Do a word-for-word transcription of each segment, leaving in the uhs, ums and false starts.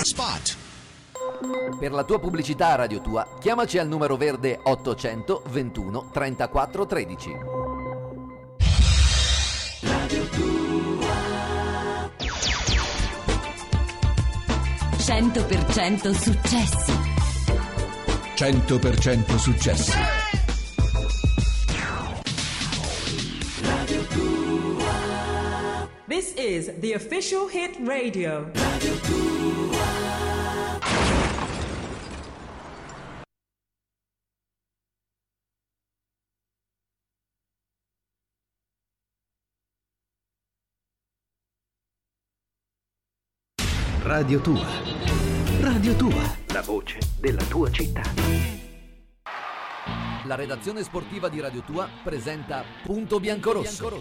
Spot. Per la tua pubblicità a Radio Tua, chiamaci al numero verde ottocento ventuno trentaquattro tredici. Radio Tua cento per cento successi. cento per cento successi. Radio Tua. This is the official hit radio. Radio Tua. Radio Tua. Radio Tua. La voce della tua città. La redazione sportiva di Radio Tua presenta Punto Biancorosso.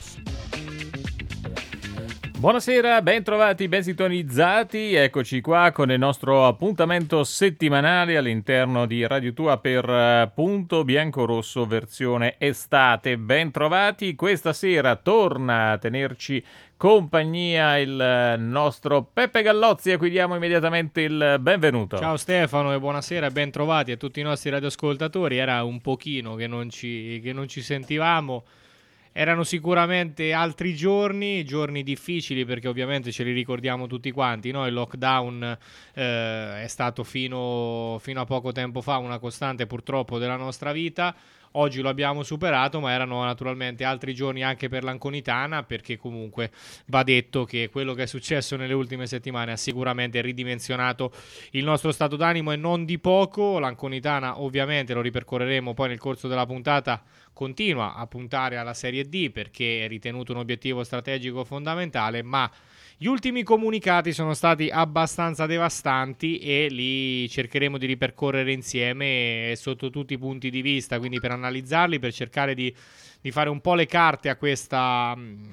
Buonasera, ben trovati, ben sintonizzati, eccoci qua con il nostro appuntamento settimanale all'interno di Radio Tua per Punto Biancorosso versione estate. Ben trovati, questa sera torna a tenerci compagnia il nostro Peppe Gallozzi, a cui diamo immediatamente il benvenuto. Ciao Stefano e buonasera e ben trovati a tutti i nostri radioascoltatori. Era un pochino che non ci, che non ci sentivamo. Erano sicuramente altri giorni, giorni difficili perché ovviamente ce li ricordiamo tutti quanti, no? Il lockdown eh, è stato fino, fino a poco tempo fa una costante purtroppo della nostra vita. Oggi lo abbiamo superato, ma erano naturalmente altri giorni anche per l'Anconitana, perché comunque va detto che quello che è successo nelle ultime settimane ha sicuramente ridimensionato il nostro stato d'animo e non di poco. L'Anconitana ovviamente, lo ripercorreremo poi nel corso della puntata, continua a puntare alla Serie D perché è ritenuto un obiettivo strategico fondamentale, ma gli ultimi comunicati sono stati abbastanza devastanti e li cercheremo di ripercorrere insieme sotto tutti i punti di vista, quindi per analizzarli, per cercare di, di fare un po' le carte a questa,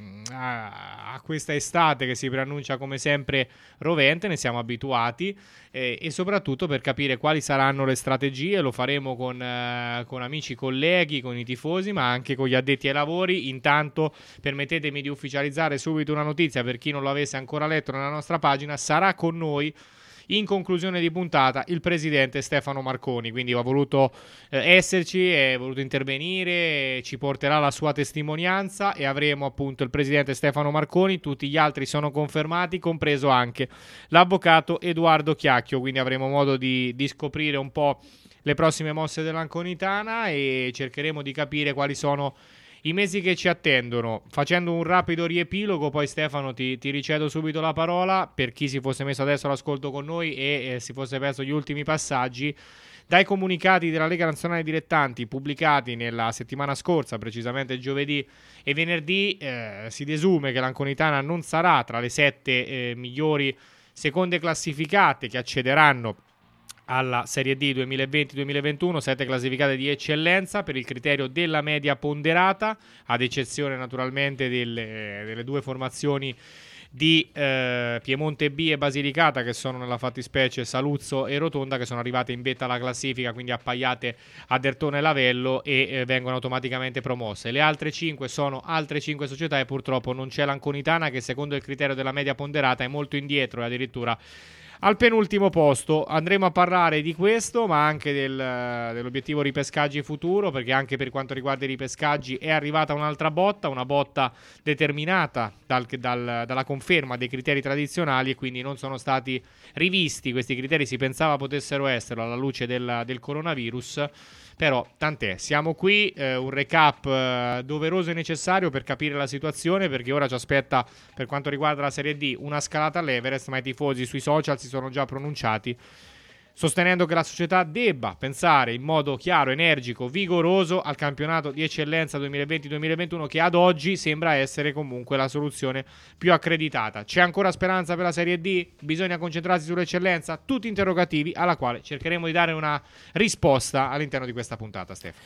a, a questa estate che si preannuncia come sempre rovente, ne siamo abituati, eh, e soprattutto per capire quali saranno le strategie. Lo faremo con, eh, con amici, colleghi, con i tifosi, ma anche con gli addetti ai lavori. Intanto permettetemi di ufficializzare subito una notizia per chi non lo avesse ancora letto nella nostra pagina: sarà con noi in conclusione di puntata il presidente Stefano Marconi, quindi ha voluto eh, esserci, è voluto intervenire, ci porterà la sua testimonianza e avremo appunto il presidente Stefano Marconi. Tutti gli altri sono confermati, compreso anche l'avvocato Edoardo Chiacchio, quindi avremo modo di, di scoprire un po' le prossime mosse dell'Anconitana e cercheremo di capire quali sono i mesi che ci attendono. Facendo un rapido riepilogo, poi Stefano ti, ti ricedo subito la parola per chi si fosse messo adesso all'ascolto con noi e eh, si fosse perso gli ultimi passaggi. Dai comunicati della Lega Nazionale Dilettanti pubblicati nella settimana scorsa, precisamente giovedì e venerdì, eh, si desume che l'Anconitana non sarà tra le sette eh, migliori seconde classificate che accederanno alla Serie D duemilaventi duemilaventuno, sette classificate di eccellenza per il criterio della media ponderata, ad eccezione naturalmente delle, delle due formazioni di eh, Piemonte B e Basilicata, che sono nella fattispecie Saluzzo e Rotonda, che sono arrivate in vetta alla classifica, quindi appaiate a Dertone e Lavello e eh, vengono automaticamente promosse. Le altre cinque sono altre cinque società e purtroppo non c'è l'Anconitana, che secondo il criterio della media ponderata è molto indietro e addirittura al penultimo posto. Andremo a parlare di questo, ma anche del, dell'obiettivo ripescaggi futuro, perché anche per quanto riguarda i ripescaggi è arrivata un'altra botta, una botta determinata dal, dal, dalla conferma dei criteri tradizionali, e quindi non sono stati rivisti questi criteri. Si pensava potessero esserlo alla luce del, del coronavirus, però tant'è, siamo qui, eh, un recap eh, doveroso e necessario per capire la situazione, perché ora ci aspetta, per quanto riguarda la Serie D, una scalata all'Everest, ma i tifosi sui social si sono già pronunciati sostenendo che la società debba pensare in modo chiaro, energico, vigoroso al campionato di eccellenza duemilaventi duemilaventuno, che ad oggi sembra essere comunque la soluzione più accreditata. C'è ancora speranza per la Serie D? Bisogna concentrarsi sull'eccellenza? Tutti interrogativi alla quale cercheremo di dare una risposta all'interno di questa puntata, Stefano.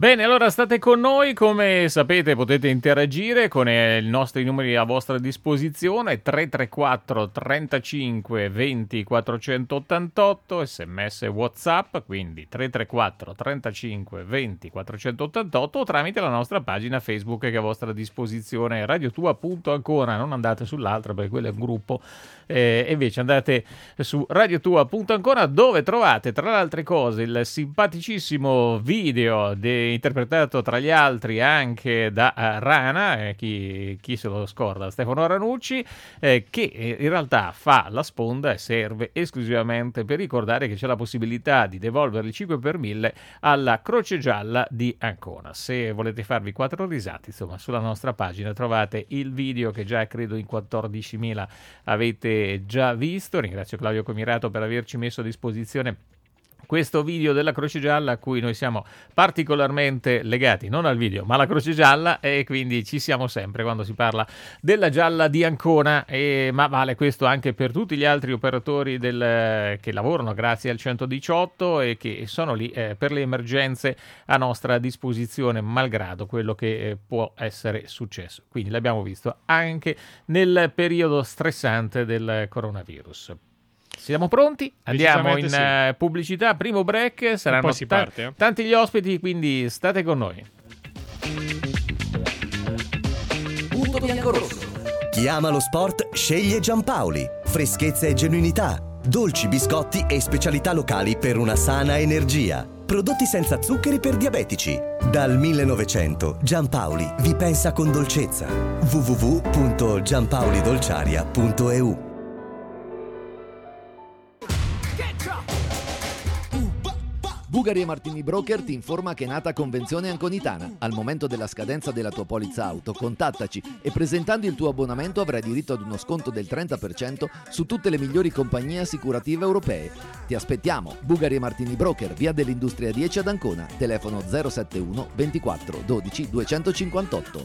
Bene, allora state con noi, come sapete potete interagire con eh, i nostri numeri a vostra disposizione, tre tre quattro trentacinque venti quattrocentottantotto, sms WhatsApp, quindi tre tre quattro trentacinque venti quattrocentottantotto, o tramite la nostra pagina Facebook che è a vostra disposizione, radiotua.ancora, non andate sull'altra perché quello è un gruppo, eh, invece andate su radiotua.ancora, dove trovate tra le altre cose il simpaticissimo video de- interpretato tra gli altri anche da uh, Rana, eh, chi, chi se lo scorda, Stefano Ranucci, eh, che eh, in realtà fa la sponda e serve esclusivamente per ricordare che c'è la possibilità di devolvere il cinque per mille alla Croce Gialla di Ancona. Se volete farvi quattro risate, insomma, sulla nostra pagina trovate il video che già credo in quattordicimila avete già visto. Ringrazio Claudio Comirato per averci messo a disposizione questo video della Croce Gialla, a cui noi siamo particolarmente legati, non al video ma alla Croce Gialla, e quindi ci siamo sempre quando si parla della Gialla di Ancona, e, ma vale questo anche per tutti gli altri operatori del, che lavorano grazie al centodiciotto e che sono lì eh, per le emergenze a nostra disposizione, malgrado quello che eh, può essere successo. Quindi l'abbiamo visto anche nel periodo stressante del coronavirus. Siamo pronti? Andiamo in sì. uh, pubblicità, primo break, saranno poi si ta- parte, eh. tanti gli ospiti, quindi state con noi. Punto bianco-rosso. Chi ama lo sport sceglie Giampaoli. Freschezza e genuinità, dolci, biscotti e specialità locali per una sana energia. Prodotti senza zuccheri per diabetici. Dal millenovecento Giampaoli vi pensa con dolcezza. w w w punto giampaolidolciaria punto e u. Bugari e Martini Broker ti informa che è nata Convenzione Anconitana. Al momento della scadenza della tua polizza auto, contattaci e presentando il tuo abbonamento avrai diritto ad uno sconto del trenta per cento su tutte le migliori compagnie assicurative europee. Ti aspettiamo. Bugari e Martini Broker, via dell'Industria dieci ad Ancona, telefono zero sette uno ventiquattro dodici duecentocinquantotto.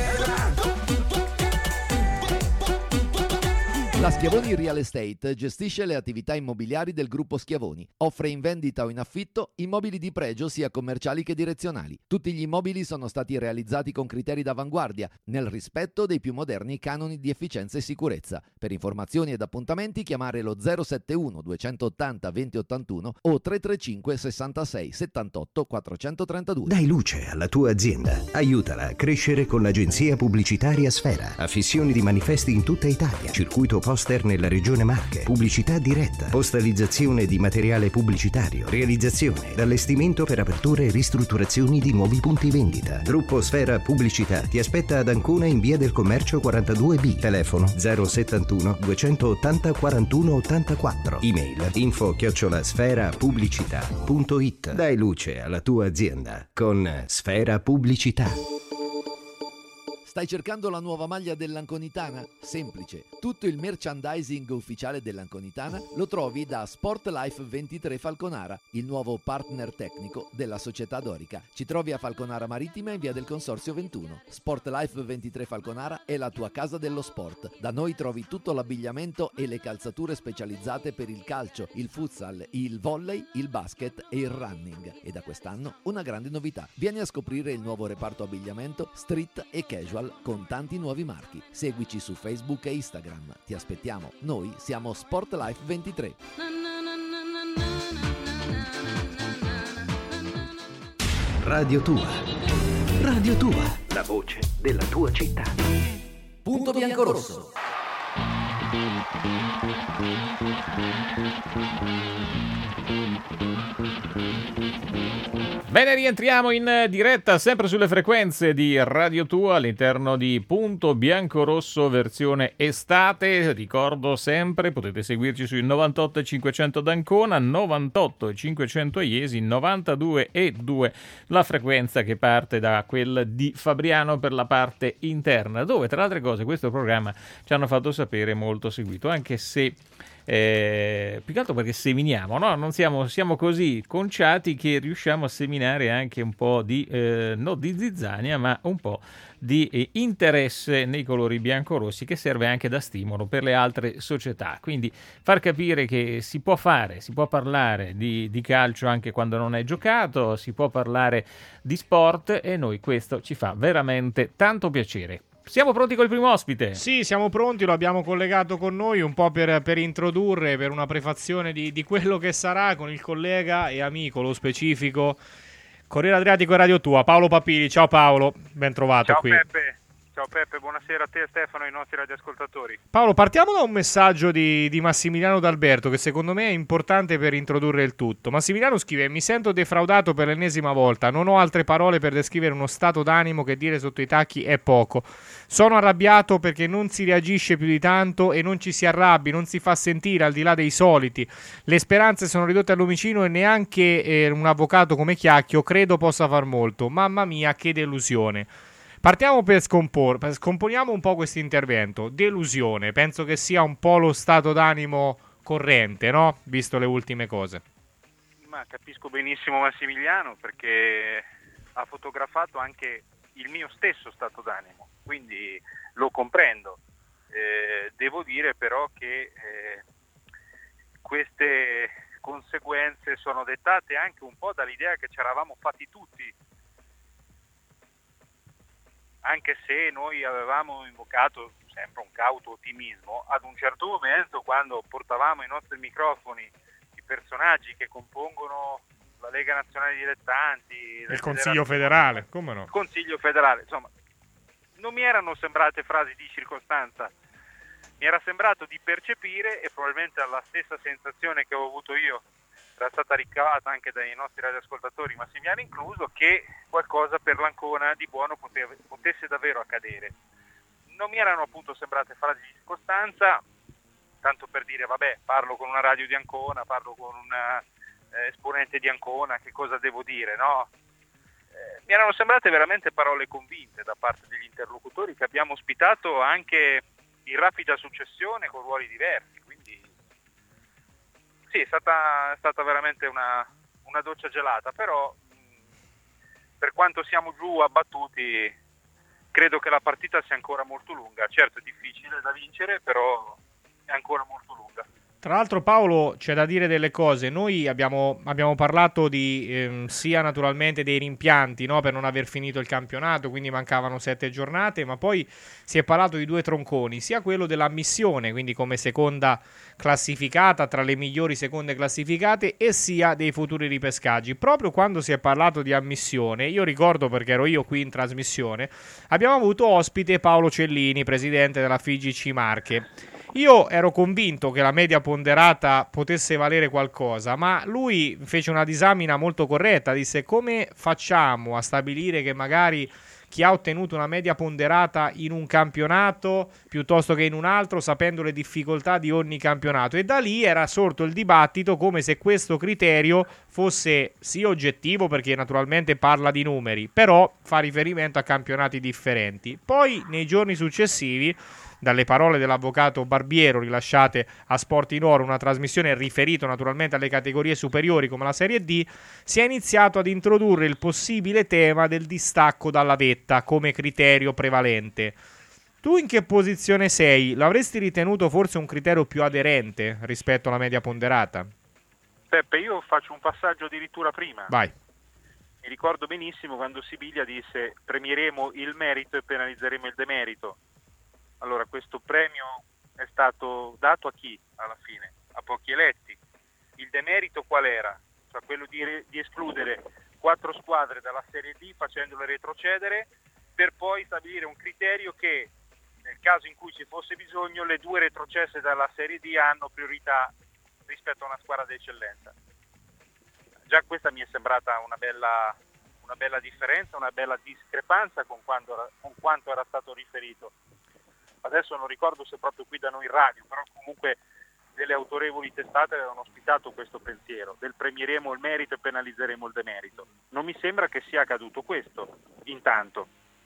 La Schiavoni Real Estate gestisce le attività immobiliari del gruppo Schiavoni. Offre in vendita o in affitto immobili di pregio sia commerciali che direzionali. Tutti gli immobili sono stati realizzati con criteri d'avanguardia, nel rispetto dei più moderni canoni di efficienza e sicurezza. Per informazioni ed appuntamenti chiamare lo zero sette uno duecentottanta venti ottantuno o tre tre cinque sessantasei settantotto quattrocentotrentadue. Dai luce alla tua azienda. Aiutala a crescere con l'agenzia pubblicitaria Sfera. Affissioni di manifesti in tutta Italia. Circuito poster nella regione Marche, pubblicità diretta, postalizzazione di materiale pubblicitario, realizzazione, allestimento per aperture e ristrutturazioni di nuovi punti vendita. Gruppo Sfera Pubblicità ti aspetta ad Ancona in via del Commercio quarantadue B, telefono zero settantuno duecentottanta quarantuno ottantaquattro, email info chiocciola sfera pubblicità punto it. Dai luce alla tua azienda con Sfera Pubblicità. Stai cercando la nuova maglia dell'Anconitana? Semplice. Tutto il merchandising ufficiale dell'Anconitana lo trovi da Sportlife ventitré Falconara, il nuovo partner tecnico della società dorica. Ci trovi a Falconara Marittima in via del Consorzio ventuno. Sportlife ventitré Falconara è la tua casa dello sport. Da noi trovi tutto l'abbigliamento e le calzature specializzate per il calcio, il futsal, il volley, il basket e il running. E da quest'anno una grande novità. Vieni a scoprire il nuovo reparto abbigliamento street e casual con tanti nuovi marchi. Seguici su Facebook e Instagram. Ti aspettiamo. Noi siamo Sportlife ventitré. Radio Tua. Radio Tua. La voce della tua città. Punto bianco-rosso. Bene, rientriamo in diretta sempre sulle frequenze di Radio Tua all'interno di Punto Bianco-Rosso versione estate. Ricordo sempre, potete seguirci sui novantotto e cinquecento ad Ancona, novantotto e cinquecento a Iesi, novantadue e due la frequenza che parte da quel di Fabriano per la parte interna, dove tra altre cose questo programma ci hanno fatto sapere molto seguito, anche se Eh, più che altro perché seminiamo, no? Non siamo, siamo così conciati che riusciamo a seminare anche un po' di, eh, non di zizzania, ma un po' di eh, interesse nei colori biancorossi, che serve anche da stimolo per le altre società. Quindi far capire che si può fare, si può parlare di, di calcio anche quando non è giocato, si può parlare di sport, e noi questo ci fa veramente tanto piacere. Siamo pronti col primo ospite? Sì, siamo pronti, lo abbiamo collegato con noi un po' per, per introdurre, per una prefazione di, di quello che sarà, con il collega e amico, lo specifico, Corriere Adriatico e Radio Tua, Paolo Papili. Ciao Paolo, ben trovato. Ciao qui. Peppe. Ciao Peppe, buonasera a te, Stefano e ai nostri radioascoltatori. Paolo, partiamo da un messaggio di, di Massimiliano D'Alberto, che secondo me è importante per introdurre il tutto. Massimiliano scrive: mi sento defraudato per l'ennesima volta, non ho altre parole per descrivere uno stato d'animo che dire sotto i tacchi è poco. Sono arrabbiato perché non si reagisce più di tanto e non ci si arrabbi, non si fa sentire al di là dei soliti. Le speranze sono ridotte al lumicino e neanche eh, un avvocato come Chiacchio credo possa far molto. Mamma mia, che delusione. Partiamo per scompor, scomponiamo un po' questo intervento. Delusione, penso che sia un po' lo stato d'animo corrente, no? Visto le ultime cose. Ma capisco benissimo Massimiliano, perché ha fotografato anche il mio stesso stato d'animo, quindi lo comprendo. Eh, devo dire però che eh, queste conseguenze sono dettate anche un po' dall'idea che ci eravamo fatti tutti, anche se noi avevamo invocato sempre un cauto ottimismo. Ad un certo momento, quando portavamo ai nostri microfoni i personaggi che compongono la Lega Nazionale Dilettanti, il Consiglio Federale, come no? Il Consiglio Federale, insomma, non mi erano sembrate frasi di circostanza, mi era sembrato di percepire, e probabilmente la stessa sensazione che ho avuto io era stata ricavata anche dai nostri radioascoltatori, Massimiliano incluso, che qualcosa per l'Ancona di buono poteva, potesse davvero accadere. Non mi erano appunto sembrate frasi di circostanza, tanto per dire vabbè, parlo con una radio di Ancona, parlo con un eh, esponente di Ancona, che cosa devo dire, no? Eh, mi erano sembrate veramente parole convinte da parte degli interlocutori che abbiamo ospitato anche in rapida successione con ruoli diversi, quindi sì, è stata, è stata veramente una, una doccia gelata, però mh, per quanto siamo giù abbattuti, credo che la partita sia ancora molto lunga. Certo è difficile da vincere, però è ancora molto lunga. Tra l'altro Paolo, c'è da dire delle cose. Noi abbiamo, abbiamo parlato di ehm, sia naturalmente dei rimpianti, no, per non aver finito il campionato, quindi mancavano sette giornate, ma poi si è parlato di due tronconi, sia quello dell'ammissione, quindi come seconda classificata tra le migliori seconde classificate, e sia dei futuri ripescaggi. Proprio quando si è parlato di ammissione, io ricordo perché ero io qui in trasmissione, abbiamo avuto ospite Paolo Cellini, presidente della F I G C Marche. Io ero convinto che la media ponderata potesse valere qualcosa, ma lui fece una disamina molto corretta, disse: come facciamo a stabilire che magari chi ha ottenuto una media ponderata in un campionato piuttosto che in un altro, sapendo le difficoltà di ogni campionato? E da lì era sorto il dibattito, come se questo criterio fosse sì oggettivo, perché naturalmente parla di numeri, però fa riferimento a campionati differenti. Poi nei giorni successivi, dalle parole dell'avvocato Barbiero rilasciate a Sport in Oro, una trasmissione riferita naturalmente alle categorie superiori come la Serie D, si è iniziato ad introdurre il possibile tema del distacco dalla vetta come criterio prevalente. Tu in che posizione sei? L'avresti ritenuto forse un criterio più aderente rispetto alla media ponderata? Peppe, io faccio un passaggio addirittura prima. Vai. Mi ricordo benissimo quando Sibilia disse: premieremo il merito e penalizzeremo il demerito. Allora, questo premio è stato dato a chi alla fine? A pochi eletti. Il demerito qual era? Cioè quello di, re- di escludere quattro squadre dalla Serie D facendole retrocedere, per poi stabilire un criterio che, nel caso in cui ci fosse bisogno, le due retrocesse dalla Serie D hanno priorità rispetto a una squadra d'eccellenza. Già questa mi è sembrata una bella, una bella differenza, una bella discrepanza con quanto era, con quanto era stato riferito. Adesso non ricordo se proprio qui da noi in radio, però comunque delle autorevoli testate avevano ospitato questo pensiero del premieremo il merito e penalizzeremo il demerito. Non mi sembra che sia accaduto questo, intanto.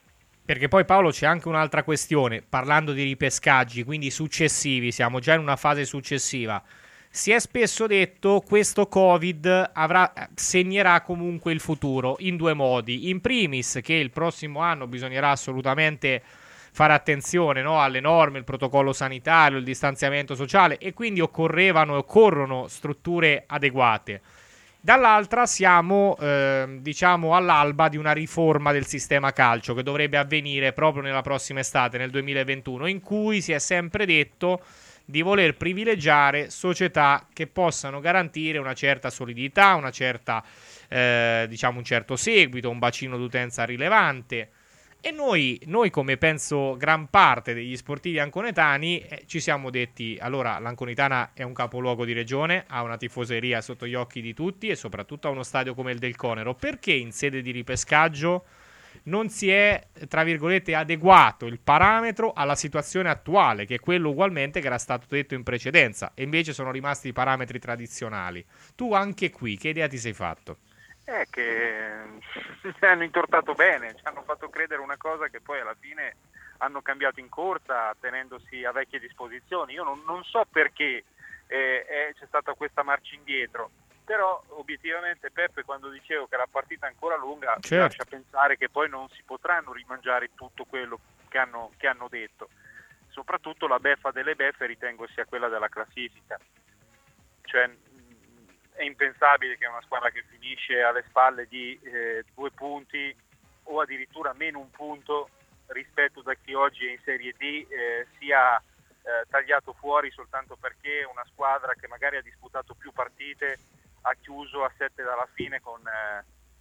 Perché poi Paolo c'è anche un'altra questione, parlando di ripescaggi, quindi successivi, siamo già in una fase successiva. Si è spesso detto questo Covid avrà, segnerà comunque il futuro in due modi. In primis che il prossimo anno bisognerà assolutamente fare attenzione, no, alle norme, il protocollo sanitario, il distanziamento sociale, e quindi occorrevano e occorrono strutture adeguate. Dall'altra siamo eh, diciamo all'alba di una riforma del sistema calcio che dovrebbe avvenire proprio nella prossima estate, nel duemilaventuno, in cui si è sempre detto di voler privilegiare società che possano garantire una certa solidità, una certa eh, diciamo un certo seguito, un bacino d'utenza rilevante. E noi, noi come penso gran parte degli sportivi anconetani, eh, ci siamo detti, allora l'Anconitana è un capoluogo di regione, ha una tifoseria sotto gli occhi di tutti e soprattutto ha uno stadio come il del Conero. Perché in sede di ripescaggio non si è, tra virgolette, adeguato il parametro alla situazione attuale, che è quello ugualmente che era stato detto in precedenza, e invece sono rimasti i parametri tradizionali? Tu anche qui, che idea ti sei fatto? È che ci hanno intortato bene, ci hanno fatto credere una cosa che poi alla fine hanno cambiato in corsa tenendosi a vecchie disposizioni. Io non, non so perché eh, eh, c'è stata questa marcia indietro, però obiettivamente Peppe, quando dicevo che la partita è ancora lunga, certo, mi lascia pensare che poi non si potranno rimangiare tutto quello che hanno, che hanno detto. Soprattutto la beffa delle beffe ritengo sia quella della classifica, cioè è impensabile che una squadra che finisce alle spalle di eh, due punti o addirittura meno un punto rispetto da chi oggi è in Serie D eh, sia eh, tagliato fuori soltanto perché una squadra che magari ha disputato più partite ha chiuso a sette dalla fine con, eh,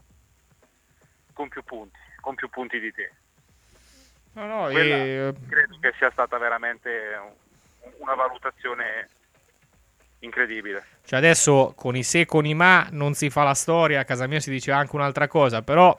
con più punti, con più punti di te. No, no, Quella e... credo che sia stata veramente un, una valutazione incredibile. Cioè adesso con i se e con i ma non si fa la storia, a casa mia si dice anche un'altra cosa, però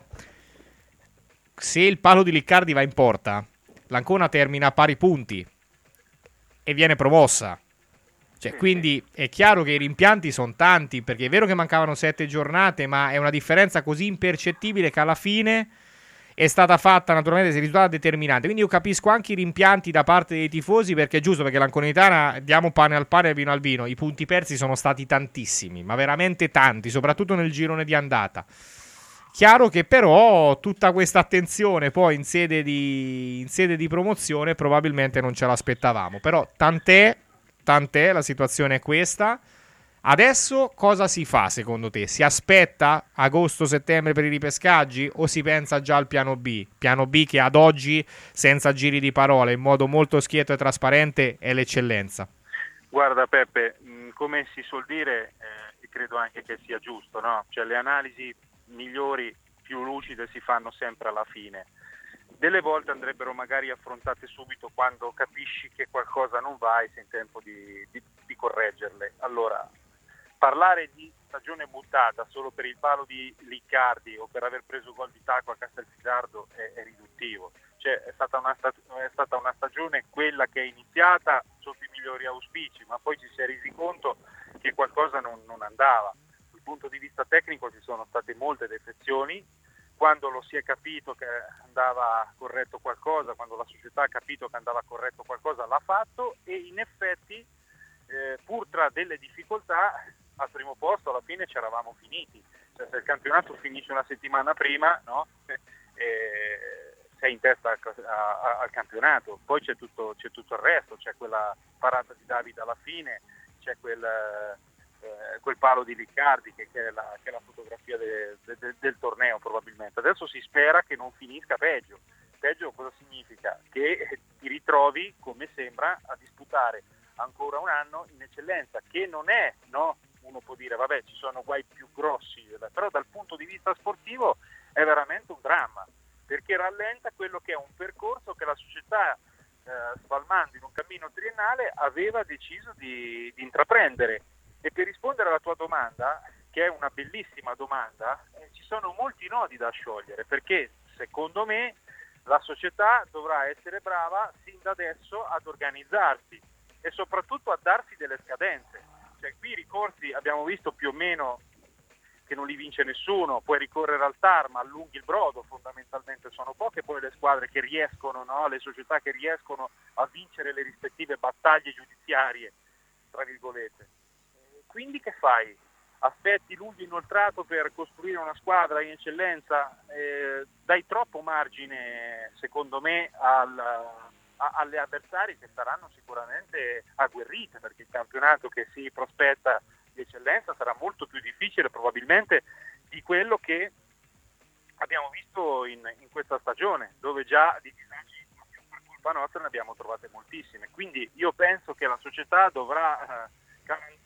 se il palo di Liccardi va in porta, l'Ancona termina a pari punti e viene promossa. Cioè, sì, quindi sì. È chiaro che i rimpianti sono tanti, perché è vero che mancavano sette giornate, ma è una differenza così impercettibile che alla fine è stata fatta, naturalmente si è risultata determinante. Quindi io capisco anche i rimpianti da parte dei tifosi, perché è giusto, perché l'Anconitana, diamo pane al pane e vino al vino, i punti persi sono stati tantissimi, ma veramente tanti, soprattutto nel girone di andata. Chiaro che però tutta questa attenzione poi in sede di, in sede di promozione probabilmente non ce l'aspettavamo, però tant'è, tant'è, la situazione è questa. Adesso cosa si fa secondo te? Si aspetta agosto-settembre per i ripescaggi o si pensa già al piano B? Piano B che ad oggi, senza giri di parole, in modo molto schietto e trasparente, è l'eccellenza. Guarda Peppe, mh, come si suol dire, eh, credo anche che sia giusto, no? Cioè le analisi migliori, più lucide si fanno sempre alla fine. Delle volte andrebbero magari affrontate subito quando capisci che qualcosa non va e sei in tempo di, di, di correggerle. Allora, parlare di stagione buttata solo per il palo di Liccardi o per aver preso gol di tacco a Castelfidardo è, è riduttivo. Cioè, è stata, una sta- è stata una stagione quella che è iniziata sotto i migliori auspici, ma poi ci si è resi conto che qualcosa non, non andava. Dal punto di vista tecnico ci sono state molte defezioni. Quando lo si è capito che andava corretto qualcosa, quando la società ha capito che andava corretto qualcosa, l'ha fatto, e in effetti eh, pur tra delle difficoltà al primo posto alla fine ci eravamo finiti. Cioè, se il campionato finisce una settimana prima, no? eh, sei in testa a, a, al campionato, poi c'è tutto, c'è tutto il resto, c'è quella parata di Davide alla fine, c'è quel, eh, quel palo di Liccardi che, che, è, la, che è la fotografia de, de, de, del torneo probabilmente. Adesso si spera che non finisca peggio. Peggio cosa significa? Che ti ritrovi, come sembra, a disputare ancora un anno in eccellenza, che non è, no? Uno può dire, vabbè, ci sono guai più grossi, però dal punto di vista sportivo è veramente un dramma, perché rallenta quello che è un percorso che la società, eh, spalmando in un cammino triennale, aveva deciso di, di intraprendere. E per rispondere alla tua domanda, che è una bellissima domanda, eh, ci sono molti nodi da sciogliere, perché secondo me la società dovrà essere brava sin da adesso ad organizzarsi e soprattutto a darsi delle scadenze. Cioè, qui i ricorsi abbiamo visto più o meno che non li vince nessuno, puoi ricorrere al T A R ma allunghi il brodo, fondamentalmente sono poche poi le squadre che riescono, no? Le società che riescono a vincere le rispettive battaglie giudiziarie, tra virgolette. Quindi che fai? Aspetti luglio inoltrato per costruire una squadra in eccellenza? Eh, dai troppo margine, secondo me, al, a, alle avversarie che saranno sicuramente agguerrite, perché il campionato che si prospetta di eccellenza sarà molto più difficile probabilmente di quello che abbiamo visto in, in questa stagione, dove già di disagi per colpa nostra ne abbiamo trovate moltissime. Quindi io penso che la società dovrà eh,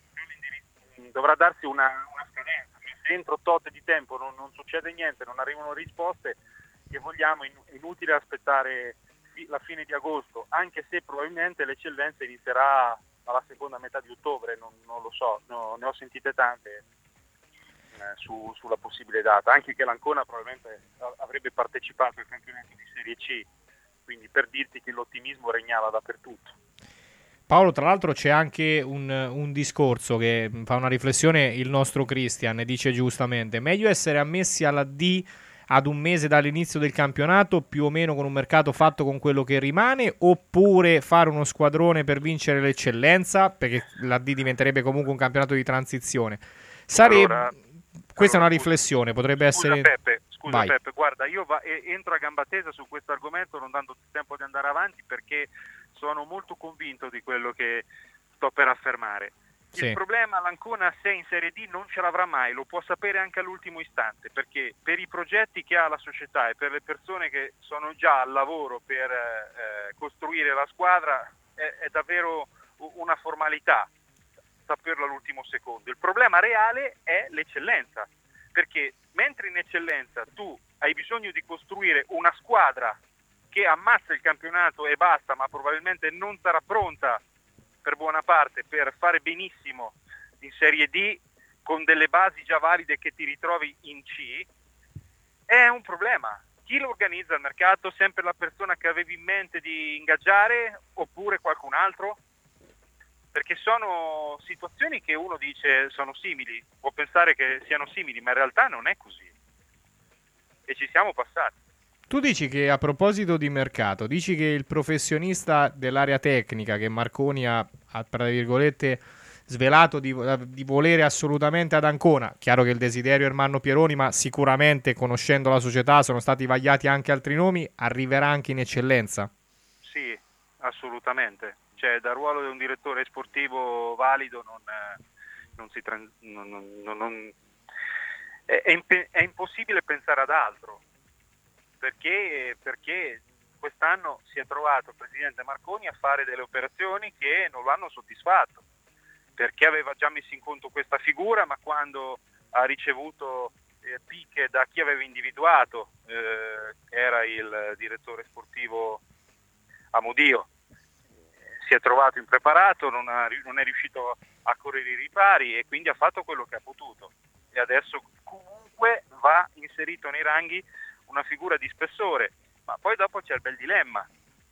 dovrà darsi una, una scadenza. Se entro tot di tempo non, non succede niente, non arrivano risposte, che vogliamo, in, inutile aspettare la fine di agosto, anche se probabilmente l'eccellenza inizierà alla seconda metà di ottobre, non, non lo so, no, ne ho sentite tante eh, su, sulla possibile data, anche che l'Ancona probabilmente avrebbe partecipato al campionato di Serie C, quindi per dirti che l'ottimismo regnava dappertutto. Paolo, tra l'altro c'è anche un, un discorso che fa una riflessione il nostro Christian, dice giustamente: meglio essere ammessi alla D ad un mese dall'inizio del campionato, più o meno con un mercato fatto con quello che rimane, oppure fare uno squadrone per vincere l'eccellenza, perché la D diventerebbe comunque un campionato di transizione. Sarebbe... Allora, Questa allora, è una riflessione, potrebbe scusa, essere... Peppe, scusa Vai. Peppe, guarda, io va, entro a gamba tesa su questo argomento non dando tempo di andare avanti, perché sono molto convinto di quello che sto per affermare. Il Sì. problema l'Ancona, se in Serie D, non ce l'avrà mai, lo può sapere anche all'ultimo istante, perché per i progetti che ha la società e per le persone che sono già al lavoro per eh, costruire la squadra è, è davvero una formalità saperlo all'ultimo secondo. Il problema reale è l'eccellenza, perché mentre in eccellenza tu hai bisogno di costruire una squadra che ammazza il campionato e basta, ma probabilmente non sarà pronta per buona parte per fare benissimo in Serie D con delle basi già valide che ti ritrovi in C, è un problema. Chi lo organizza il mercato? Sempre la persona che avevi in mente di ingaggiare oppure qualcun altro? Perché sono situazioni che uno dice sono simili, può pensare che siano simili, ma in realtà non è così. E ci siamo passati. Tu dici che, a proposito di mercato, dici che il professionista dell'area tecnica che Marconi ha, ha tra virgolette, svelato di, di volere assolutamente ad Ancona, chiaro che il desiderio è Ermanno Pieroni, ma sicuramente, conoscendo la società, sono stati vagliati anche altri nomi, arriverà anche in eccellenza? Sì, assolutamente. Cioè, dal ruolo di un direttore sportivo valido non, non si trans- non, non, non, non, è, è, imp- è impossibile pensare ad altro. Perché, perché quest'anno si è trovato il presidente Marconi a fare delle operazioni che non lo hanno soddisfatto, perché aveva già messo in conto questa figura, ma quando ha ricevuto eh, picche da chi aveva individuato, eh, era il direttore sportivo Amudio, si è trovato impreparato, non, ha, non è riuscito a correre i ripari e quindi ha fatto quello che ha potuto, e adesso comunque va inserito nei ranghi una figura di spessore, ma poi dopo c'è il bel dilemma.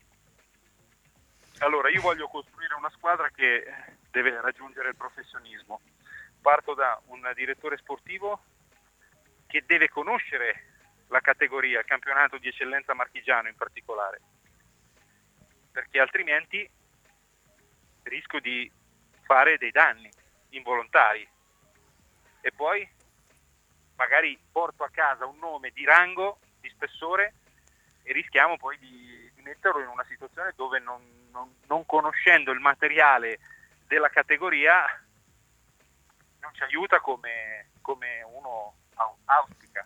Allora, io voglio costruire una squadra che deve raggiungere il professionismo. Parto da un direttore sportivo che deve conoscere la categoria, il campionato di eccellenza marchigiano in particolare, perché altrimenti rischio di fare dei danni involontari e poi magari porto a casa un nome di rango, di spessore, e rischiamo poi di, di metterlo in una situazione dove non, non, non conoscendo il materiale della categoria non ci aiuta come, come uno auspica.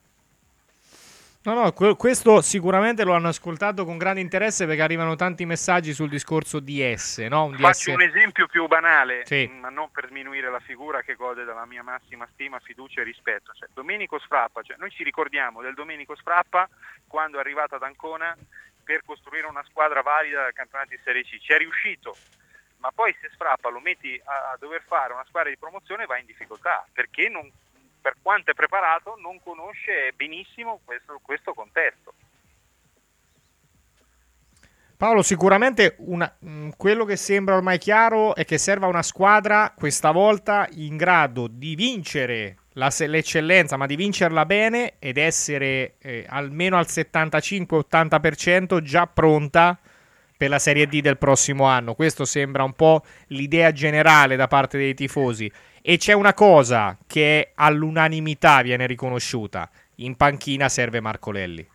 No, no, que- questo sicuramente lo hanno ascoltato con grande interesse, perché arrivano tanti messaggi sul discorso D S, no? Un Faccio D S... un esempio più banale, Sì. ma non per sminuire la figura che gode della mia massima stima, fiducia e rispetto. Cioè, Domenico Sfrappa, cioè, noi ci ricordiamo del Domenico Sfrappa quando è arrivato ad Ancona per costruire una squadra valida del campionato di Serie C. Ci è riuscito, ma poi se Sfrappa lo metti a, a dover fare una squadra di promozione va in difficoltà, perché non, per quanto è preparato non conosce benissimo questo, questo contesto. Paolo, sicuramente una, mh, quello che sembra ormai chiaro è che serva una squadra questa volta in grado di vincere la, l'eccellenza, ma di vincerla bene ed essere eh, almeno al settantacinque ottanta per cento già pronta per la Serie D del prossimo anno. Questo sembra un po' l'idea generale da parte dei tifosi. E c'è una cosa che all'unanimità viene riconosciuta: in panchina serve Marcolelli.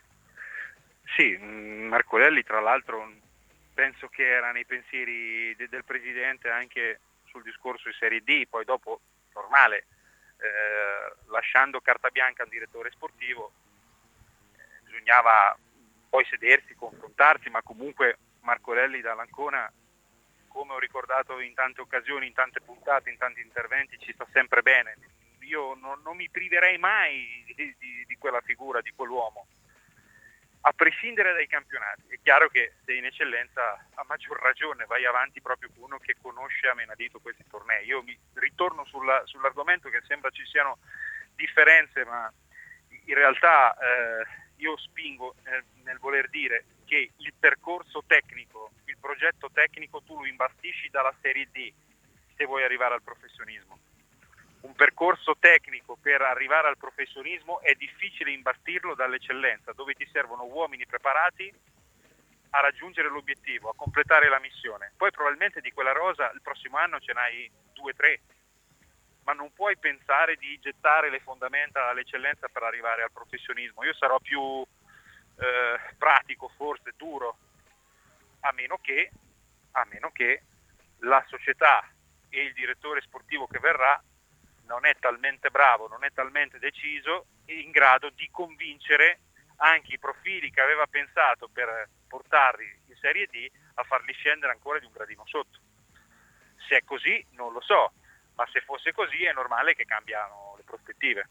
Sì, Marcolelli tra l'altro penso che era nei pensieri de- del presidente anche sul discorso di Serie D, poi dopo normale, eh, lasciando carta bianca al direttore sportivo, eh, bisognava poi sedersi, confrontarsi, ma comunque Marcolelli dall'Ancona, come ho ricordato in tante occasioni, in tante puntate, in tanti interventi, ci sta sempre bene. Io non, non mi priverei mai di, di, di quella figura, di quell'uomo, a prescindere dai campionati. È chiaro che se in eccellenza a maggior ragione vai avanti proprio con uno che conosce a menadito questi tornei. Io mi ritorno sulla, sull'argomento che sembra ci siano differenze, ma in realtà eh, io spingo nel, nel voler dire che il percorso tecnico, il progetto tecnico tu lo imbastisci dalla Serie D se vuoi arrivare al professionismo. Un percorso tecnico per arrivare al professionismo è difficile imbastirlo dall'eccellenza, dove ti servono uomini preparati a raggiungere l'obiettivo, a completare la missione. Poi probabilmente di quella rosa il prossimo anno ce n'hai due, tre, ma non puoi pensare di gettare le fondamenta all'eccellenza per arrivare al professionismo. Io sarò più eh, pratico, forse duro, a meno che, a meno che la società e il direttore sportivo che verrà non è talmente bravo, non è talmente deciso e in grado di convincere anche i profili che aveva pensato per portarli in Serie D a farli scendere ancora di un gradino sotto. Se è così non lo so, ma se fosse così è normale che cambiano le prospettive.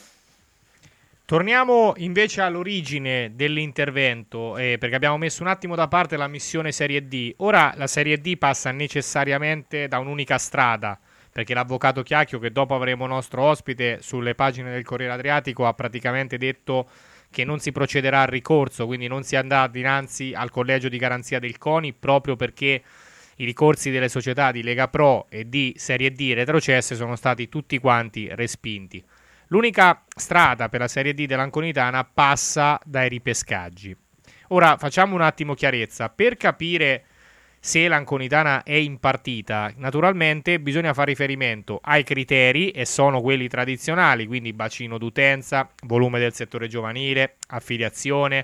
Torniamo invece all'origine dell'intervento, eh, perché abbiamo messo un attimo da parte la missione Serie D. Ora la Serie D passa necessariamente da un'unica strada, perché l'avvocato Chiacchio, che dopo avremo nostro ospite sulle pagine del Corriere Adriatico, ha praticamente detto che non si procederà al ricorso, quindi non si andrà dinanzi al collegio di garanzia del CONI, proprio perché i ricorsi delle società di Lega Pro e di Serie D retrocesse sono stati tutti quanti respinti. L'unica strada per la Serie D dell'Anconitana passa dai ripescaggi. Ora facciamo un attimo chiarezza. Per capire se l'Anconitana è in partita, naturalmente bisogna fare riferimento ai criteri, e sono quelli tradizionali, quindi bacino d'utenza, volume del settore giovanile, affiliazione,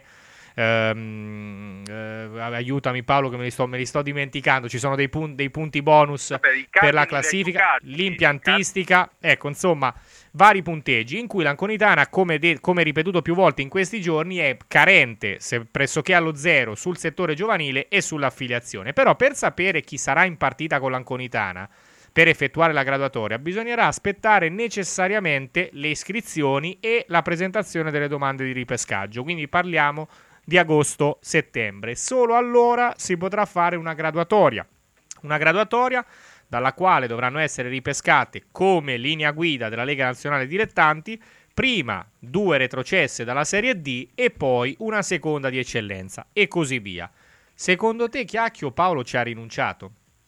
ehm, eh, aiutami Paolo che me li, sto, me li sto dimenticando, ci sono dei, pun- dei punti bonus Vabbè, per la classifica, l'impiantistica, ecco insomma vari punteggi in cui l'Anconitana, come, de- come ripetuto più volte in questi giorni, è carente se pressoché allo zero sul settore giovanile e sull'affiliazione. Però per sapere chi sarà in partita con l'Anconitana per effettuare la graduatoria bisognerà aspettare necessariamente le iscrizioni e la presentazione delle domande di ripescaggio, quindi parliamo di agosto-settembre. Solo allora si potrà fare una graduatoria, una graduatoria dalla quale dovranno essere ripescate come linea guida della Lega Nazionale Dilettanti prima due retrocesse dalla Serie D e poi una seconda di eccellenza e così via. Secondo te Chiacchio Paolo ci ha rinunciato?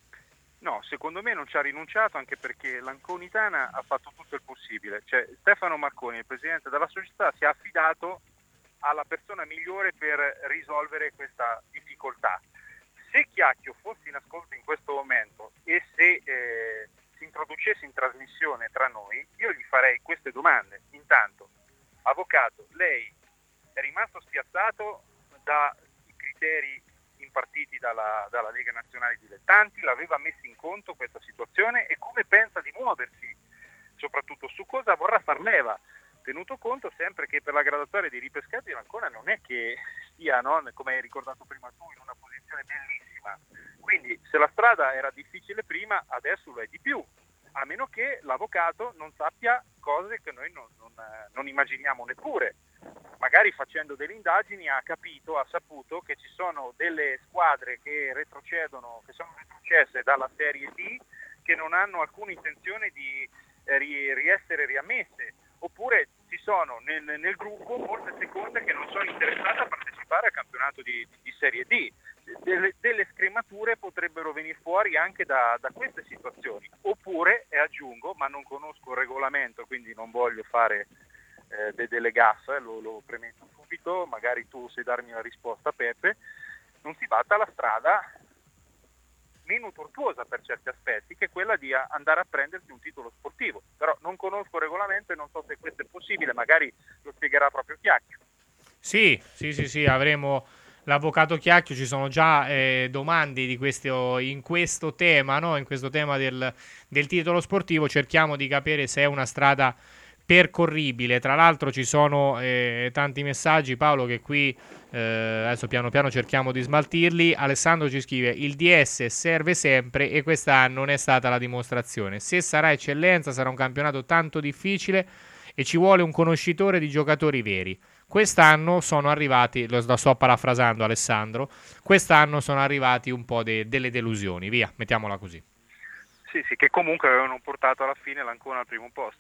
No, secondo me non ci ha rinunciato, anche perché l'Anconitana ha fatto tutto il possibile. Cioè, Stefano Marconi, il presidente della società, si è affidato alla persona migliore per risolvere questa difficoltà. Se Chiacchio fosse in ascolto in questo momento e se eh, si introducesse in trasmissione tra noi, io gli farei queste domande. Intanto, avvocato, lei è rimasto spiazzato dai criteri impartiti dalla, dalla Lega Nazionale Dilettanti? L'aveva messo in conto questa situazione e come pensa di muoversi? Soprattutto su cosa vorrà far leva? Tenuto conto sempre che per la graduatoria di ripescati ancora non è che stia, no? Come hai ricordato prima tu, in una posizione bellissima. Quindi se la strada era difficile prima, adesso lo è di più, a meno che l'avvocato non sappia cose che noi non, non, non immaginiamo neppure. Magari facendo delle indagini ha capito, ha saputo che ci sono delle squadre che retrocedono, che sono retrocesse dalla Serie D, che non hanno alcuna intenzione di eh, ri- riessere riammesse, oppure ci sono nel, nel gruppo molte seconde che non sono interessate a partecipare al campionato di, di Serie D. delle, delle scremature potrebbero venire fuori anche da, da queste situazioni. Oppure, e aggiungo, ma non conosco il regolamento, quindi non voglio fare eh, de, delle gaffe, lo, lo premetto subito, magari tu sai darmi la risposta, Peppe, non si batta la strada meno tortuosa per certi aspetti, che è quella di andare a prendersi un titolo sportivo. Però non conosco il regolamento e non so se questo è possibile, magari lo spiegherà proprio Chiacchio. Sì, sì, sì, sì, avremo l'avvocato Chiacchio, ci sono già eh, domande di questo, in questo tema, no? In questo tema del, del titolo sportivo, cerchiamo di capire se è una strada percorribile. Tra l'altro ci sono eh, tanti messaggi, Paolo, che qui eh, adesso piano piano cerchiamo di smaltirli. Alessandro ci scrive: il D S serve sempre e quest'anno non è stata la dimostrazione. Se sarà eccellenza sarà un campionato tanto difficile e ci vuole un conoscitore di giocatori veri. Quest'anno sono arrivati, lo sto parafrasando Alessandro, quest'anno sono arrivati un po' de, delle delusioni, via, mettiamola così. Sì, sì, che comunque avevano portato alla fine l'Ancona al primo posto.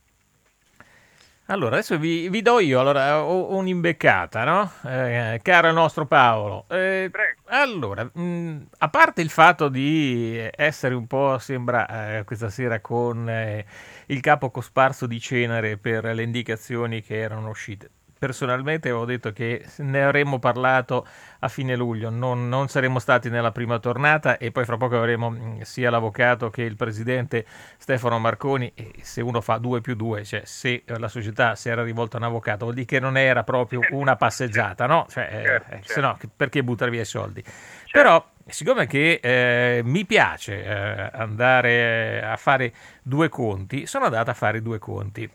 Allora, adesso vi, vi do io allora, ho un'imbeccata, no? Eh, caro nostro Paolo. Eh, allora, mh, a parte il fatto di essere un po', sembra, eh, questa sera con eh, il capo cosparso di cenere per le indicazioni che erano uscite. Personalmente avevo detto che ne avremmo parlato a fine luglio, non, non saremmo stati nella prima tornata e poi fra poco avremo sia l'avvocato che il presidente Stefano Marconi, e se uno fa due più due, cioè se la società si era rivolta a un avvocato vuol dire che non era proprio una passeggiata, no? Cioè, certo, eh, certo. Se no perché buttare via i soldi? Certo. Però siccome che eh, mi piace eh, andare a fare due conti, sono andato a fare due conti.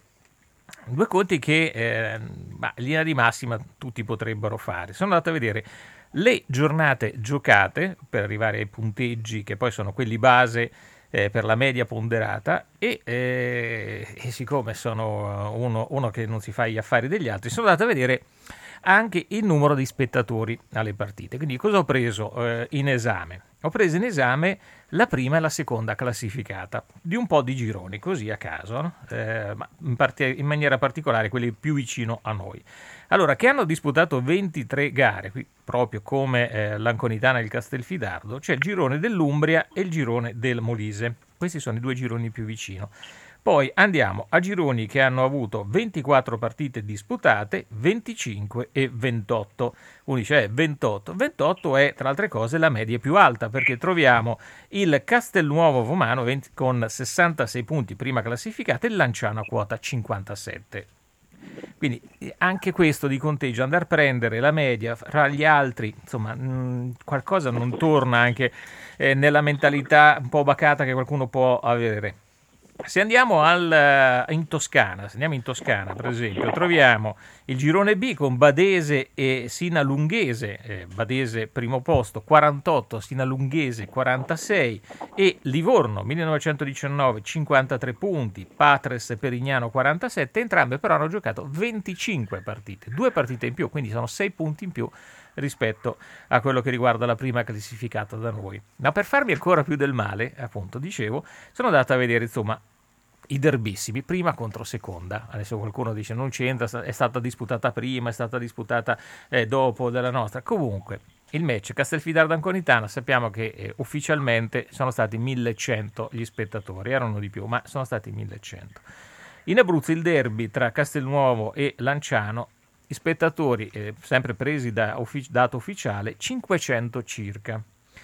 Due conti che eh, bah, in linea di massima tutti potrebbero fare. Sono andato a vedere le giornate giocate per arrivare ai punteggi che poi sono quelli base eh, per la media ponderata e, eh, e siccome sono uno, uno che non si fa gli affari degli altri, sono andato a vedere anche il numero di spettatori alle partite. Quindi cosa ho preso eh, in esame? Ho preso in esame la prima e la seconda classificata di un po' di gironi, così a caso, no? eh, ma in, part- in maniera particolare quelli più vicino a noi. Allora, che hanno disputato ventitré gare, qui proprio come eh, l'Anconitana e il Castelfidardo, c'è il girone dell'Umbria e il girone del Molise. Questi sono i due gironi più vicino. Poi andiamo a gironi che hanno avuto ventiquattro partite disputate, venticinque e ventotto. Uno dice eh, ventotto. ventotto è, tra altre cose, la media più alta, perché troviamo il Castelnuovo Vomano venti, con sessantasei punti prima classificata e il Lanciano a quota cinquantasette. Quindi anche questo di conteggio, andare a prendere la media fra gli altri, insomma, mh, qualcosa non torna anche eh, nella mentalità un po' bacata che qualcuno può avere. Se andiamo al, in Toscana, se andiamo in Toscana per esempio, troviamo il girone B con Badese e Sinalunghese, eh, Badese primo posto quarantotto, Sinalunghese quarantasei e Livorno millenovecentodiciannove cinquantatré punti, Patres e Perignano quarantasette, entrambe però hanno giocato venticinque partite, due partite in più, quindi sono sei punti in più rispetto a quello che riguarda la prima classificata da noi. Ma per farmi ancora più del male, appunto, dicevo, sono andato a vedere, insomma, i derbissimi, prima contro seconda. Adesso qualcuno dice non c'entra, è stata disputata prima, è stata disputata eh, dopo della nostra. Comunque, il match Castelfidardo-Anconitana sappiamo che eh, ufficialmente sono stati millecento gli spettatori, erano di più, ma sono stati millecento. In Abruzzo il derby tra Castelnuovo e Lanciano, gli spettatori, eh, sempre presi da uffic- dato ufficiale, cinquecento circa.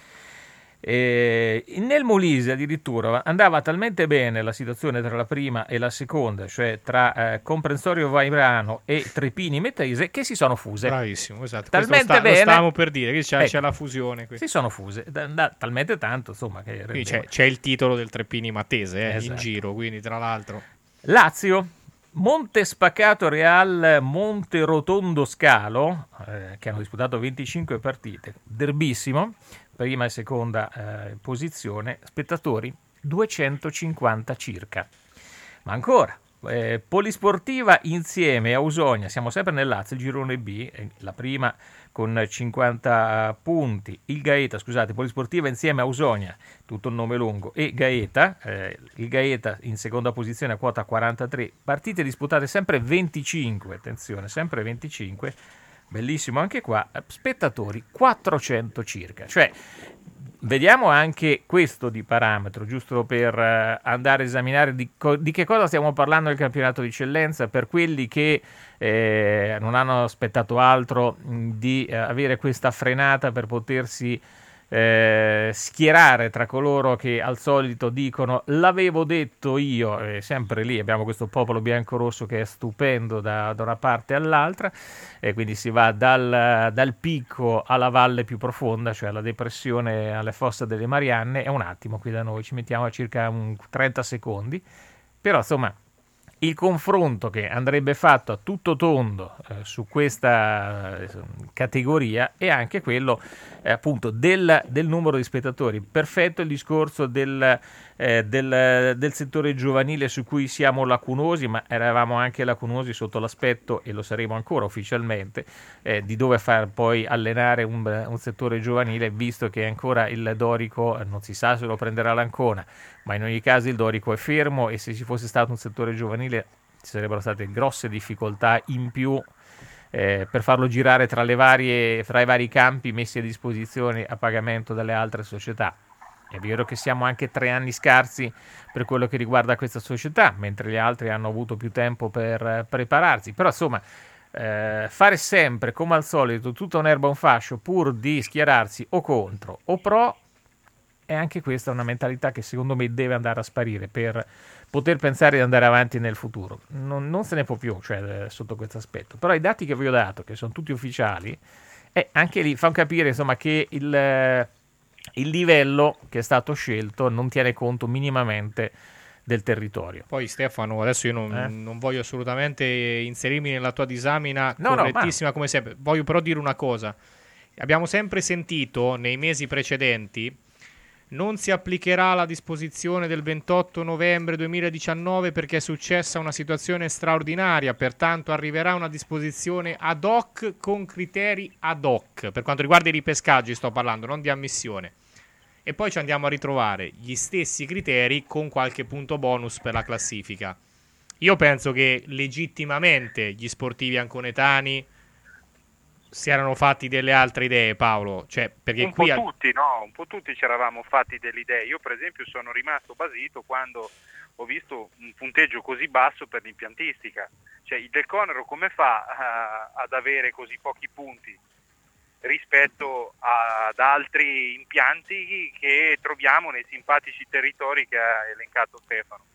E nel Molise addirittura andava talmente bene la situazione tra la prima e la seconda, cioè tra eh, Comprensorio Vairano e Trepini Metese, che si sono fuse. Bravissimo, esatto. Talmente sta, bene. Lo stavamo per dire, che c'è, ecco, c'è la fusione qui. Si sono fuse, da, da, talmente tanto, insomma, che quindi c'è, c'è il titolo del Trepini Matese eh, esatto. in giro, quindi tra l'altro. Lazio. Monte Spaccato Real, Monte Rotondo Scalo, eh, che hanno disputato venticinque partite, derbissimo, prima e seconda eh, posizione, spettatori duecentocinquanta circa. Ma ancora, eh, Polisportiva insieme a Ausonia, siamo sempre nel Lazio, il girone B, eh, la prima con cinquanta punti, il Gaeta, scusate, Polisportiva insieme a Ausonia, tutto il nome lungo, e Gaeta, eh, il Gaeta in seconda posizione a quota quarantatré, partite disputate sempre venticinque, attenzione, sempre venticinque, bellissimo anche qua, spettatori quattrocento circa, cioè vediamo anche questo di parametro, giusto per uh, andare a esaminare di, co- di che cosa stiamo parlando nel campionato di eccellenza, per quelli che eh, non hanno aspettato altro mh, di uh, avere questa frenata per potersi eh, schierare tra coloro che al solito dicono l'avevo detto io, e sempre lì abbiamo questo popolo bianco-rosso che è stupendo da, da una parte all'altra, e quindi si va dal, dal picco alla valle più profonda, cioè alla depressione, alle fosse delle Marianne. È un attimo qui da noi, ci mettiamo a circa un trenta secondi, però insomma il confronto che andrebbe fatto a tutto tondo eh, su questa eh, categoria è anche quello eh, appunto del, del numero di spettatori. Perfetto il discorso del, eh, del, del settore giovanile su cui siamo lacunosi, ma eravamo anche lacunosi sotto l'aspetto, e lo saremo ancora ufficialmente, eh, di dove far poi allenare un, un settore giovanile, visto che ancora il Dorico non si sa se lo prenderà l'Ancona, ma in ogni caso il Dorico è fermo, e se ci fosse stato un settore giovanile ci sarebbero state grosse difficoltà in più eh, per farlo girare tra le varie, fra i vari campi messi a disposizione a pagamento dalle altre società. È vero che siamo anche tre anni scarsi per quello che riguarda questa società, mentre gli altri hanno avuto più tempo per prepararsi, però insomma eh, fare sempre come al solito tutta un'erba un fascio pur di schierarsi o contro o pro, è anche questa una mentalità che secondo me deve andare a sparire per poter pensare di andare avanti nel futuro. Non, non se ne può più, cioè, sotto questo aspetto. Però i dati che vi ho dato, che sono tutti ufficiali, eh, anche lì fanno capire insomma che il, il livello che è stato scelto non tiene conto minimamente del territorio. Poi Stefano, adesso io non, eh? non voglio assolutamente inserirmi nella tua disamina no, correttissima no, ma... come sempre. Voglio però dire una cosa. Abbiamo sempre sentito nei mesi precedenti: non si applicherà la disposizione del ventotto novembre duemiladiciannove perché è successa una situazione straordinaria, pertanto arriverà una disposizione ad hoc con criteri ad hoc. Per quanto riguarda i ripescaggi sto parlando, non di ammissione. E poi ci andiamo a ritrovare gli stessi criteri con qualche punto bonus per la classifica. Io penso che legittimamente gli sportivi anconetani si erano fatti delle altre idee, Paolo, cioè perché un qui po' a... tutti, no, un po' tutti ci eravamo fatti delle idee. Io per esempio sono rimasto basito quando ho visto un punteggio così basso per l'impiantistica. Cioè il Del Conero come fa uh, ad avere così pochi punti rispetto a, ad altri impianti che troviamo nei simpatici territori che ha elencato Stefano?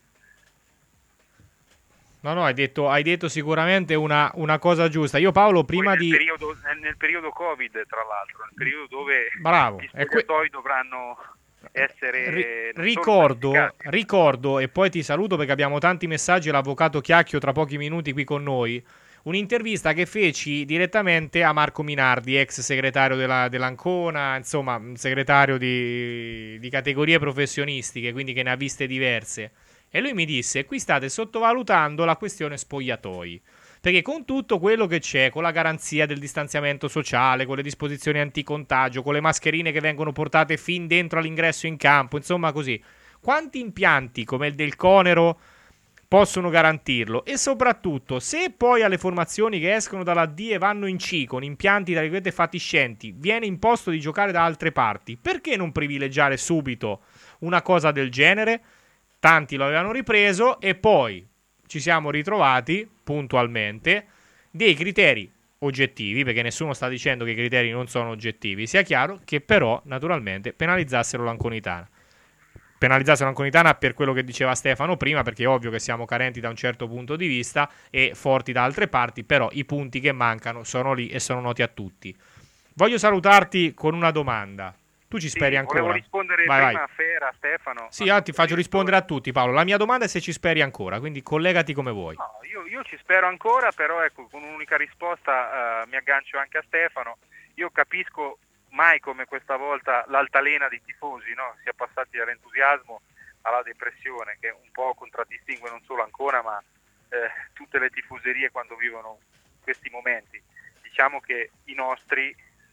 No, no, hai detto, hai detto sicuramente una, una cosa giusta. Io Paolo prima nel di... Periodo, nel, nel periodo Covid, tra l'altro, nel periodo dove Bravo. gli spogliatoi que... dovranno essere... Ri- ricordo, ricordo, e poi ti saluto perché abbiamo tanti messaggi, l'avvocato Chiacchio tra pochi minuti qui con noi, un'intervista che feci direttamente a Marco Minardi, ex segretario della, dell'Ancona, insomma, un segretario di, di categorie professionistiche, quindi che ne ha viste diverse. E lui mi disse: qui state sottovalutando la questione spogliatoi, perché con tutto quello che c'è, con la garanzia del distanziamento sociale, con le disposizioni anticontagio, con le mascherine che vengono portate fin dentro all'ingresso in campo, insomma così, quanti impianti come il del Conero possono garantirlo? E soprattutto, se poi alle formazioni che escono dalla D e vanno in C con impianti tra virgolette fatiscenti viene imposto di giocare da altre parti, perché non privilegiare subito una cosa del genere? Tanti lo avevano ripreso e poi ci siamo ritrovati puntualmente dei criteri oggettivi, perché nessuno sta dicendo che i criteri non sono oggettivi, sia chiaro, che però naturalmente penalizzassero l'Anconitana. Penalizzassero l'Anconitana per quello che diceva Stefano prima, perché è ovvio che siamo carenti da un certo punto di vista e forti da altre parti, però i punti che mancano sono lì e sono noti a tutti. Voglio salutarti con una domanda. Tu ci speri sì, ancora? Volevo rispondere vai, prima vai. a Fera, Stefano. Sì, io ti faccio rispondere a tutti, Paolo. La mia domanda è se ci speri ancora, quindi collegati come vuoi. No, io, io ci spero ancora, però ecco, con un'unica risposta uh, mi aggancio anche a Stefano. Io capisco mai come questa volta l'altalena dei tifosi, no? Sia passati dall'entusiasmo alla depressione, che un po' contraddistingue non solo Ancona, ma eh, tutte le tifoserie quando vivono questi momenti. Diciamo che i nostri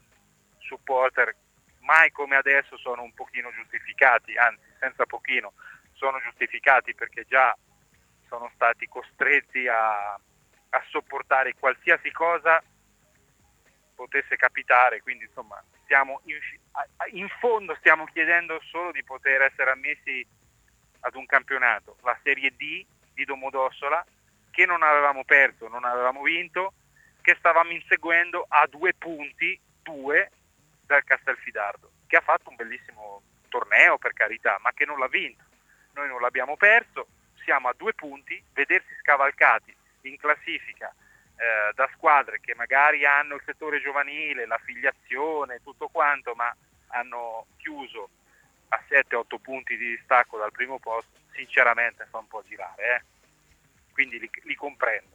supporter mai come adesso sono un pochino giustificati, anzi senza pochino, sono giustificati perché già sono stati costretti a, a sopportare qualsiasi cosa potesse capitare, quindi insomma stiamo in, in fondo stiamo chiedendo solo di poter essere ammessi ad un campionato, la Serie D di Domodossola, che non avevamo perso, non avevamo vinto, che stavamo inseguendo a due punti, due dal Castelfidardo, che ha fatto un bellissimo torneo per carità, ma che non l'ha vinto. Noi non l'abbiamo perso, siamo a due punti, vedersi scavalcati in classifica eh, da squadre che magari hanno il settore giovanile, l'affiliazione, tutto quanto, ma hanno chiuso a sette otto punti di distacco dal primo posto, sinceramente fa un po' girare, eh? Quindi li, li comprendo.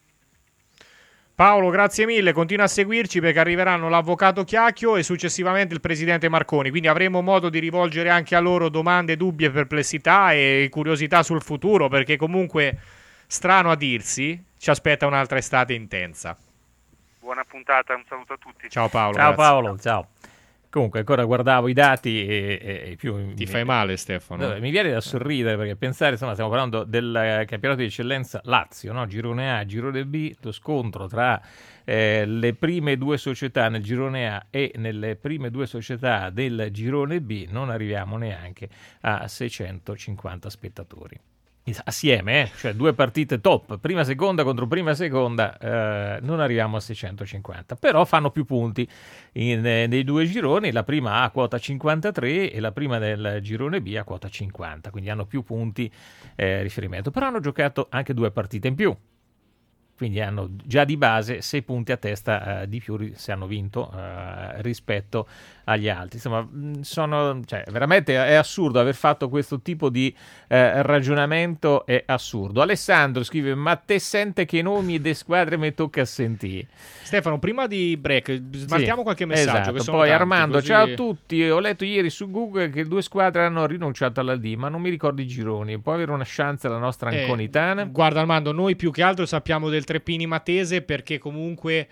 Paolo, grazie mille, continua a seguirci perché arriveranno l'avvocato Chiacchio e successivamente il presidente Marconi, quindi avremo modo di rivolgere anche a loro domande, dubbi e perplessità e curiosità sul futuro, perché comunque, strano a dirsi, ci aspetta un'altra estate intensa. Buona puntata, un saluto a tutti. Ciao Paolo. Ciao grazie. Paolo, ciao. Comunque ancora guardavo i dati e, e, e più Ti mi, fai male, Stefano? No, mi viene da sorridere perché pensare, insomma, stiamo parlando del campionato di eccellenza Lazio, no? Girone A, Girone B, lo scontro tra eh, le prime due società nel Girone A e nelle prime due società del Girone B non arriviamo neanche a seicentocinquanta spettatori. Assieme, eh? Cioè due partite top, prima seconda contro prima seconda, eh, non arriviamo a seicentocinquanta, però fanno più punti in, eh, nei due gironi, la prima A a quota cinquantatré e la prima del girone B a quota cinquanta, quindi hanno più punti eh, riferimento, però hanno giocato anche due partite in più, quindi hanno già di base sei punti a testa eh, di più se hanno vinto eh, rispetto agli altri. Insomma, sono, cioè, veramente è assurdo aver fatto questo tipo di eh, ragionamento, è assurdo. Alessandro scrive: ma te sente che nomi de squadre mi tocca sentire? Stefano, prima di break smaltiamo sì, qualche messaggio, esatto. che sono Poi tanti, Armando, così... ciao a tutti, ho letto ieri su Google che due squadre hanno rinunciato alla D, ma non mi ricordo i gironi, può avere una chance la nostra Anconitana? Eh, guarda Armando, noi più che altro sappiamo del Treppini Matese perché comunque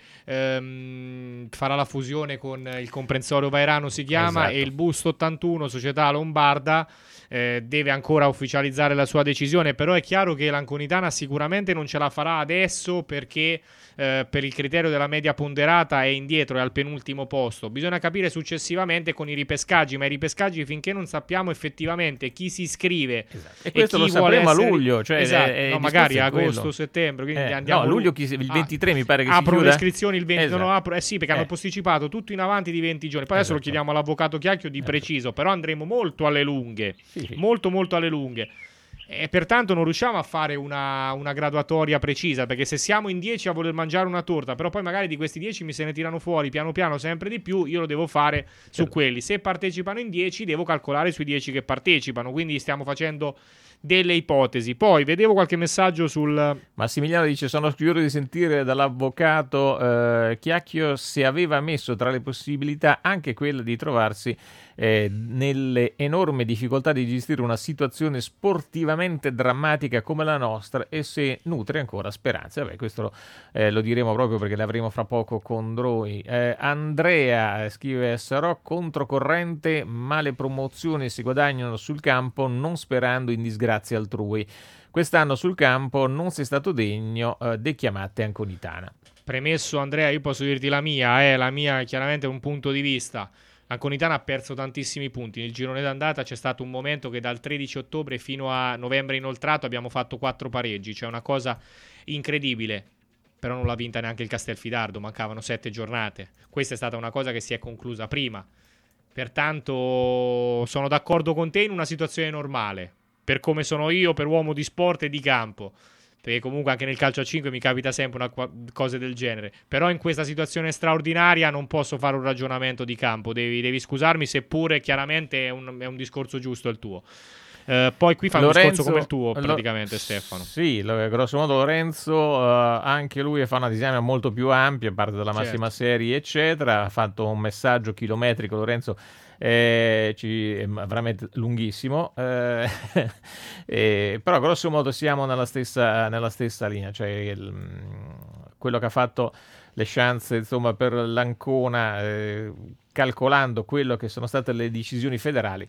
ehm, farà la fusione con il comprensorio Vairano, si chiama, esatto. E il Busto ottantuno, società lombarda, eh, deve ancora ufficializzare la sua decisione, però è chiaro che l'Anconitana sicuramente non ce la farà adesso perché eh, per il criterio della media ponderata è indietro, è al penultimo posto. Bisogna capire successivamente con i ripescaggi, ma i ripescaggi finché non sappiamo effettivamente chi si iscrive, esatto. E questo e lo chi vuole sapremo essere... a luglio, cioè esatto. è, è no, magari agosto, quello. settembre, quindi eh, andiamo no, luglio chi, il ventitré ah, mi pare che si aprono chiuda. le iscrizioni il venti, esatto. no, apro, eh sì, perché eh. hanno posticipato tutto in avanti di venti giorni. Poi adesso esatto. lo chiediamo all'avvocato Chiacchio di esatto. preciso, però andremo molto alle lunghe, sì. molto molto alle lunghe. E pertanto non riusciamo a fare una, una graduatoria precisa, perché se siamo in dieci a voler mangiare una torta, però poi magari di questi dieci mi se ne tirano fuori piano piano sempre di più, io lo devo fare certo. su quelli. Se partecipano in dieci devo calcolare sui dieci che partecipano, quindi stiamo facendo delle ipotesi. Poi vedevo qualche messaggio sul... Massimiliano dice: sono curioso di sentire dall'avvocato eh, Chiacchio se aveva messo tra le possibilità anche quella di trovarsi eh, nelle enormi difficoltà di gestire una situazione sportivamente drammatica come la nostra e se nutre ancora speranze. Vabbè, questo eh, lo diremo proprio perché l'avremo fra poco con Droi. Eh, Andrea scrive: sarò controcorrente, ma le promozioni si guadagnano sul campo non sperando in disgrazie altrui. Quest'anno sul campo non sei stato degno eh, de chiamate Anconitana. Premesso Andrea, io posso dirti la mia, eh, la mia chiaramente è un punto di vista. L'Anconitana ha perso tantissimi punti. Nel girone d'andata c'è stato un momento che dal tredici ottobre fino a novembre inoltrato abbiamo fatto quattro pareggi, cioè una cosa incredibile. Però non l'ha vinta neanche il Castelfidardo, mancavano sette giornate. Questa è stata una cosa che si è conclusa prima. Pertanto sono d'accordo con te in una situazione normale, per come sono io, per uomo di sport e di campo, perché comunque anche nel calcio a cinque mi capita sempre una cosa del genere, però in questa situazione straordinaria non posso fare un ragionamento di campo, devi, devi scusarmi, seppure chiaramente è un, è un discorso giusto il tuo. Uh, poi qui fa un Lorenzo, discorso come il tuo praticamente, lo, Stefano. Sì, lo, grosso modo Lorenzo uh, anche lui fa una disamina molto più ampia, parte dalla massima certo. serie eccetera, ha fatto un messaggio chilometrico Lorenzo, eh, ci, è veramente lunghissimo, eh, eh, però grosso modo siamo nella stessa, nella stessa linea, cioè il, quello che ha fatto le chance insomma per l'Ancona, eh, calcolando quello che sono state le decisioni federali,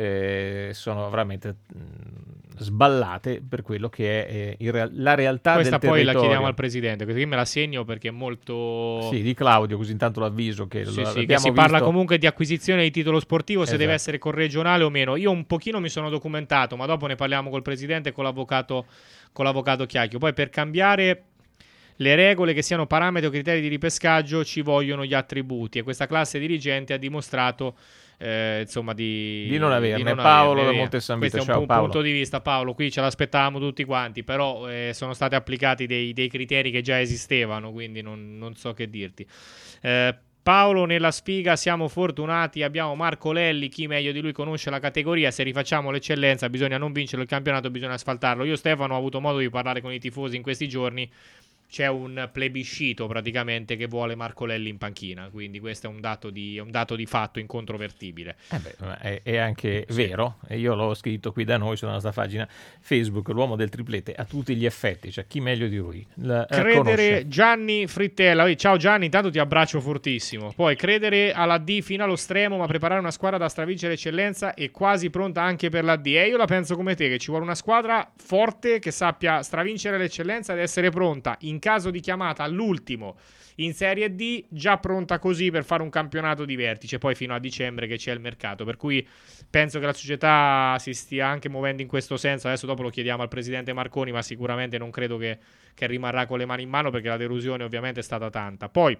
eh, sono veramente mh, sballate per quello che è eh, il real- la realtà Questa del territorio. poi la chiediamo al presidente, così me la segno perché è molto... Sì, di Claudio, così intanto l'avviso che, Sì, lo, sì, che abbiamo si visto... parla comunque di acquisizione di titolo sportivo, se Esatto. deve essere corregionale o meno. Io un pochino mi sono documentato, ma dopo ne parliamo col presidente e con l'avvocato, con l'avvocato Chiacchio. Poi per cambiare le regole, che siano parametri o criteri di ripescaggio, ci vogliono gli attributi, e questa classe dirigente ha dimostrato eh, insomma di, di non averne. di non Paolo averne, da via. Monte San Vito, questo è un ciao pu- Paolo. punto di vista, Paolo, qui ce l'aspettavamo tutti quanti, però eh, sono stati applicati dei, dei criteri che già esistevano, quindi non, non so che dirti. eh, Paolo, nella sfiga siamo fortunati, abbiamo Marco Lelli, chi meglio di lui conosce la categoria, se rifacciamo l'eccellenza bisogna non vincere il campionato, bisogna asfaltarlo. Io Stefano ho avuto modo di parlare con i tifosi in questi giorni, c'è un plebiscito praticamente che vuole Marco Lelli in panchina, quindi questo è un dato di, un dato di fatto incontrovertibile. Eh beh, è, è anche sì. vero, e io l'ho scritto qui da noi sulla nostra pagina Facebook, l'uomo del triplete a tutti gli effetti, cioè chi meglio di lui la, credere conosce. Gianni Frittella, ciao Gianni, intanto ti abbraccio fortissimo. Poi credere alla D fino allo stremo, ma preparare una squadra da stravincere eccellenza e quasi pronta anche per la D. E io la penso come te, che ci vuole una squadra forte che sappia stravincere l'eccellenza ed essere pronta in caso di chiamata all'ultimo in Serie D, già pronta così per fare un campionato di vertice, poi fino a dicembre che c'è il mercato, per cui penso che la società si stia anche muovendo in questo senso. Adesso dopo lo chiediamo al presidente Marconi, ma sicuramente non credo che, che rimarrà con le mani in mano, perché la delusione ovviamente è stata tanta. Poi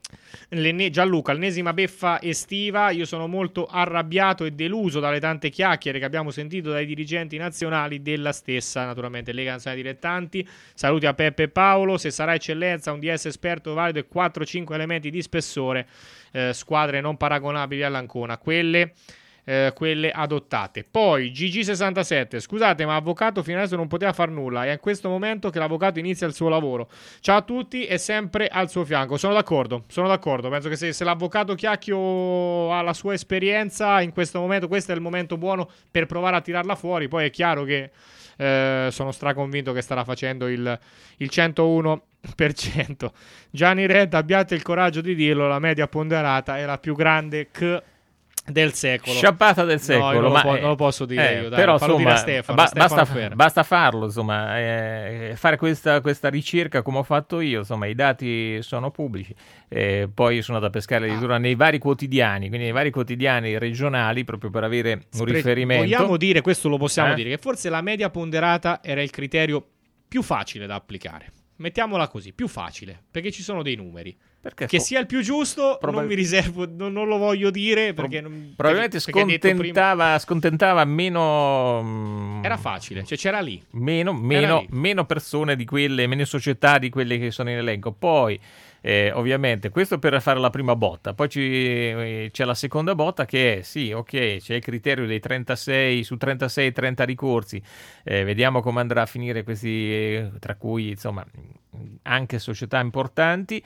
L'enne- Gianluca, l'ennesima beffa estiva, io sono molto arrabbiato e deluso dalle tante chiacchiere che abbiamo sentito dai dirigenti nazionali della stessa, naturalmente, Lega Nazionale Dilettanti. Saluti a Peppe e Paolo, se sarà eccellenza, un D S esperto valido e quattro cinque elementi di spessore, eh, squadre non paragonabili all'Ancona, quelle Eh, quelle adottate. Poi G G sessantasette, scusate ma avvocato fino adesso non poteva far nulla, è in questo momento che l'avvocato inizia il suo lavoro. Ciao a tutti, è sempre al suo fianco. Sono d'accordo, sono d'accordo, penso che se, se l'avvocato Chiacchio ha la sua esperienza in questo momento, questo è il momento buono per provare a tirarla fuori. Poi è chiaro che eh, sono straconvinto che starà facendo il, il centouno per cento. Gianni Red, abbiate il coraggio di dirlo, la media ponderata è la più grande che del secolo. Sciappata del secolo. No, io non, ma lo, po- è, non lo posso dire eh, io, dai. Però Fallo insomma, dire a Stefano, ba- Stefano basta, Ferro. basta farlo, insomma, eh, fare questa, questa ricerca come ho fatto io, insomma, i dati sono pubblici, eh, poi io sono andato a pescare addirittura ah. nei vari quotidiani, quindi nei vari quotidiani regionali, proprio per avere un Spre- riferimento. Vogliamo dire, questo lo possiamo eh? dire, che forse la media ponderata era il criterio più facile da applicare. Mettiamola così, più facile, perché ci sono dei numeri. Perché che so- sia il più giusto, probab- non mi riservo, non, non lo voglio dire perché Pro- non, probabilmente perché, perché scontentava, prima... scontentava meno. Mh, era facile, cioè c'era lì. Meno, era meno, lì. meno persone di quelle, meno società di quelle che sono in elenco. Poi, eh, ovviamente, questo per fare la prima botta. Poi ci, eh, c'è la seconda botta che è, sì, ok, c'è il criterio dei trentasei, su trentasei trenta ricorsi. Eh, vediamo come andrà a finire questi, eh, tra cui, insomma, anche società importanti.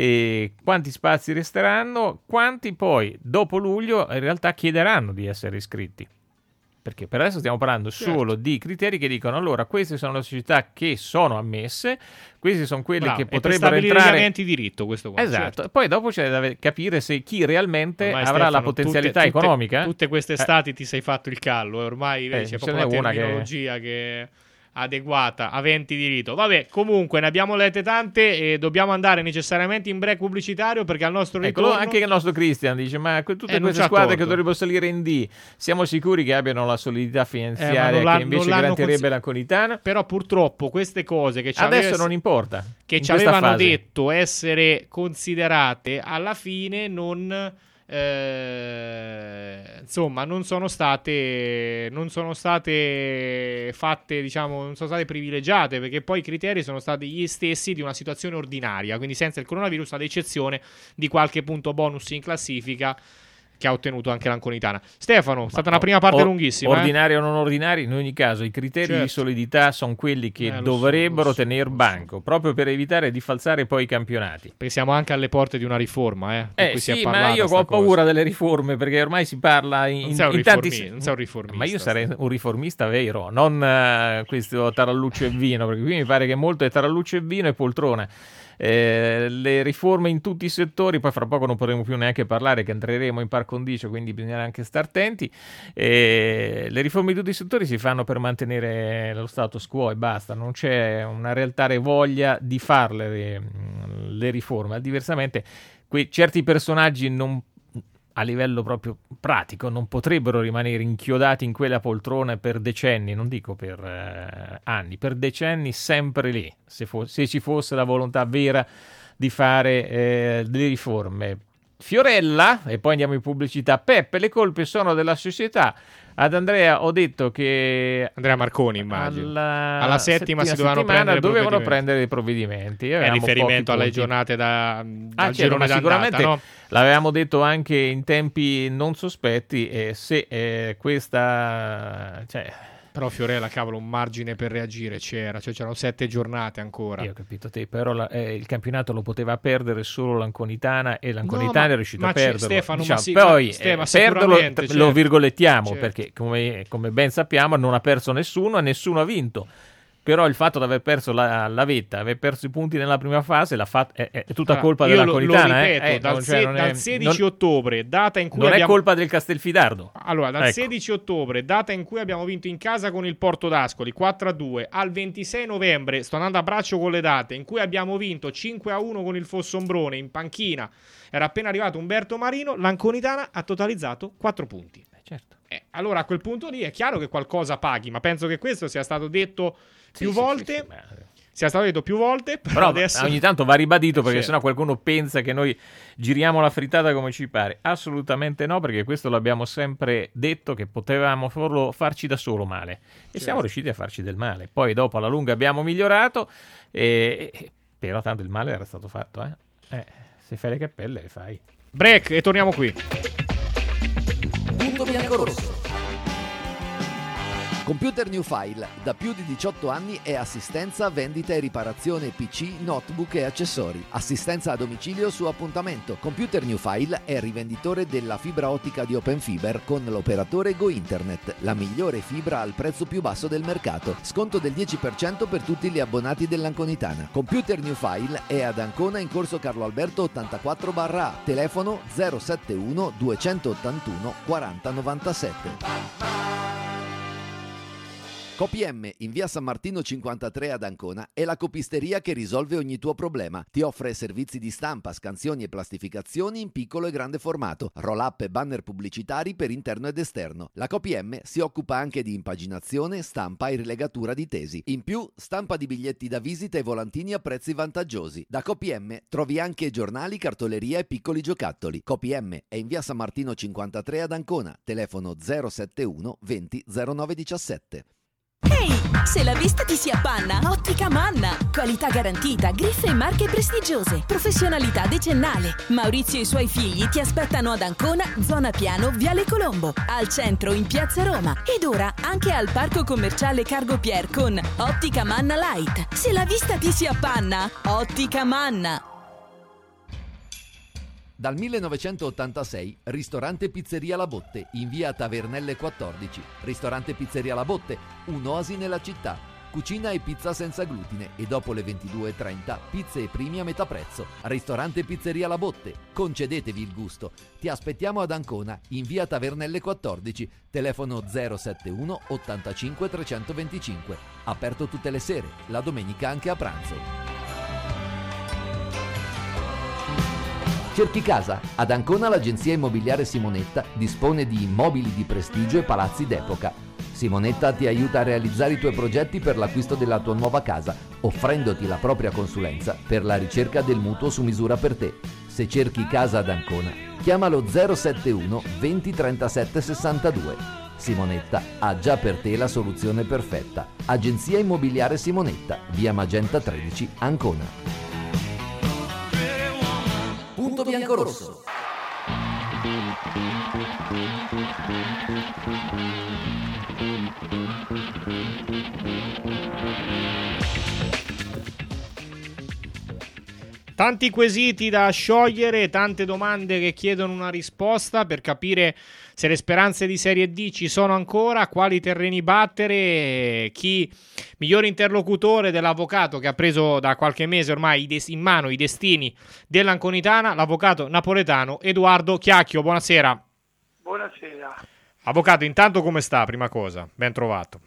E quanti spazi resteranno, quanti poi dopo luglio in realtà chiederanno di essere iscritti, perché per adesso stiamo parlando certo. solo di criteri che dicono allora queste sono le società che sono ammesse, queste sono quelle Bravo, che e per potrebbero stabilire entrare gli elementi di diritto, questo qua, esatto, certo. poi dopo c'è da capire se chi realmente Ormai, avrà Stefano, la potenzialità tutte, tutte, economica. Tutte queste estati eh. ti sei fatto il callo, ormai vedi, Eh, c'è ce proprio n'è una una che- terminologia che... adeguata, aventi diritto. Vabbè, comunque ne abbiamo lette tante e dobbiamo andare necessariamente in break pubblicitario perché al nostro Eccolo, ritorno anche il nostro Cristian dice ma que- tutte Eh, non queste c'ha squadre torto. che dovrebbero salire in D siamo sicuri che abbiano la solidità Eh, ma finanziaria non l'han- che invece non l'hanno garantirebbe consi- la Conitana? però purtroppo queste cose che ci Adesso aveva- non importa che in ci questa avevano fase. detto essere considerate alla fine non eh, insomma non sono state non sono state fatte, diciamo, non sono state privilegiate, perché poi i criteri sono stati gli stessi di una situazione ordinaria, quindi senza il coronavirus, ad eccezione di qualche punto bonus in classifica che ha ottenuto anche l'Anconitana. Stefano, è stata una prima parte or- lunghissima. Ordinari eh? o non ordinari, in ogni caso i criteri Certo. di solidità sono quelli che Eh, lo dovrebbero so, lo so, tener lo so. banco, proprio per evitare di falsare poi i campionati. Pensiamo anche alle porte di una riforma, eh, di Eh cui si è sì, ma parlata io sta ho paura cosa. delle riforme, perché ormai si parla in, Non sei un in tanti... riformi- non sei un riformista, Ma io sarei Stefano. un riformista vero, non eh, questo taralluccio e vino, perché qui mi pare che molto è taralluccio e vino e poltrona. Eh, le riforme in tutti i settori, poi fra poco non potremo più neanche parlare che entreremo in par condicio, quindi bisognerà anche stare attenti. Eh, le riforme in tutti i settori si fanno per mantenere lo status quo e basta, non c'è una realtà voglia di farle le, le riforme, diversamente que- certi personaggi non, a livello proprio pratico non potrebbero rimanere inchiodati in quella poltrona per decenni, non dico per eh, anni, per decenni sempre lì, se, fo- se ci fosse la volontà vera di fare eh, delle riforme. Fiorella, e poi andiamo in pubblicità. Peppe, le colpe sono della società. Ad Andrea ho detto che Andrea Marconi, immagino. alla, Alla settima si dovevano settimana prendere dovevano provvedimenti. prendere dei provvedimenti. È Avevamo riferimento pochi alle punti. giornate da, dal Ah, certo, girone ma d'andata, sicuramente no? l'avevamo detto anche in tempi non sospetti, e se eh, questa, cioè, Però Fiorella, cavolo, un margine per reagire c'era, cioè c'erano sette giornate ancora. io ho capito te, però la- eh, il campionato lo poteva perdere solo l'Anconitana e l'Anconitana No, ma- è riuscito ma a c'è- perderlo. Stefano, Diciamo, ma sì, poi ma- Ste- ma eh, perderlo sicuramente, lo certo. virgolettiamo, Certo. perché come, come ben sappiamo non ha perso nessuno e nessuno ha vinto. Però il fatto di aver perso la, la vetta, aver perso i punti nella prima fase l'ha fat- è, è tutta Allora, colpa io lo- dell'Anconitana. lo eh. ripeto, Eh, dal, non- cioè, se- non è- dal sedici non- ottobre, data in cui non è abbiamo... colpa del Castelfidardo. Allora, dal Ecco. sedici ottobre, data in cui abbiamo vinto in casa con il Porto d'Ascoli quattro a due, al ventisei novembre, sto andando a braccio con le date, in cui abbiamo vinto cinque a uno con il Fossombrone in panchina, era appena arrivato Umberto Marino, l'Anconitana ha totalizzato quattro punti. Eh, certo. Eh, allora a quel punto lì è chiaro che qualcosa paghi, ma penso che questo sia stato detto più Sì, sì, volte. sì, sì, ma- Sia stato detto più volte, però, Però adesso ogni tanto va ribadito, perché Sì. sennò qualcuno pensa che noi giriamo la frittata come ci pare. Assolutamente no, perché questo l'abbiamo sempre detto, che potevamo farlo, farci da solo male, e Certo. siamo riusciti a farci del male. Poi dopo alla lunga abbiamo migliorato, e, e- però tanto il male era stato fatto. Eh? Eh, se fai le cappelle le fai. break e torniamo qui. Punto bianco-rosso. Computer New File, da più di diciotto anni è assistenza, vendita e riparazione P C, notebook e accessori. Assistenza a domicilio su appuntamento. Computer New File è rivenditore della fibra ottica di Open Fiber con l'operatore Go Internet, la migliore fibra al prezzo più basso del mercato. Sconto del dieci per cento per tutti gli abbonati dell'Anconitana. Computer New File è ad Ancona in corso Carlo Alberto ottantaquattro A, telefono zero sette uno due otto uno quaranta novantasette. CopiM in via San Martino cinquantatré ad Ancona è la copisteria che risolve ogni tuo problema. Ti offre servizi di stampa, scansioni e plastificazioni in piccolo e grande formato, roll-up e banner pubblicitari per interno ed esterno. La CopiM si occupa anche di impaginazione, stampa e rilegatura di tesi. In più, stampa di biglietti da visita e volantini a prezzi vantaggiosi. Da CopiM trovi anche giornali, cartoleria e piccoli giocattoli. CopiM è in via San Martino cinquantatré ad Ancona, telefono zero sette uno venti zero nove diciassette. Ehi, se la vista ti si appanna, Ottica Manna. Qualità garantita, griffe e marche prestigiose, professionalità decennale. Maurizio e i suoi figli ti aspettano ad Ancona, zona Piano, Viale Colombo, al centro in Piazza Roma ed ora anche al parco commerciale Cargo Pier con Ottica Manna Light. Se la vista ti si appanna, Ottica Manna. Dal millenovecentottantasei, ristorante Pizzeria La Botte, in via Tavernelle quattordici. Ristorante Pizzeria La Botte, un'oasi nella città. Cucina e pizza senza glutine e dopo le ventidue e trenta pizze e primi a metà prezzo. Ristorante Pizzeria La Botte, concedetevi il gusto. Ti aspettiamo ad Ancona, in via Tavernelle quattordici, telefono zero sette uno ottantacinque trecentoventicinque. Aperto tutte le sere, la domenica anche a pranzo. Cerchi casa? Ad Ancona l'agenzia immobiliare Simonetta dispone di immobili di prestigio e palazzi d'epoca. Simonetta ti aiuta a realizzare i tuoi progetti per l'acquisto della tua nuova casa, offrendoti la propria consulenza per la ricerca del mutuo su misura per te. Se cerchi casa ad Ancona, chiamalo zero sette uno venti trentasette sessantadue. Simonetta ha già per te la soluzione perfetta. Agenzia immobiliare Simonetta, via Magenta tredici, Ancona. Punto bianco-rosso. Tanti quesiti da sciogliere, tante domande che chiedono una risposta per capire se le speranze di Serie D ci sono ancora, quali terreni battere, chi migliore interlocutore dell'avvocato che ha preso da qualche mese ormai in mano i destini dell'Anconitana, l'avvocato napoletano Edoardo Chiacchio. Buonasera. Buonasera. Avvocato, intanto come sta? Prima cosa, ben trovato.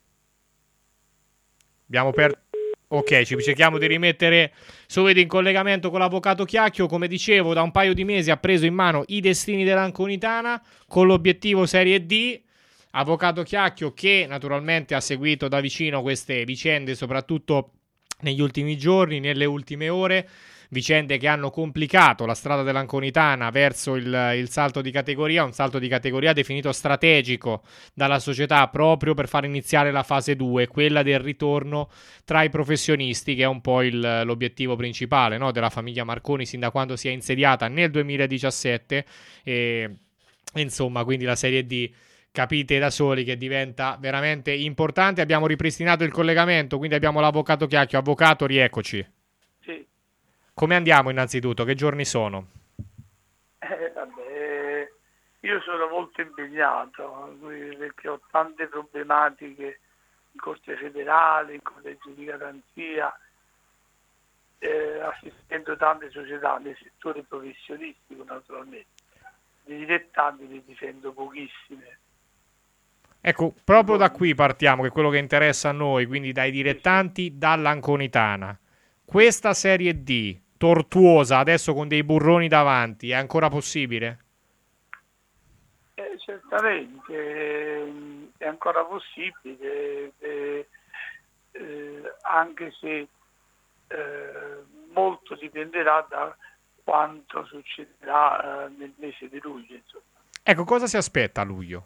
Abbiamo per... Ok, ci cerchiamo di rimettere subito in collegamento con l'avvocato Chiacchio. Come dicevo, da un paio di mesi ha preso in mano i destini dell'Anconitana con l'obiettivo Serie D. Avvocato Chiacchio che naturalmente ha seguito da vicino queste vicende, soprattutto negli ultimi giorni, nelle ultime ore. Vicende che hanno complicato la strada dell'Anconitana verso il, il salto di categoria, un salto di categoria definito strategico dalla società proprio per far iniziare la fase due, quella del ritorno tra i professionisti, che è un po' il, l'obiettivo principale, no, della famiglia Marconi sin da quando si è insediata nel duemiladiciassette. E, insomma, quindi la Serie D, capite da soli che diventa veramente importante. Abbiamo ripristinato il collegamento, quindi abbiamo l'avvocato Chiacchio. Avvocato, rieccoci. Sì. Come andiamo innanzitutto? Che giorni sono? Eh, vabbè, io sono molto impegnato perché ho tante problematiche in Corte Federale, in Collegio di Garanzia, eh, assistendo tante società nel settore professionistico naturalmente. Di dilettanti ne difendo pochissime. Ecco, proprio da qui partiamo, che è quello che interessa a noi, quindi dai dilettanti, dall'Anconitana. Questa Serie D, tortuosa, adesso con dei burroni davanti, è ancora possibile? Eh, certamente eh, è ancora possibile, eh, eh, anche se eh, molto dipenderà da quanto succederà eh, nel mese di luglio. Insomma. Ecco, cosa si aspetta a luglio?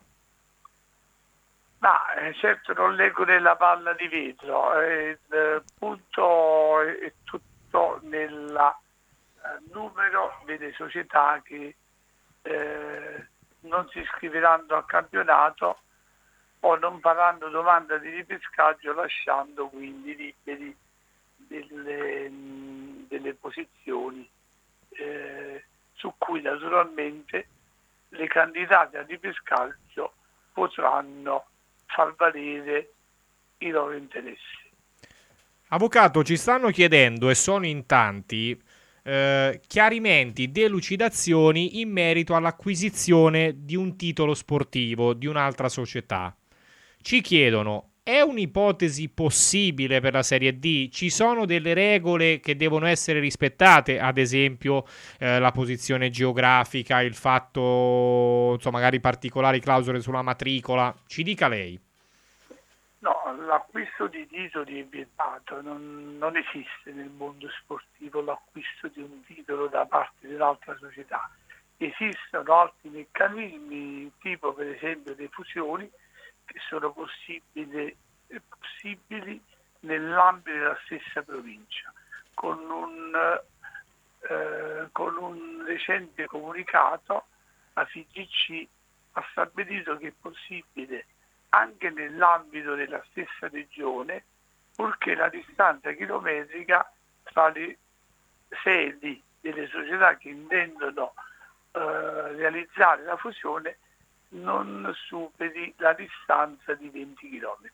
Ma eh, certo non leggo nella palla di vetro, eh, il punto è tutto nel eh, numero delle società che eh, non si iscriveranno al campionato o non faranno domanda di ripescaggio, lasciando quindi liberi delle, delle posizioni eh, su cui naturalmente le candidate al ripescaggio potranno far valere i loro interessi. Avvocato, ci stanno chiedendo, e sono in tanti, eh, chiarimenti, delucidazioni in merito all'acquisizione di un titolo sportivo di un'altra società. Ci chiedono, è un'ipotesi possibile per la Serie D? Ci sono delle regole che devono essere rispettate, ad esempio eh, la posizione geografica, il fatto, insomma, magari particolari clausole sulla matricola? Ci dica lei. No, l'acquisto di titoli è vietato, non, non esiste nel mondo sportivo l'acquisto di un titolo da parte dell'altra società. Esistono altri meccanismi, tipo per esempio le fusioni, che sono possibili, possibili nell'ambito della stessa provincia. Con un, eh, con un recente comunicato la F I G C ha stabilito che è possibile anche nell'ambito della stessa regione, purché la distanza chilometrica tra le sedi delle società che intendono eh, realizzare la fusione non superi la distanza di venti chilometri.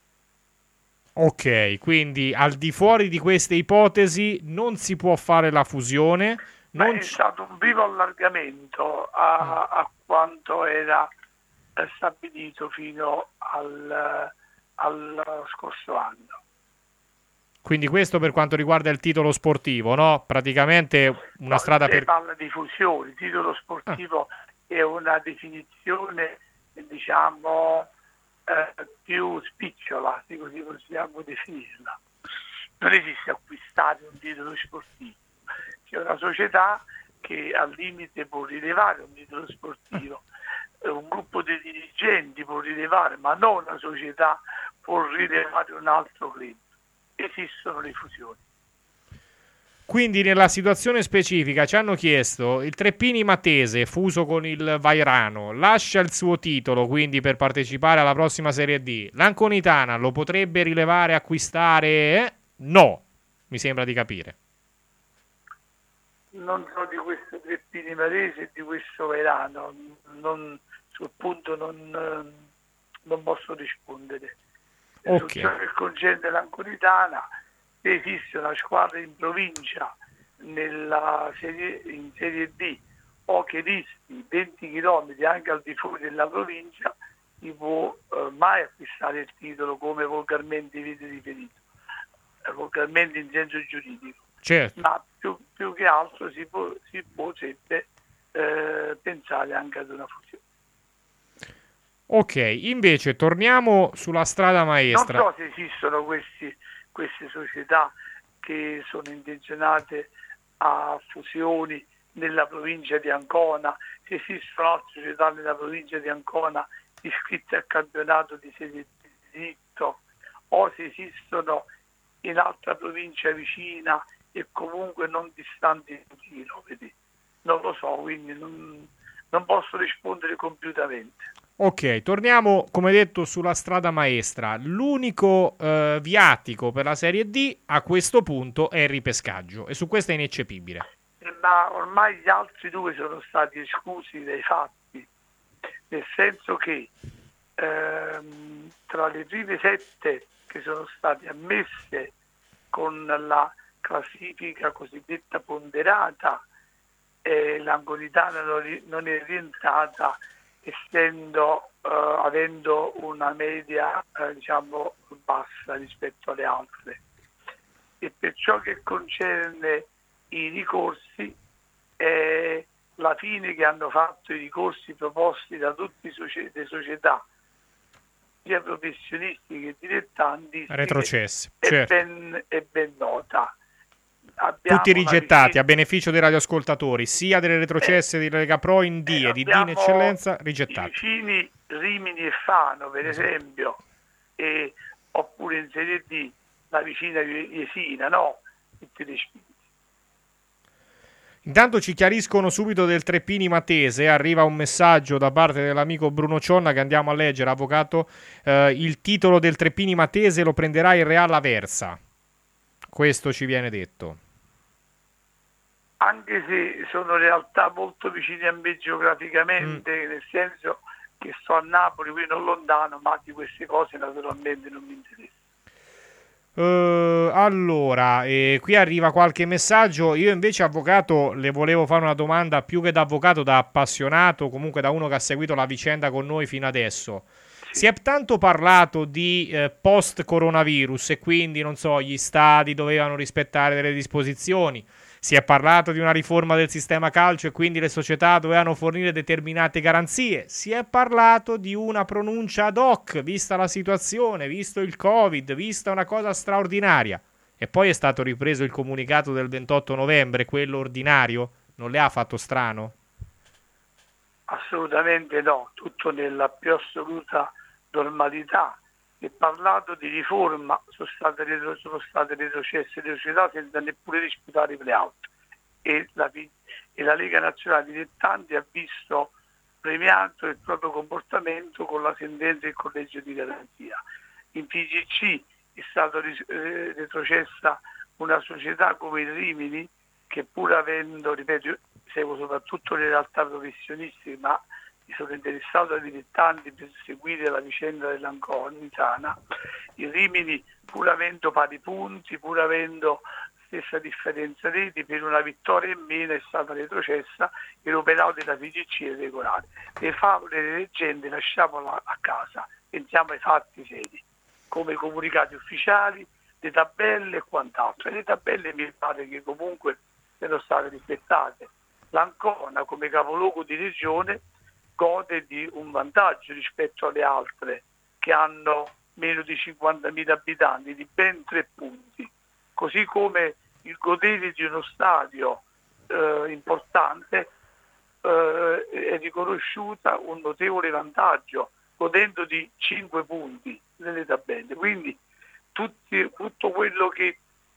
Ok, quindi al di fuori di queste ipotesi non si può fare la fusione. Non è c- stato un vivo allargamento a, a quanto era stabilito fino al, al scorso anno. Quindi questo per quanto riguarda il titolo sportivo, no? Praticamente una no, strada si per... parla di fusioni, titolo sportivo ah. è una definizione, diciamo, eh, più spicciola, se così possiamo definirla. Non esiste acquistare un titolo sportivo, c'è una società che al limite può rilevare un titolo sportivo, un gruppo di dirigenti può rilevare, ma non una società può rilevare un altro club. Esistono le fusioni. Quindi nella situazione specifica ci hanno chiesto il Treppini Matese fuso con il Vairano lascia il suo titolo quindi per partecipare alla prossima Serie D. L'Anconitana lo potrebbe rilevare, acquistare? Eh? No, mi sembra di capire. Non so di questo Treppini Matese e di questo Vairano, non, sul punto non, non posso rispondere. Ok. Su ciò che concerne l'Anconitana, se esiste una squadra in provincia nella serie, in Serie D o che disti venti chilometri anche al di fuori della provincia, si può eh, mai acquistare il titolo, come volgarmente viene riferito, eh, volgarmente in senso giuridico. Certo. Ma più, più che altro si, può, si potrebbe eh, pensare anche ad una fusione. Ok, invece torniamo sulla strada maestra. Non so se esistono questi, queste società che sono intenzionate a fusioni nella provincia di Ancona, se esistono altre società nella provincia di Ancona iscritte al campionato di Serie D diritto, o se esistono in altra provincia vicina e comunque non distanti di chilometri. Non lo so, quindi non, non posso rispondere compiutamente. Ok, torniamo come detto sulla strada maestra. L'unico eh, viatico per la Serie D a questo punto è il ripescaggio e su questo è ineccepibile. Ma ormai gli altri due sono stati esclusi dai fatti, nel senso che ehm, tra le prime sette che sono state ammesse con la classifica cosiddetta ponderata, eh, l'Anconitana non è rientrata, essendo uh, avendo una media uh, diciamo bassa rispetto alle altre. E per ciò che concerne i ricorsi, eh, la fine che hanno fatto i ricorsi proposti da tutte le soci- le società, sia professionisti che dilettanti, retrocessi, è, certo. ben, è ben nota. Abbiamo Tutti rigettati vicina... a beneficio dei radioascoltatori, sia delle retrocesse eh, di Lega Pro in D eh, e di D in eccellenza, rigettati. I vicini Rimini e Fano, per esatto. esempio, e, oppure in Serie D la vicina Jesina, no? Tutti respinti. Intanto ci chiariscono subito del Treppini Matese, arriva un messaggio da parte dell'amico Bruno Cionna che andiamo a leggere. Avvocato, eh, il titolo del Treppini Matese lo prenderà il Real Aversa. Questo ci viene detto. Anche se sono realtà molto vicine a me geograficamente, mm. nel senso che sto a Napoli, qui non lontano, ma di queste cose naturalmente non mi interessa. Uh, allora, eh, qui arriva qualche messaggio. Io invece, avvocato, le volevo fare una domanda più che da avvocato, da appassionato, comunque da uno che ha seguito la vicenda con noi fino adesso. Si è tanto parlato di eh, post-coronavirus e quindi, non so, gli stadi dovevano rispettare delle disposizioni. Si è parlato di una riforma del sistema calcio e quindi le società dovevano fornire determinate garanzie. Si è parlato di una pronuncia ad hoc, vista la situazione, visto il Covid, vista una cosa straordinaria. E poi è stato ripreso il comunicato del ventotto novembre, quello ordinario. Non le ha fatto strano? Assolutamente no, tutto nella più assoluta normalità. Si è parlato di riforma, sono state, retro, sono state retrocesse le società senza neppure disputare i playout, e la, e la Lega Nazionale Dilettanti ha visto premiato il proprio comportamento con la sentenza del collegio di garanzia. In P G C è stata eh, retrocessa una società come il Rimini, che pur avendo, ripeto, seguo soprattutto le realtà professionistiche, ma mi sono interessato ai dilettanti per seguire la vicenda dell'Anconitana. Il Rimini, pur avendo pari punti, pur avendo stessa differenza reti, per una vittoria in meno è stata retrocessa e l'operato della P G C è regolare. Le favole e le leggende lasciamola a casa, pensiamo ai fatti seri, come i comunicati ufficiali, le tabelle e quant'altro. E le tabelle mi pare che comunque siano state rispettate. L'Ancona, come capoluogo di regione, gode di un vantaggio rispetto alle altre che hanno meno di cinquantamila abitanti, di ben tre punti, così come il godere di uno stadio eh, importante eh, è riconosciuta un notevole vantaggio, godendo di cinque punti nelle tabelle. Quindi tutti, tutto quello che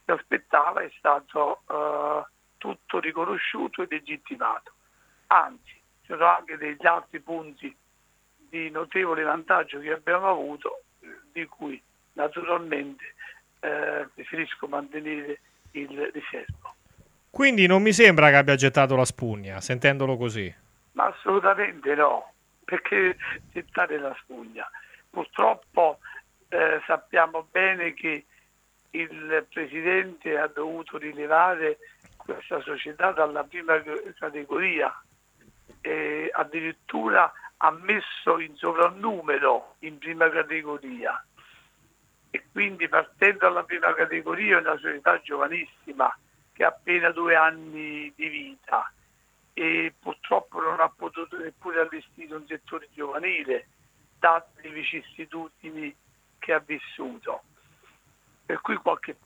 si aspettava è stato eh, tutto riconosciuto e legittimato. Anzi, ci sono anche degli altri punti di notevole vantaggio che abbiamo avuto, di cui naturalmente eh, preferisco mantenere il riservo. Quindi non mi sembra che abbia gettato la spugna, sentendolo così. Ma assolutamente no, perché gettare la spugna? Purtroppo eh, sappiamo bene che il Presidente ha dovuto rilevare questa società dalla prima categoria e addirittura ha messo in sovrannumero in prima categoria, e quindi partendo dalla prima categoria è una società giovanissima che ha appena due anni di vita e purtroppo non ha potuto neppure allestire un settore giovanile date le vicissitudini che ha vissuto. Per cui qualche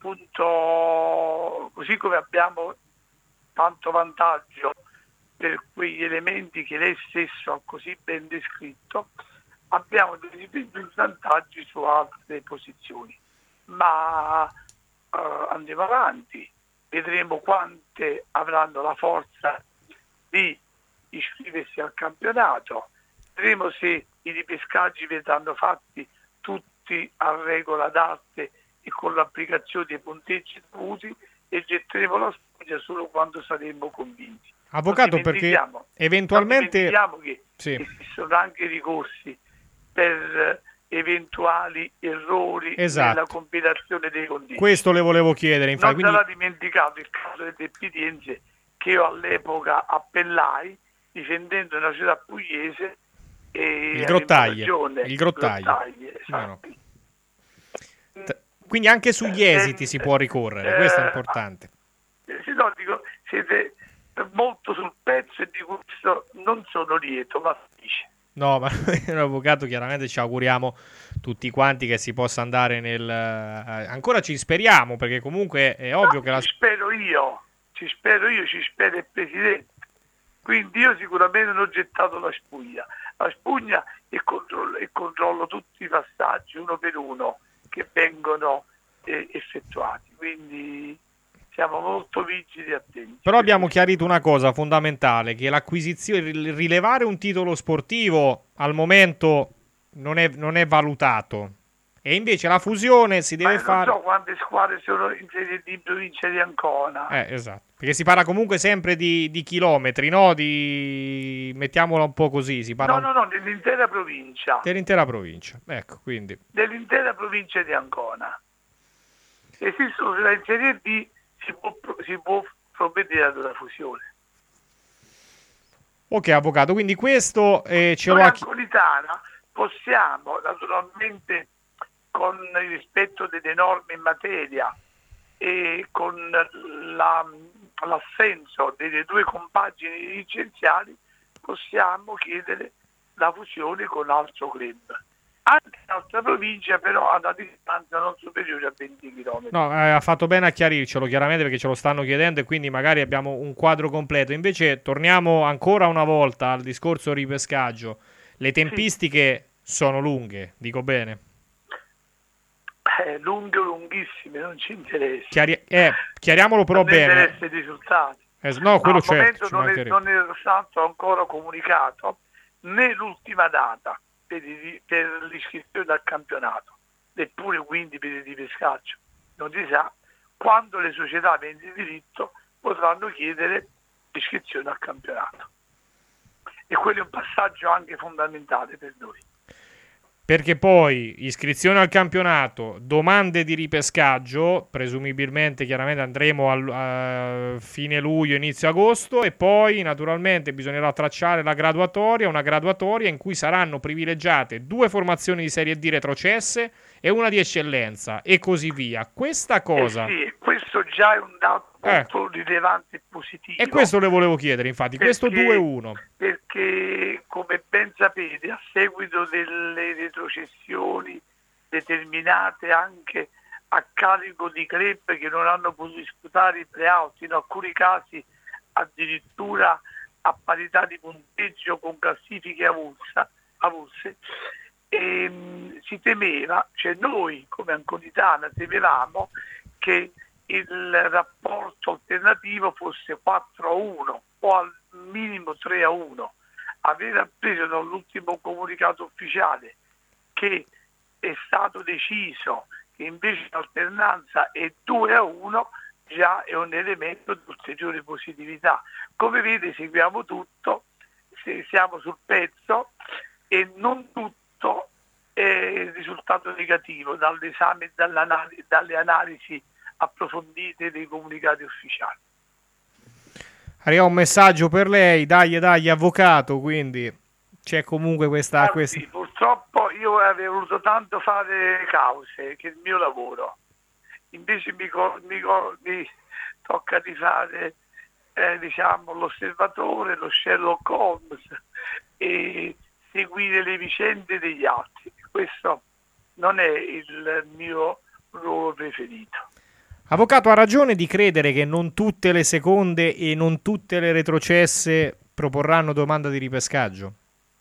punto, così come abbiamo tanto vantaggio per quegli elementi che lei stesso ha così ben descritto, abbiamo dei svantaggi su altre posizioni. Ma uh, andiamo avanti, vedremo quante avranno la forza di iscriversi al campionato, vedremo se i ripescaggi verranno fatti tutti a regola d'arte e con l'applicazione dei punteggi dovuti, e getteremo la spugna solo quando saremo convinti. Avvocato, perché eventualmente che sì. esistono anche ricorsi per eventuali errori esatto. nella compilazione dei contigli. Questo le volevo chiedere. Infatti, non quindi... sarà dimenticato il caso delle Pidienze che io all'epoca appellai difendendo una città pugliese e il Grottaglie. Ragione, Il Grottaglie. Grottaglie esatto. no, no. Quindi anche sugli esiti eh, si può ricorrere, eh, questo è importante. Eh, sì, no, dico, siete molto sul pezzo e di questo non sono lieto, ma felice. No, ma avvocato, chiaramente ci auguriamo tutti quanti che si possa andare nel... Eh, ancora ci speriamo, perché comunque è ovvio no, che la... Ci spero io, ci spero io, ci spera il Presidente. Quindi io sicuramente non ho gettato la spugna. La spugna e controllo, e controllo tutti i passaggi uno per uno che vengono eh, effettuati. Quindi siamo molto vigili e attenti. Però abbiamo chiarito una cosa fondamentale, che l'acquisizione, rilevare un titolo sportivo al momento non è, non è valutato, e invece la fusione si deve Ma fare... non so quante squadre sono in Serie D in provincia di Ancona. Eh, esatto, perché si parla comunque sempre di, di chilometri, no? Di... mettiamola un po' così, si parla... No, no, no, dell'intera provincia. Dell'intera provincia, ecco, quindi... Dell'intera provincia di Ancona. Esistono in Serie D, si può, si può provvedere ad una fusione. Ok, avvocato, quindi questo eh, ce Noi lo ha... Anconitana possiamo, naturalmente, con il rispetto delle norme in materia e con la, l'assenso delle due compagini dirigenziali, possiamo chiedere la fusione con altro club. Anche in altra provincia, però a una distanza non superiore a venti chilometri. No, eh, ha fatto bene a chiarircelo, chiaramente, perché ce lo stanno chiedendo e quindi magari abbiamo un quadro completo. Invece torniamo ancora una volta al discorso ripescaggio. Le tempistiche sì. sono lunghe, dico bene? Eh, lunghe o lunghissime, non ci interessa. Chiari- eh, chiariamolo però non bene. Non interessa i risultati. Eh, no, quello al certo. momento non è, non è stato ancora comunicato né l'ultima data per, i, per l'iscrizione al campionato, neppure quindi per il ripescaggio. Non si sa quando le società aventi diritto potranno chiedere l'iscrizione al campionato. E quello è un passaggio anche fondamentale per noi. Perché poi iscrizione al campionato, domande di ripescaggio, presumibilmente chiaramente andremo a fine luglio, inizio agosto, e poi naturalmente bisognerà tracciare la graduatoria, una graduatoria in cui saranno privilegiate due formazioni di Serie D retrocesse e una di eccellenza, e così via. Questa cosa... Eh sì, questo già è un dato molto eh. rilevante e positivo. E questo le volevo chiedere, infatti, perché, questo due uno. Perché, come ben sapete, a seguito delle retrocessioni determinate anche a carico di club che non hanno potuto disputare i playout, in alcuni casi addirittura a parità di punteggio con classifiche avulsa, avulse, e, si temeva, cioè noi come Anconitana temevamo che il rapporto alternativo fosse quattro a uno o al minimo tre a uno. Aver appreso dall'ultimo comunicato ufficiale che è stato deciso che invece l'alternanza è due a uno già è un elemento di ulteriore positività. Come vede, seguiamo tutto, siamo sul pezzo e non tutto è il risultato negativo dall'esame e dall'analisi, dalle analisi approfondite dei comunicati ufficiali. Arriva un messaggio per lei, dai dai avvocato, quindi c'è comunque questa... Ah, questa... sì, purtroppo io avevo voluto tanto fare cause, che è il mio lavoro, invece mi, mi, mi tocca di fare eh, diciamo l'osservatore, lo Sherlock Holmes e seguire le vicende degli altri. Questo non è il mio ruolo preferito. Avvocato, ha ragione di credere che non tutte le seconde e non tutte le retrocesse proporranno domanda di ripescaggio?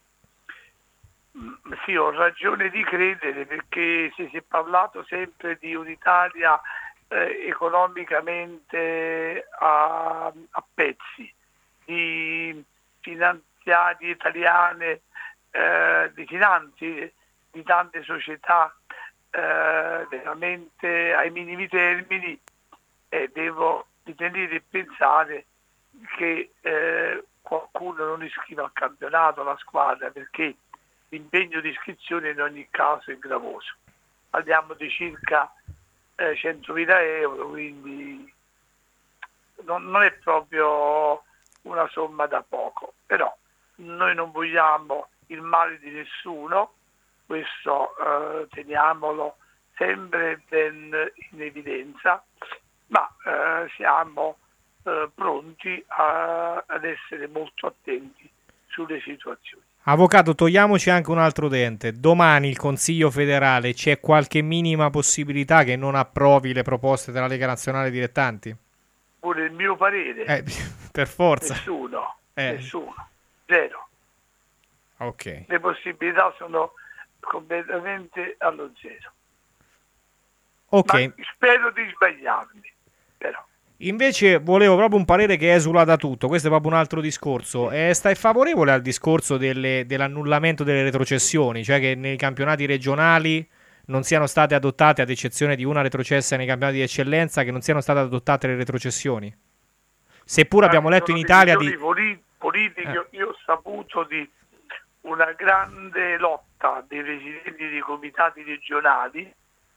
Sì, ho ragione di credere, perché si è parlato sempre di un'Italia eh, economicamente a, a pezzi, di finanziarie italiane, eh, di finanze di tante società eh, veramente ai minimi termini, e devo ritenere e pensare che eh, qualcuno non iscriva al campionato la squadra, perché l'impegno di iscrizione in ogni caso è gravoso. Parliamo di circa eh, centomila euro, quindi non, non è proprio una somma da poco, però noi non vogliamo il male di nessuno, questo eh, teniamolo sempre ben in evidenza, ma eh, siamo eh, pronti a, ad essere molto attenti sulle situazioni. Avvocato, togliamoci anche un altro dente. Domani il Consiglio federale, c'è qualche minima possibilità che non approvi le proposte della Lega Nazionale Dilettanti? Pure il mio parere? Eh, per forza. Nessuno, eh. nessuno, zero. Ok. Le possibilità sono completamente allo zero. Ok. Ma spero di sbagliarmi, però. Invece volevo proprio un parere che esula da tutto, questo è proprio un altro discorso. Eh, stai favorevole al discorso delle, dell'annullamento delle retrocessioni, cioè che nei campionati regionali non siano state adottate, ad eccezione di una retrocessa nei campionati di eccellenza, che non siano state adottate le retrocessioni? Seppur abbiamo letto in Italia di... politiche, eh. Io ho saputo di una grande lotta dei presidenti dei comitati regionali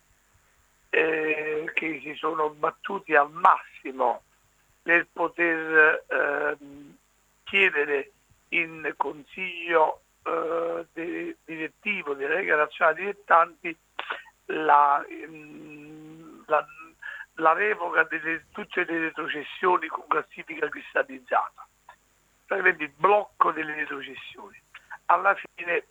Eh, che si sono battuti al massimo per poter eh, chiedere in consiglio eh, de- direttivo della Lega Nazionale Dilettanti la, la, la revoca di tutte le retrocessioni con classifica cristallizzata, praticamente il blocco delle retrocessioni. Alla fine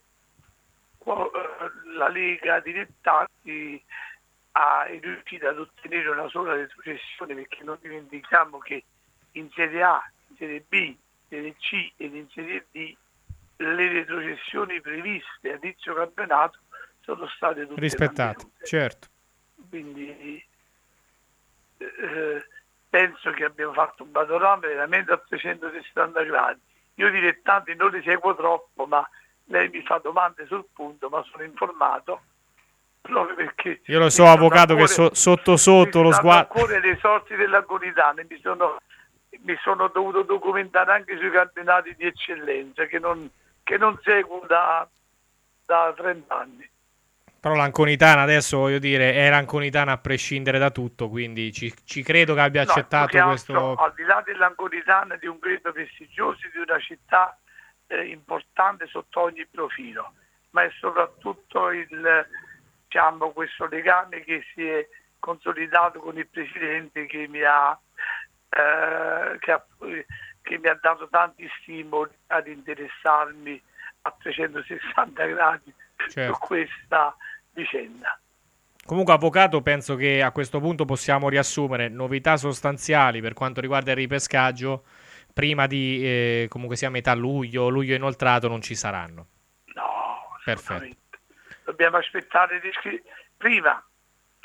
la Lega Dilettanti è riuscita ad ottenere una sola retrocessione, perché non dimentichiamo che in Serie A, in Serie B, in Serie C ed in Serie D le retrocessioni previste ad inizio campionato sono state tutte rispettate, certo. Quindi eh, penso che abbiamo fatto un panorama veramente a trecentosessanta gradi. Io dilettanti non li seguo troppo, ma lei mi fa domande sul punto, ma sono informato. Perché io lo so, avvocato, che so, sotto sotto lo sguardo ancora le sorti dell'Agonitana, mi sono, mi sono dovuto documentare anche sui campionati di eccellenza che non, che non seguo da, da trenta anni. Però l'Anconitana adesso, voglio dire, è l'Anconitana a prescindere da tutto, quindi ci, ci credo che abbia no, accettato questo altro, al di là dell'Anconitana, di un credo prestigioso, di una città eh, importante sotto ogni profilo, ma è soprattutto il diciamo questo legame che si è consolidato con il presidente, che mi ha, eh, che ha, che mi ha dato tanti stimoli ad interessarmi a trecentosessanta gradi certo. su questa vicenda. Comunque, avvocato, penso che a questo punto possiamo riassumere novità sostanziali per quanto riguarda il ripescaggio prima di eh, comunque sia metà luglio, luglio inoltrato, non ci saranno. No, perfetto. Dobbiamo aspettare prima che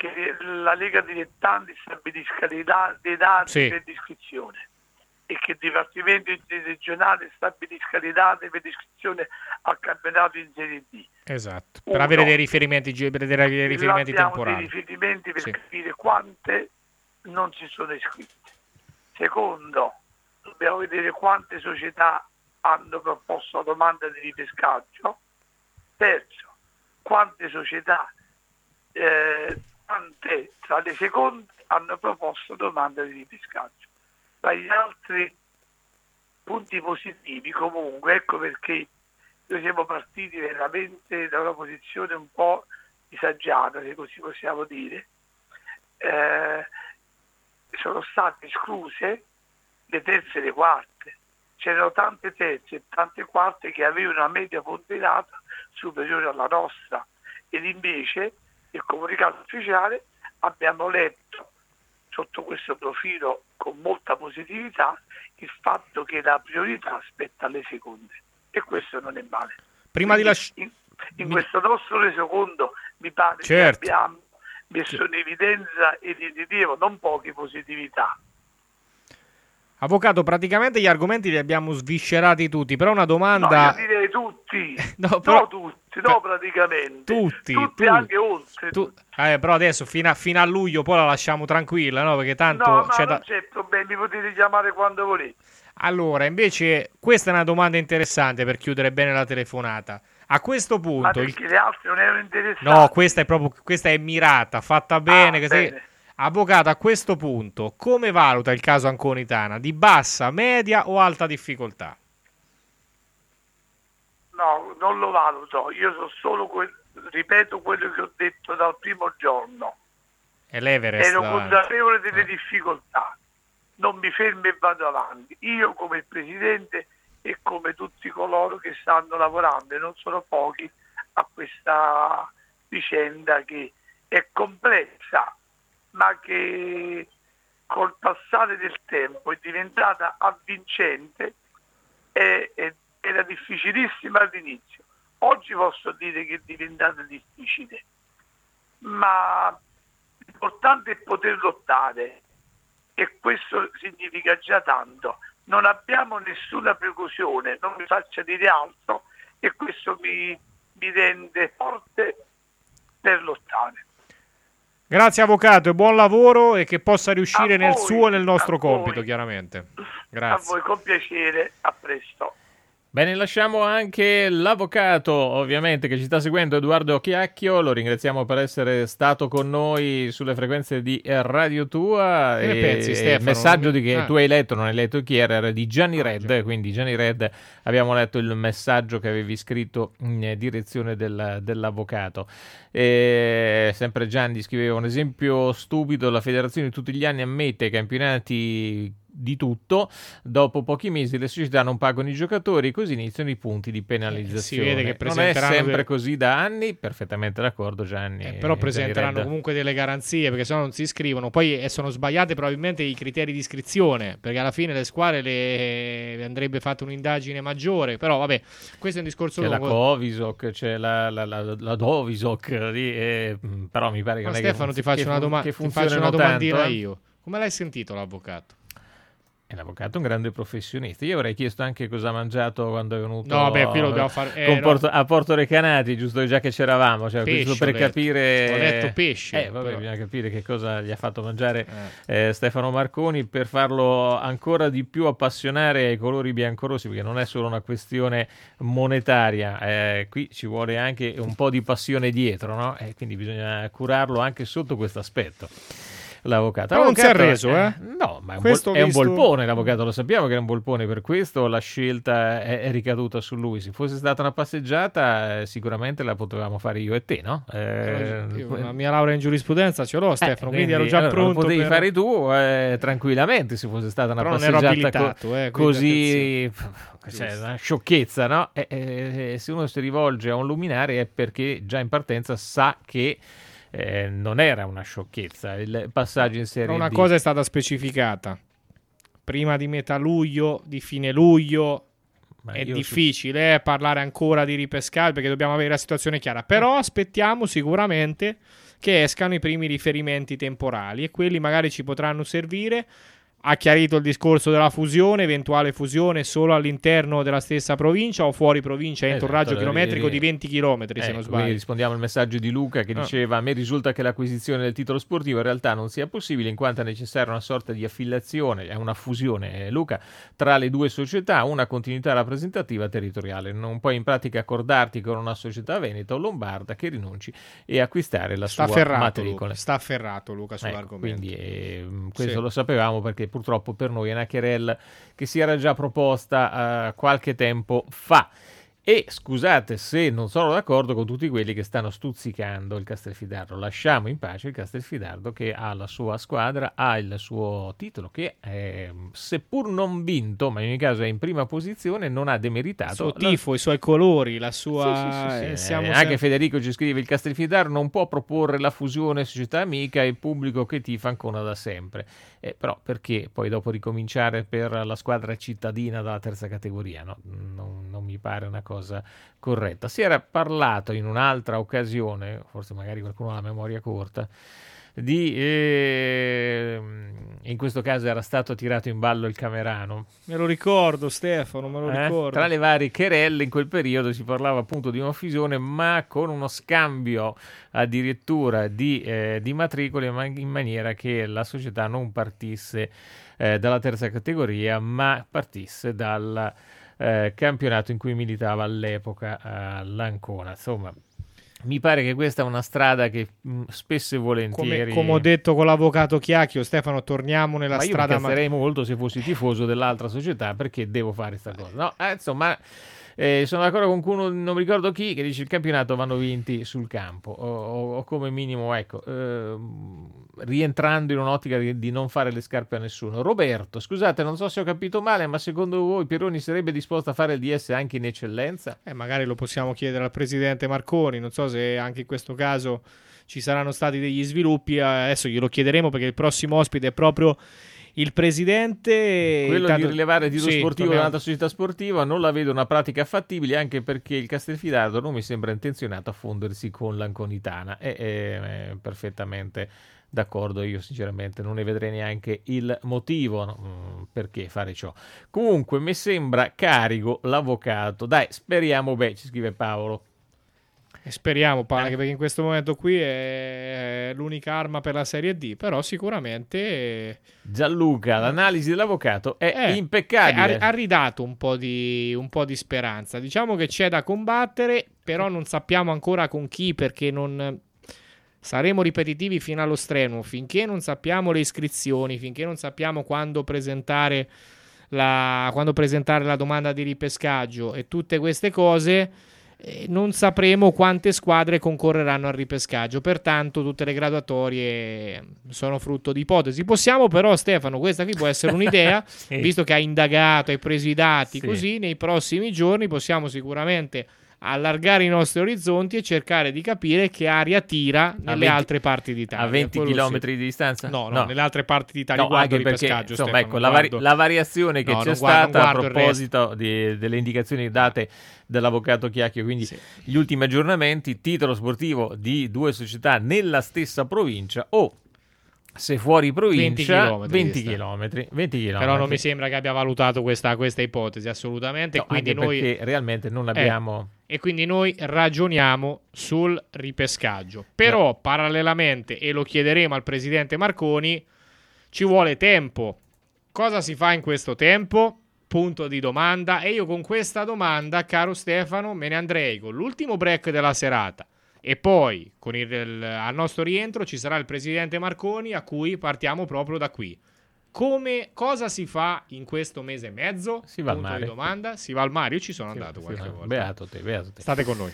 che la Lega Dilettanti stabilisca le da- le date Sì. per l'iscrizione e che il Dipartimento Regionale stabilisca le date per l'iscrizione al campionato in Serie D. Esatto, per Uno, avere dei riferimenti, ge- per dei dei riferimenti abbiamo temporali. dei riferimenti per Sì. capire quante non si sono iscritte. Secondo, dobbiamo vedere quante società hanno proposto la domanda di ripescaggio. Terzo, quante società, eh, quante tra le seconde hanno proposto domanda di ripescaggio. Tra gli altri punti positivi, comunque, ecco perché noi siamo partiti veramente da una posizione un po' disagiata, se così possiamo dire. Eh, sono state escluse le terze e le quarte. C'erano tante terze e tante quarte che avevano una media ponderata superiore alla nostra, ed invece il comunicato ufficiale abbiamo letto sotto questo profilo con molta positività il fatto che la priorità spetta alle seconde, e questo non è male. Prima Quindi di lasci- in, in questo nostro resoconto mi pare Certo. che abbiamo messo in evidenza e di rilievo non poche positività. Avvocato, praticamente gli argomenti li abbiamo sviscerati tutti, però una No, domanda... io direi tutti, No, però- no tutti, no praticamente, Tutti, tutti tu- anche oltre. tu- eh, però adesso fino a, fino a luglio poi la lasciamo tranquilla, no? Perché tanto No, ma c'è non da... c'è problema, mi potete chiamare quando volete. Allora, invece, questa è una domanda interessante per chiudere bene la telefonata. A questo Ma punto... il- perché le altre non erano interessanti? No, questa è proprio questa è mirata, fatta bene. Ah, che sei- bene. Avvocato, a questo punto, come valuta il caso Anconitana? Di bassa, media o alta difficoltà? No, non lo valuto, io so solo quel, ripeto quello che ho detto dal primo giorno. È l'Everest. Ero eh. consapevole delle difficoltà, non mi fermo e vado avanti. Io come il Presidente e come tutti coloro che stanno lavorando, e non sono pochi, a questa vicenda che è complessa, ma che col passare del tempo è diventata avvincente e, e era difficilissima all'inizio. Oggi posso dire che è diventata difficile, ma l'importante è poter lottare, e questo significa già tanto. Non abbiamo nessuna preclusione, non mi faccia dire altro, e questo mi, mi rende forte per lottare. Grazie avvocato e buon lavoro, e che possa riuscire A nel voi, suo e nel nostro a compito, voi. chiaramente. A Grazie. voi, con piacere, a presto. Bene, lasciamo anche l'avvocato, ovviamente, che ci sta seguendo, Edoardo Chiacchio. Lo ringraziamo per essere stato con noi sulle frequenze di Radio Tua. Che ne E- pensi, e Stefano? il messaggio di che Ah. tu hai letto, non hai letto chi era, era di Gianni Ah, Red. già. Quindi Gianni Red, abbiamo letto il messaggio che avevi scritto in direzione del- dell'avvocato. E sempre Gianni scriveva: un esempio stupido, la federazione tutti gli anni ammette ai campionati di tutto, dopo pochi mesi le società non pagano i giocatori, così iniziano i punti di penalizzazione. Eh, si vede che non è presenteranno sempre de- così da anni, perfettamente d'accordo Gianni. Eh, però Gianni presenteranno Red. comunque delle garanzie, perché sennò non si iscrivono. Poi eh, sono sbagliate probabilmente i criteri di iscrizione, perché alla fine le squadre le, le andrebbe fatta un'indagine maggiore. Però vabbè, questo è un discorso C'è la lungo. Covisoc, c'è la, la, la, la Dovisoc, lì, eh, però mi pare che Ma non è Stefano, che, ti faccio che una, fun- doma- che ti faccio funzionino una domandina tanto, eh. io. Come l'hai sentito l'avvocato? È l'avvocato è un grande professionista. Io avrei chiesto anche cosa ha mangiato quando è venuto No, beh, qui lo dobbiamo fare- eh, con no. Porto- a Porto Recanati, giusto, già che c'eravamo, cioè, Pesce, giusto ho per letto. capire. Ho letto pesce, Eh, vabbè, però. bisogna capire che cosa gli ha fatto mangiare eh, Stefano Marconi, per farlo ancora di più appassionare ai colori biancorossi, perché non è solo una questione monetaria, eh, qui ci vuole anche un po' di passione dietro, no? E quindi bisogna curarlo anche sotto questo aspetto. L'avvocato. Però non si è L'avvocato, arreso, eh? No, ma è un, Questo vol- è un visto- volpone l'avvocato, lo sappiamo che è un volpone, per questo la scelta è, è ricaduta su lui. Se fosse stata una passeggiata eh, sicuramente la potevamo fare io e te, no? Eh, Io la mia laurea in giurisprudenza ce l'ho, Stefano, eh, quindi, ero già allora, pronto. Lo potevi per- fare tu eh, tranquillamente se fosse stata una Però non ero passeggiata abilitato, eh, quindi così, cioè, Giusto. una sciocchezza, no? E, e, se uno si rivolge a un luminare è perché già in partenza sa che eh, non era una sciocchezza il passaggio in Serie Però una D. cosa è stata specificata. Prima di metà luglio, di fine luglio, Ma è io difficile eh, parlare ancora di ripescare, perché dobbiamo avere la situazione chiara. Però aspettiamo sicuramente che escano i primi riferimenti temporali e quelli magari ci potranno servire. Ha chiarito il discorso della fusione, eventuale fusione solo all'interno della stessa provincia o fuori provincia entro un Esatto, raggio chilometrico di venti chilometri, se Eh, non quindi sbaglio. rispondiamo al messaggio di Luca che Ah. diceva: a me risulta che l'acquisizione del titolo sportivo in realtà non sia possibile in quanto è necessaria una sorta di affiliazione, è una fusione, eh, Luca, tra le due società, una continuità rappresentativa territoriale. Non puoi in pratica accordarti con una società veneta o lombarda che rinunci e acquistare la Sta sua afferrato, matricola. Luca, sta afferrato Luca Ecco, sull'argomento. quindi eh, questo Sì. lo sapevamo perché purtroppo per noi è una querella che si era già proposta eh, qualche tempo fa. E scusate se non sono d'accordo con tutti quelli che stanno stuzzicando il Castelfidardo. Lasciamo in pace il Castelfidardo che ha la sua squadra, ha il suo titolo che è, seppur non vinto, ma in ogni caso è in prima posizione, non ha demeritato. Il suo la- tifo, i suoi colori, la sua... Sì, sì, sì, sì. eh, siamo Eh, sem- anche Federico ci scrive: il Castelfidardo non può proporre la fusione società amica e il pubblico che tifa ancora da sempre. Eh, però perché poi dopo ricominciare per la squadra cittadina dalla terza categoria? No? Non, non mi pare una cosa corretta. Si era parlato in un'altra occasione, forse magari qualcuno ha la memoria corta, di eh, in questo caso era stato tirato in ballo il Camerano. Me lo ricordo, Stefano, me lo Eh? ricordo. Tra le varie querelle in quel periodo si parlava appunto di una fusione, ma con uno scambio addirittura di, eh, di matricole, ma in maniera che la società non partisse eh, dalla terza categoria, ma partisse dal eh, campionato in cui militava all'epoca eh, l'Ancona. Insomma, mi pare che questa è una strada che mh, spesso e Come, volentieri... come ho detto con l'avvocato Chiacchio, Stefano, torniamo nella ma io strada... mi incazerei molto se fossi tifoso dell'altra società, perché devo fare questa cosa. No, eh, insomma, eh, sono d'accordo con qualcuno, non mi ricordo chi, che dice il campionato vanno vinti sul campo, o, o- o come minimo, ecco, ehm, rientrando in un'ottica di, di non fare le scarpe a nessuno. Roberto, scusate, non so se ho capito male, ma secondo voi Pironi sarebbe disposto a fare il D S anche in eccellenza? Eh, magari lo possiamo chiedere al presidente Marconi, non so se anche in questo caso ci saranno stati degli sviluppi, eh, adesso glielo chiederemo perché il prossimo ospite è proprio il presidente. Quello Intanto- di rilevare il titolo Sì, sportivo torniamo. da un'altra società sportiva non la vedo una pratica fattibile, anche perché il Castelfidardo non mi sembra intenzionato a fondersi con l'Anconitana. È, è- è perfettamente d'accordo, io sinceramente non ne vedrei neanche il motivo, no, mm, perché fare ciò. Comunque mi sembra carico l'avvocato. Dai, speriamo, beh, ci scrive Paolo. E speriamo, Eh. pa- anche perché in questo momento qui è l'unica arma per la Serie D, però sicuramente Gianluca, l'analisi dell'avvocato è Eh, impeccabile. ha, ha ridato un po' di un po' di speranza. Diciamo che c'è da combattere, però non sappiamo ancora con chi, perché non saremo ripetitivi fino allo strenuo, finché non sappiamo le iscrizioni, finché non sappiamo quando presentare la, quando presentare la domanda di ripescaggio e tutte queste cose. Eh, non sapremo quante squadre concorreranno al ripescaggio, pertanto tutte le graduatorie sono frutto di ipotesi. Possiamo però, Stefano, questa qui può essere un'idea, Sì. visto che hai indagato, hai preso i dati, Sì. così nei prossimi giorni possiamo sicuramente allargare i nostri orizzonti e cercare di capire che aria tira nelle venti altre parti d'Italia. A venti Quello sì. chilometri di distanza? No, no, nelle altre parti d'Italia. No, Guardo anche il perché, ripescaggio, insomma, Stefano, ecco, non la, vari- guardo- la variazione che No, c'è non guardo- non stata a guardo il proposito di- delle indicazioni date dall'avvocato Chiacchio, quindi gli ultimi aggiornamenti: titolo sportivo di due società nella stessa provincia o, se fuori provincia, chilometri di venti distanza. chilometri. venti chilometri. Però non mi sembra che abbia valutato questa, questa ipotesi, assolutamente. No, quindi anche noi, perché realmente non Eh, abbiamo... e quindi noi ragioniamo sul ripescaggio. Però, parallelamente, e lo chiederemo al presidente Marconi, ci vuole tempo. Cosa si fa in questo tempo? Punto di domanda. E io con questa domanda, caro Stefano, me ne andrei con l'ultimo break della serata. E poi, con il, il- al nostro rientro, ci sarà il presidente Marconi, a cui partiamo proprio da qui. Come, cosa si fa in questo mese e mezzo? Si va al Punto mare. di domanda. Si va al mare. Io ci sono Sì, andato sì, qualche no, volta. beato te, beato te. State con noi.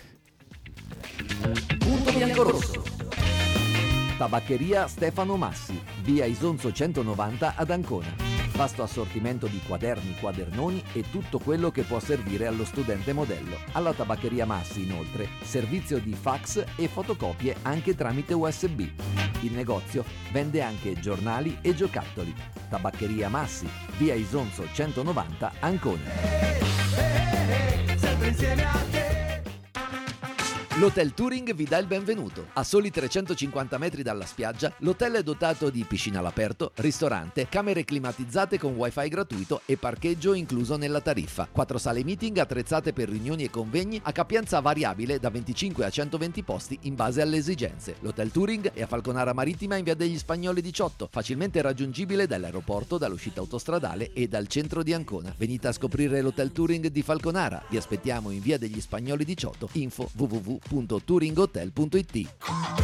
Punto biancorosso. Tabaccheria Stefano Massi, via Isonzo centonovanta ad Ancona. Vasto assortimento di quaderni, quadernoni e tutto quello che può servire allo studente modello. Alla Tabaccheria Massi, inoltre, servizio di fax e fotocopie anche tramite U S B. Il negozio vende anche giornali e giocattoli. Tabaccheria Massi, via Isonzo centonovanta, Ancona. L'Hotel Touring vi dà il benvenuto. A soli trecentocinquanta metri dalla spiaggia, l'hotel è dotato di piscina all'aperto, ristorante, camere climatizzate con wifi gratuito e parcheggio incluso nella tariffa. Quattro sale meeting attrezzate per riunioni e convegni a capienza variabile da venticinque a centoventi posti in base alle esigenze. L'Hotel Touring è a Falconara Marittima in via degli Spagnoli diciotto, facilmente raggiungibile dall'aeroporto, dall'uscita autostradale e dal centro di Ancona. Venite a scoprire l'Hotel Touring di Falconara. Vi aspettiamo in via degli Spagnoli diciotto. Info w w w punto touringhotel punto i t.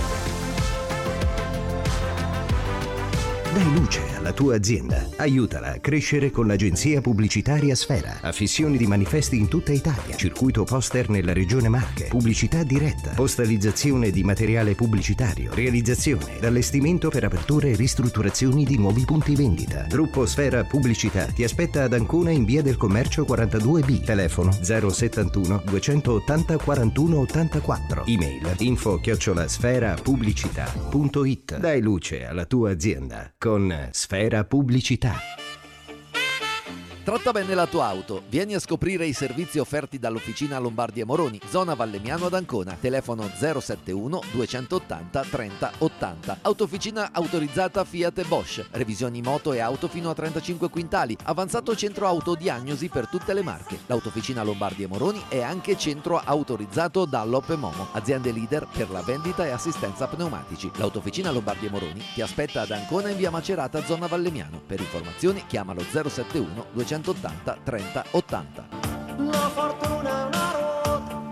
Dai luce alla tua azienda. Aiutala a crescere con l'agenzia pubblicitaria Sfera. Affissioni di manifesti in tutta Italia. Circuito poster nella regione Marche. Pubblicità diretta. Postalizzazione di materiale pubblicitario. Realizzazione ed allestimento per aperture e ristrutturazioni di nuovi punti vendita. Gruppo Sfera Pubblicità ti aspetta ad Ancona in via del Commercio quarantadue B. Telefono zero settantuno duecentottanta quarantuno ottantaquattro. Email info chiocciola sfera pubblicità punto it. Dai luce alla tua azienda con Sfera Pubblicità. Tratta bene la tua auto. Vieni a scoprire i servizi offerti dall'Officina Lombardi e Moroni, zona Vallemiano ad Ancona. Telefono zero settantuno duecentottanta trenta ottanta. Autofficina autorizzata Fiat e Bosch. Revisioni moto e auto fino a trentacinque quintali. Avanzato centro autodiagnosi per tutte le marche. L'Autofficina Lombardi e Moroni è anche centro autorizzato Dunlop e Momo, aziende leader per la vendita e assistenza pneumatici. L'Autofficina Lombardi e Moroni ti aspetta ad Ancona in via Macerata, zona Vallemiano. Per informazioni chiamalo zero settantuno duecentottanta trenta ottanta. La fortuna è una ruota.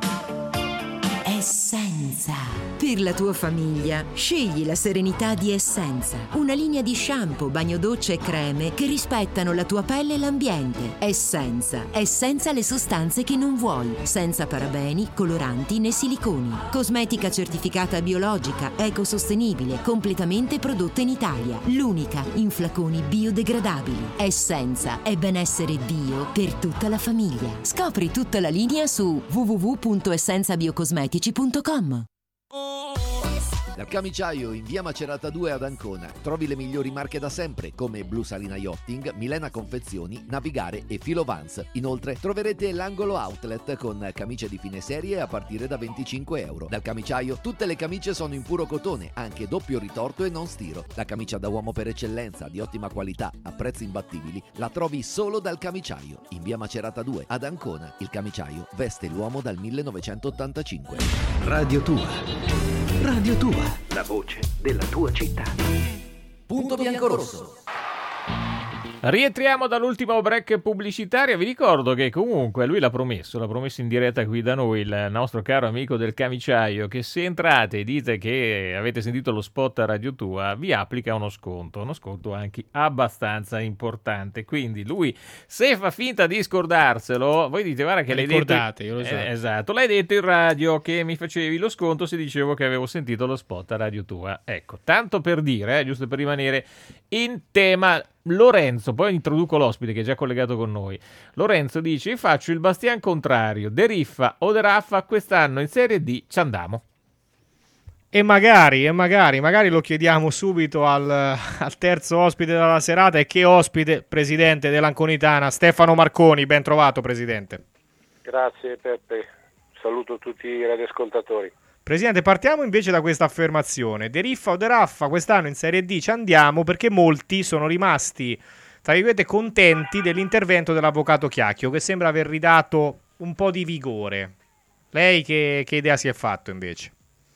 Essenza. Per la tua famiglia, scegli la serenità di Essenza. Una linea di shampoo, bagno doccia e creme che rispettano la tua pelle e l'ambiente. Essenza. Essenza le sostanze che non vuoi. Senza parabeni, coloranti né siliconi. Cosmetica certificata biologica, ecosostenibile, completamente prodotta in Italia. L'unica in flaconi biodegradabili. Essenza è benessere bio per tutta la famiglia. Scopri tutta la linea su w w w punto essenza biocosmetici punto com. Dal Camiciaio in via Macerata due ad Ancona trovi le migliori marche da sempre come Blu Salina Yachting, Milena Confezioni, Navigare e Filo Vans. Inoltre troverete l'angolo outlet con camicie di fine serie a partire da venticinque euro. Dal Camiciaio tutte le camicie sono in puro cotone, anche doppio ritorto e non stiro. La camicia da uomo per eccellenza, di ottima qualità, a prezzi imbattibili, la trovi solo dal Camiciaio in via Macerata due ad Ancona. Il Camiciaio veste l'uomo dal millenovecentottantacinque. Radio Tua. Radio Tua. La voce della tua città. Punto biancorosso. Rientriamo dall'ultimo break pubblicitario. Vi ricordo che comunque lui l'ha promesso, l'ha promesso in diretta qui da noi, il nostro caro amico del Camiciaio, che se entrate e dite che avete sentito lo spot a Radio Tua, vi applica uno sconto, uno sconto anche abbastanza importante. Quindi lui, se fa finta di scordarselo, voi dite guarda che l'hai Ricordate, detto, io lo so. eh, esatto, l'hai detto in radio che mi facevi lo sconto se dicevo che avevo sentito lo spot a Radio Tua. Ecco, tanto per dire, eh, giusto per rimanere in tema. Lorenzo, poi introduco l'ospite che è già collegato con noi. Lorenzo dice: io faccio il bastian contrario, De Riffa o De Raffa, quest'anno in Serie D ci andiamo. E magari, e magari, magari lo chiediamo subito al, al terzo ospite della serata. E che ospite, presidente dell'Anconitana, Stefano Marconi. Ben trovato, presidente. Grazie Peppe, saluto tutti i radioascoltatori. Presidente, partiamo invece da questa affermazione. De Riffa o De Raffa, quest'anno in Serie D ci andiamo, perché molti sono rimasti, tra virgolette, contenti dell'intervento dell'avvocato Chiacchio, che sembra aver ridato un po' di vigore. Lei che, che idea si è fatto invece?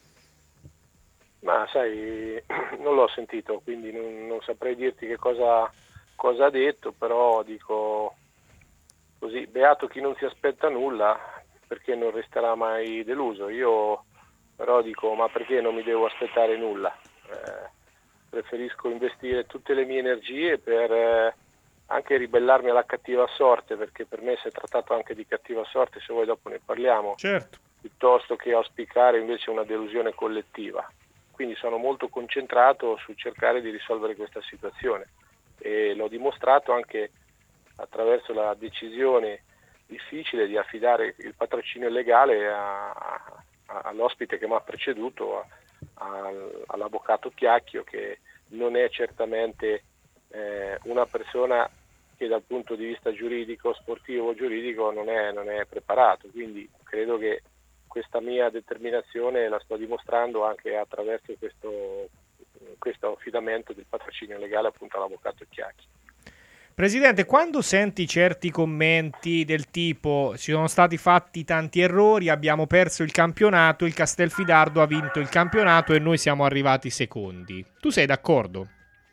Ma sai, non l'ho sentito, quindi non, non saprei dirti che cosa, cosa ha detto, però dico così, beato chi non si aspetta nulla, perché non resterà mai deluso. Io però dico, ma perché non mi devo aspettare nulla? Eh, preferisco investire tutte le mie energie per eh, anche ribellarmi alla cattiva sorte, perché per me si è trattato anche di cattiva sorte, se vuoi dopo ne parliamo, certo, piuttosto che auspicare invece una delusione collettiva. Quindi sono molto concentrato su cercare di risolvere questa situazione e l'ho dimostrato anche attraverso la decisione difficile di affidare il patrocinio legale a, a all'ospite che mi ha preceduto, a, a, all'avvocato Chiacchio, che non è certamente eh, una persona che dal punto di vista giuridico, sportivo, giuridico non è, non è preparato, quindi credo che questa mia determinazione la sto dimostrando anche attraverso questo, questo affidamento del patrocinio legale appunto all'avvocato Chiacchi. Presidente, quando senti certi commenti del tipo ci sono stati fatti tanti errori, abbiamo perso il campionato, il Castelfidardo ha vinto il campionato e noi siamo arrivati secondi, tu sei d'accordo?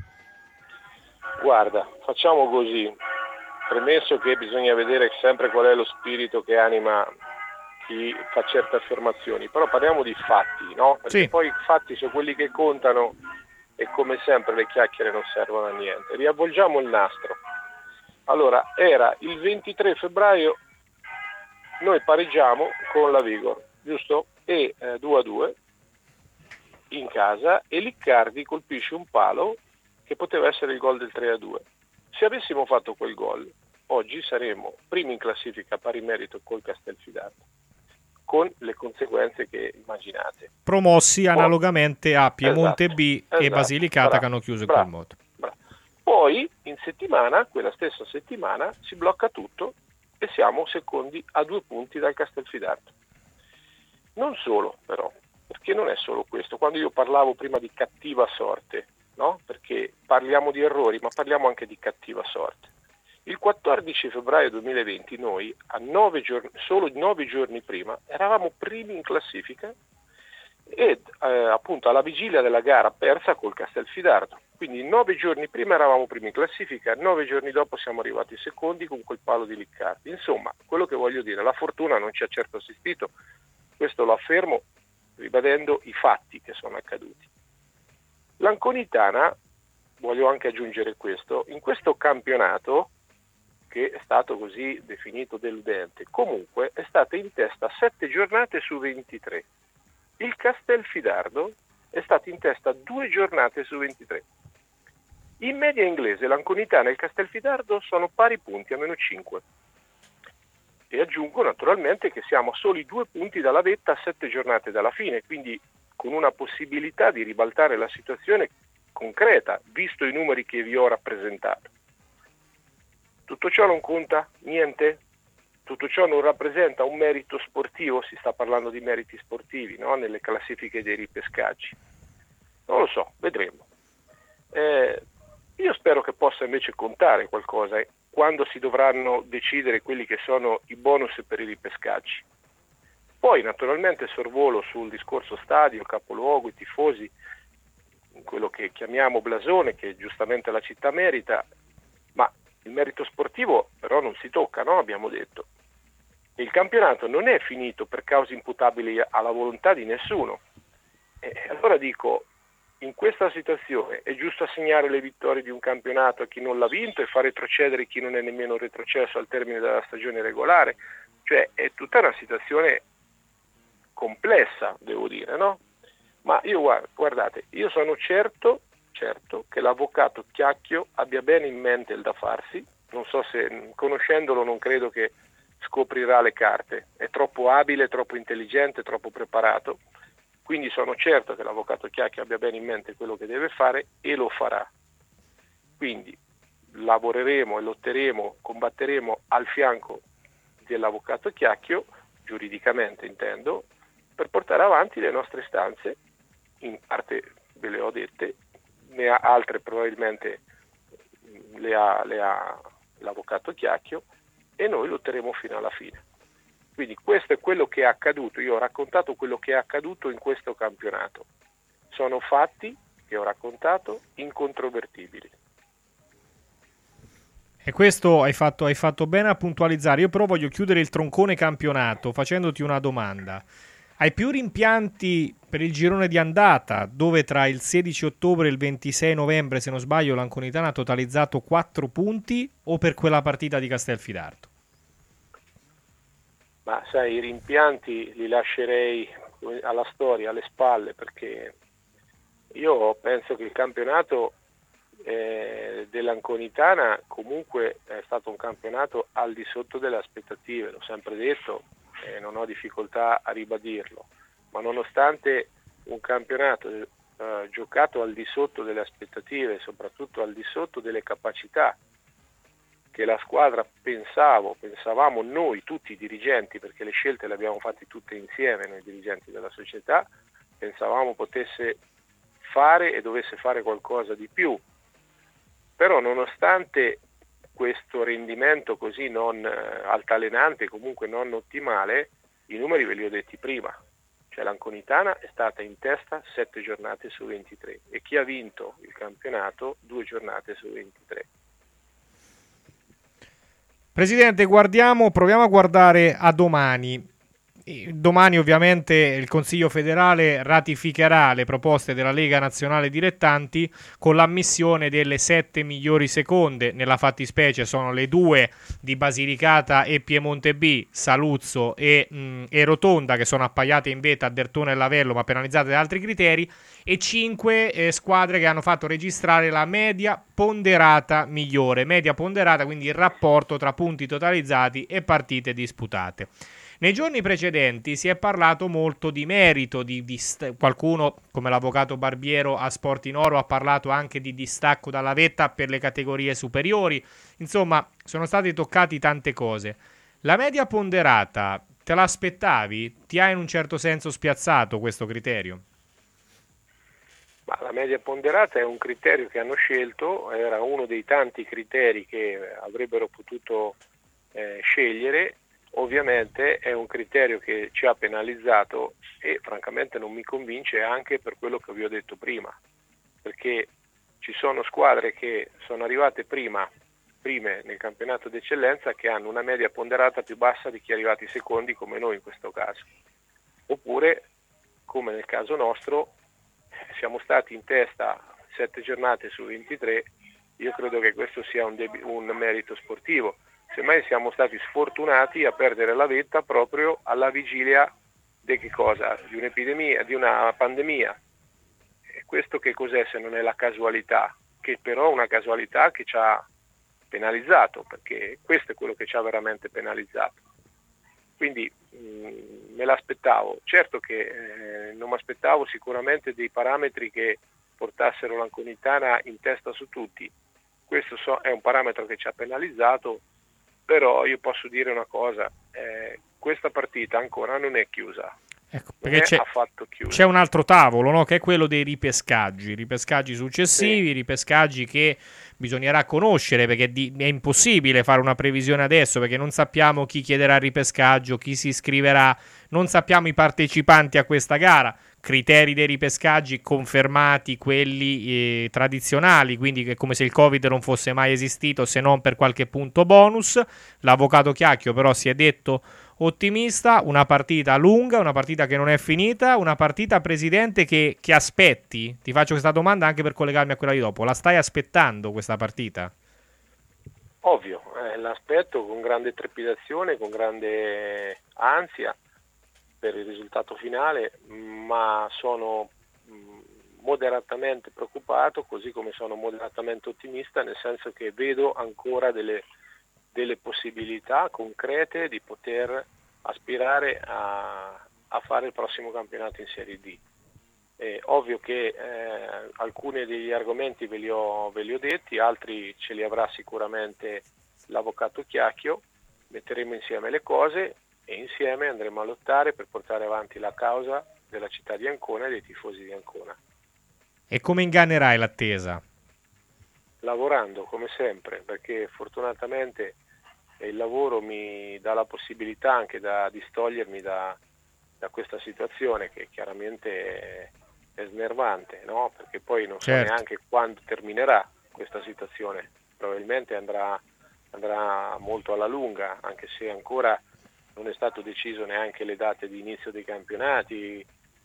Guarda, facciamo così, premesso che bisogna vedere sempre qual è lo spirito che anima chi fa certe affermazioni, però parliamo di fatti, no? Perché sì. Poi i fatti sono quelli che contano e come sempre le chiacchiere non servono a niente. Riavvolgiamo il nastro. Allora, era il ventitré febbraio, noi pareggiamo con la Vigor, giusto? E eh, due a due in casa e Liccardi colpisce un palo che poteva essere il gol del tre a due. Se avessimo fatto quel gol, oggi saremmo primi in classifica pari merito col Castelfidardo, con le conseguenze che immaginate. Promossi Poi, analogamente a Piemonte esatto, B esatto, e Basilicata bravo, che hanno chiuso in bravo, quel modo. Bravo. Poi in settimana, quella stessa settimana, si blocca tutto e siamo secondi a due punti dal Castelfidardo. Non solo però, perché non è solo questo. Quando io parlavo prima di cattiva sorte, no? Perché parliamo di errori, ma parliamo anche di cattiva sorte. Il quattordici febbraio duemilaventi noi, a nove giorni, solo nove giorni prima, eravamo primi in classifica e eh, appunto alla vigilia della gara persa col Castelfidardo. Quindi nove giorni prima eravamo primi in classifica, nove giorni dopo siamo arrivati secondi con quel palo di Liccardi. Insomma, quello che voglio dire, la fortuna non ci ha certo assistito, questo lo affermo ribadendo i fatti che sono accaduti. L'Anconitana, voglio anche aggiungere questo, in questo campionato, che è stato così definito deludente, comunque è stata in testa sette giornate su ventitré. Il Castelfidardo è stato in testa due giornate su ventitré. In media inglese l'Anconitana e il Castelfidardo sono pari punti a meno cinque. E aggiungo naturalmente che siamo a soli due punti dalla vetta a sette giornate dalla fine, quindi con una possibilità di ribaltare la situazione concreta, visto i numeri che vi ho rappresentato. Tutto ciò non conta? Niente? Tutto ciò non rappresenta un merito sportivo? Si sta parlando di meriti sportivi, no? Nelle classifiche dei ripescaggi. Non lo so, vedremo. Eh, io spero che possa invece contare qualcosa eh, quando si dovranno decidere quelli che sono i bonus per i ripescaggi. Poi naturalmente sorvolo sul discorso stadio, capoluogo, i tifosi, quello che chiamiamo blasone, che giustamente la città merita, ma il merito sportivo però non si tocca, no? Abbiamo detto. Il campionato non è finito per cause imputabili alla volontà di nessuno. E allora dico, in questa situazione è giusto assegnare le vittorie di un campionato a chi non l'ha vinto e far retrocedere chi non è nemmeno retrocesso al termine della stagione regolare? Cioè è tutta una situazione complessa, devo dire, no? Ma io guardate, io sono certo, certo che l'avvocato Chiacchio abbia bene in mente il da farsi. Non so se, conoscendolo, non credo che scoprirà le carte. È troppo abile, troppo intelligente, troppo preparato. Quindi sono certo che l'avvocato Chiacchio abbia bene in mente quello che deve fare e lo farà. Quindi lavoreremo e lotteremo, combatteremo al fianco dell'avvocato Chiacchio, giuridicamente intendo, per portare avanti le nostre istanze. In parte ve le ho dette, ne ha altre probabilmente le ha, le ha l'avvocato Chiacchio e noi lotteremo fino alla fine. Quindi questo è quello che è accaduto, io ho raccontato quello che è accaduto in questo campionato. Sono fatti che ho raccontato incontrovertibili. E questo hai fatto, hai fatto bene a puntualizzare. Io però voglio chiudere il troncone campionato facendoti una domanda. Hai più rimpianti per il girone di andata, dove tra il sedici ottobre e il ventisei novembre, se non sbaglio, l'Anconitana ha totalizzato quattro punti, o per quella partita di Castelfidardo? Ma sai, i rimpianti li lascerei alla storia, alle spalle, perché io penso che il campionato eh, dell'Anconitana comunque è stato un campionato al di sotto delle aspettative, l'ho sempre detto e non ho difficoltà a ribadirlo, ma nonostante un campionato eh, giocato al di sotto delle aspettative, soprattutto al di sotto delle capacità che la squadra pensavo, pensavamo noi tutti i dirigenti, perché le scelte le abbiamo fatte tutte insieme noi dirigenti della società, pensavamo potesse fare e dovesse fare qualcosa di più. Però nonostante questo rendimento così non eh, altalenante, comunque non ottimale, i numeri ve li ho detti prima. Cioè l'Anconitana è stata in testa sette giornate su ventitré e chi ha vinto il campionato due giornate su ventitré. Presidente, guardiamo, proviamo a guardare a domani. Domani ovviamente il Consiglio federale ratificherà le proposte della Lega Nazionale Dilettanti con l'ammissione delle sette migliori seconde, nella fattispecie sono le due di Basilicata e Piemonte B, Saluzzo e, mh, e Rotonda, che sono appaiate in vetta a Dertona e Lavello ma penalizzate da altri criteri, e cinque eh, squadre che hanno fatto registrare la media ponderata migliore, media ponderata quindi il rapporto tra punti totalizzati e partite disputate. Nei giorni precedenti si è parlato molto di merito, di, di st- qualcuno come l'avvocato Barbiero a Sport in Oro ha parlato anche di distacco dalla vetta per le categorie superiori, insomma sono state toccate tante cose. La media ponderata, te l'aspettavi? Ti ha in un certo senso spiazzato questo criterio? Ma la media ponderata è un criterio che hanno scelto, era uno dei tanti criteri che avrebbero potuto eh, scegliere. Ovviamente è un criterio che ci ha penalizzato e francamente non mi convince anche per quello che vi ho detto prima, perché ci sono squadre che sono arrivate prima, prime nel campionato d'eccellenza, che hanno una media ponderata più bassa di chi è arrivati secondi come noi in questo caso, oppure come nel caso nostro siamo stati in testa sette giornate su ventitré. Io credo che questo sia un, debi- un merito sportivo. Semmai siamo stati sfortunati a perdere la vetta proprio alla vigilia di che cosa? Di un'epidemia, di una pandemia. E questo che cos'è se non è la casualità? Che però è una casualità che ci ha penalizzato, perché questo è quello che ci ha veramente penalizzato. Quindi mh, me l'aspettavo. Certo che eh, non mi aspettavo sicuramente dei parametri che portassero l'Anconitana in testa su tutti. Questo so, è un parametro che ci ha penalizzato. Però io posso dire una cosa, eh, questa partita ancora non è chiusa, ecco, non perché è c'è, affatto chiusa. C'è un altro tavolo, no? Che è quello dei ripescaggi, ripescaggi successivi, sì. Ripescaggi che bisognerà conoscere, perché di, è impossibile fare una previsione adesso, perché non sappiamo chi chiederà il ripescaggio, chi si iscriverà, non sappiamo i partecipanti a questa gara. Criteri dei ripescaggi confermati, quelli eh, tradizionali, quindi è come se il Covid non fosse mai esistito, se non per qualche punto bonus. L'avvocato Chiacchio però si è detto ottimista, una partita lunga, una partita che non è finita, una partita, Presidente, che, che aspetti? Ti faccio questa domanda anche per collegarmi a quella di dopo. La stai aspettando questa partita? Ovvio, eh, l'aspetto con grande trepidazione, con grande ansia per il risultato finale, ma sono moderatamente preoccupato, così come sono moderatamente ottimista, nel senso che vedo ancora delle, delle possibilità concrete di poter aspirare a, a fare il prossimo campionato in Serie D. È ovvio che eh, alcuni degli argomenti ve li, ho, ve li ho detti, altri ce li avrà sicuramente l'avvocato Chiacchio, metteremo insieme le cose e insieme andremo a lottare per portare avanti la causa della città di Ancona e dei tifosi di Ancona. E come ingannerai l'attesa? Lavorando come sempre, perché fortunatamente il lavoro mi dà la possibilità anche da distogliermi da, da questa situazione che chiaramente è, è snervante, no? Perché poi non certo. so neanche quando terminerà questa situazione, probabilmente andrà, andrà molto alla lunga, anche se ancora non è stato deciso neanche le date di inizio dei campionati,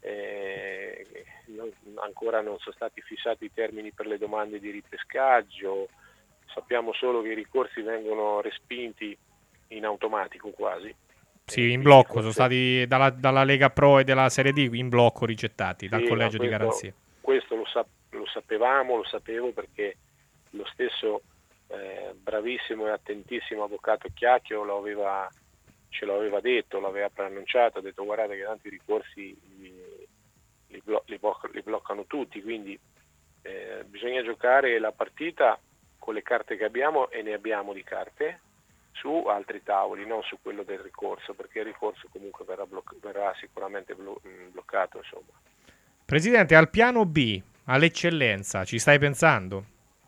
eh, non, ancora non sono stati fissati i termini per le domande di ripescaggio, sappiamo solo che i ricorsi vengono respinti in automatico quasi. Sì, in blocco, forse sono stati dalla, dalla Lega Pro e della Serie D in blocco ricettati, sì, dal collegio questo, di garanzia. Questo lo, sap- lo sapevamo, lo sapevo perché lo stesso eh, bravissimo e attentissimo avvocato Chiacchio lo aveva ce l'aveva detto, l'aveva preannunciato, ha detto guardate che tanti ricorsi li, li, blo- li, blo- li bloccano tutti, quindi eh, bisogna giocare la partita con le carte che abbiamo, e ne abbiamo di carte, su altri tavoli, non su quello del ricorso, perché il ricorso comunque verrà, bloc- verrà sicuramente blo- bloccato, insomma. Presidente, al piano B, all'eccellenza, ci stai pensando?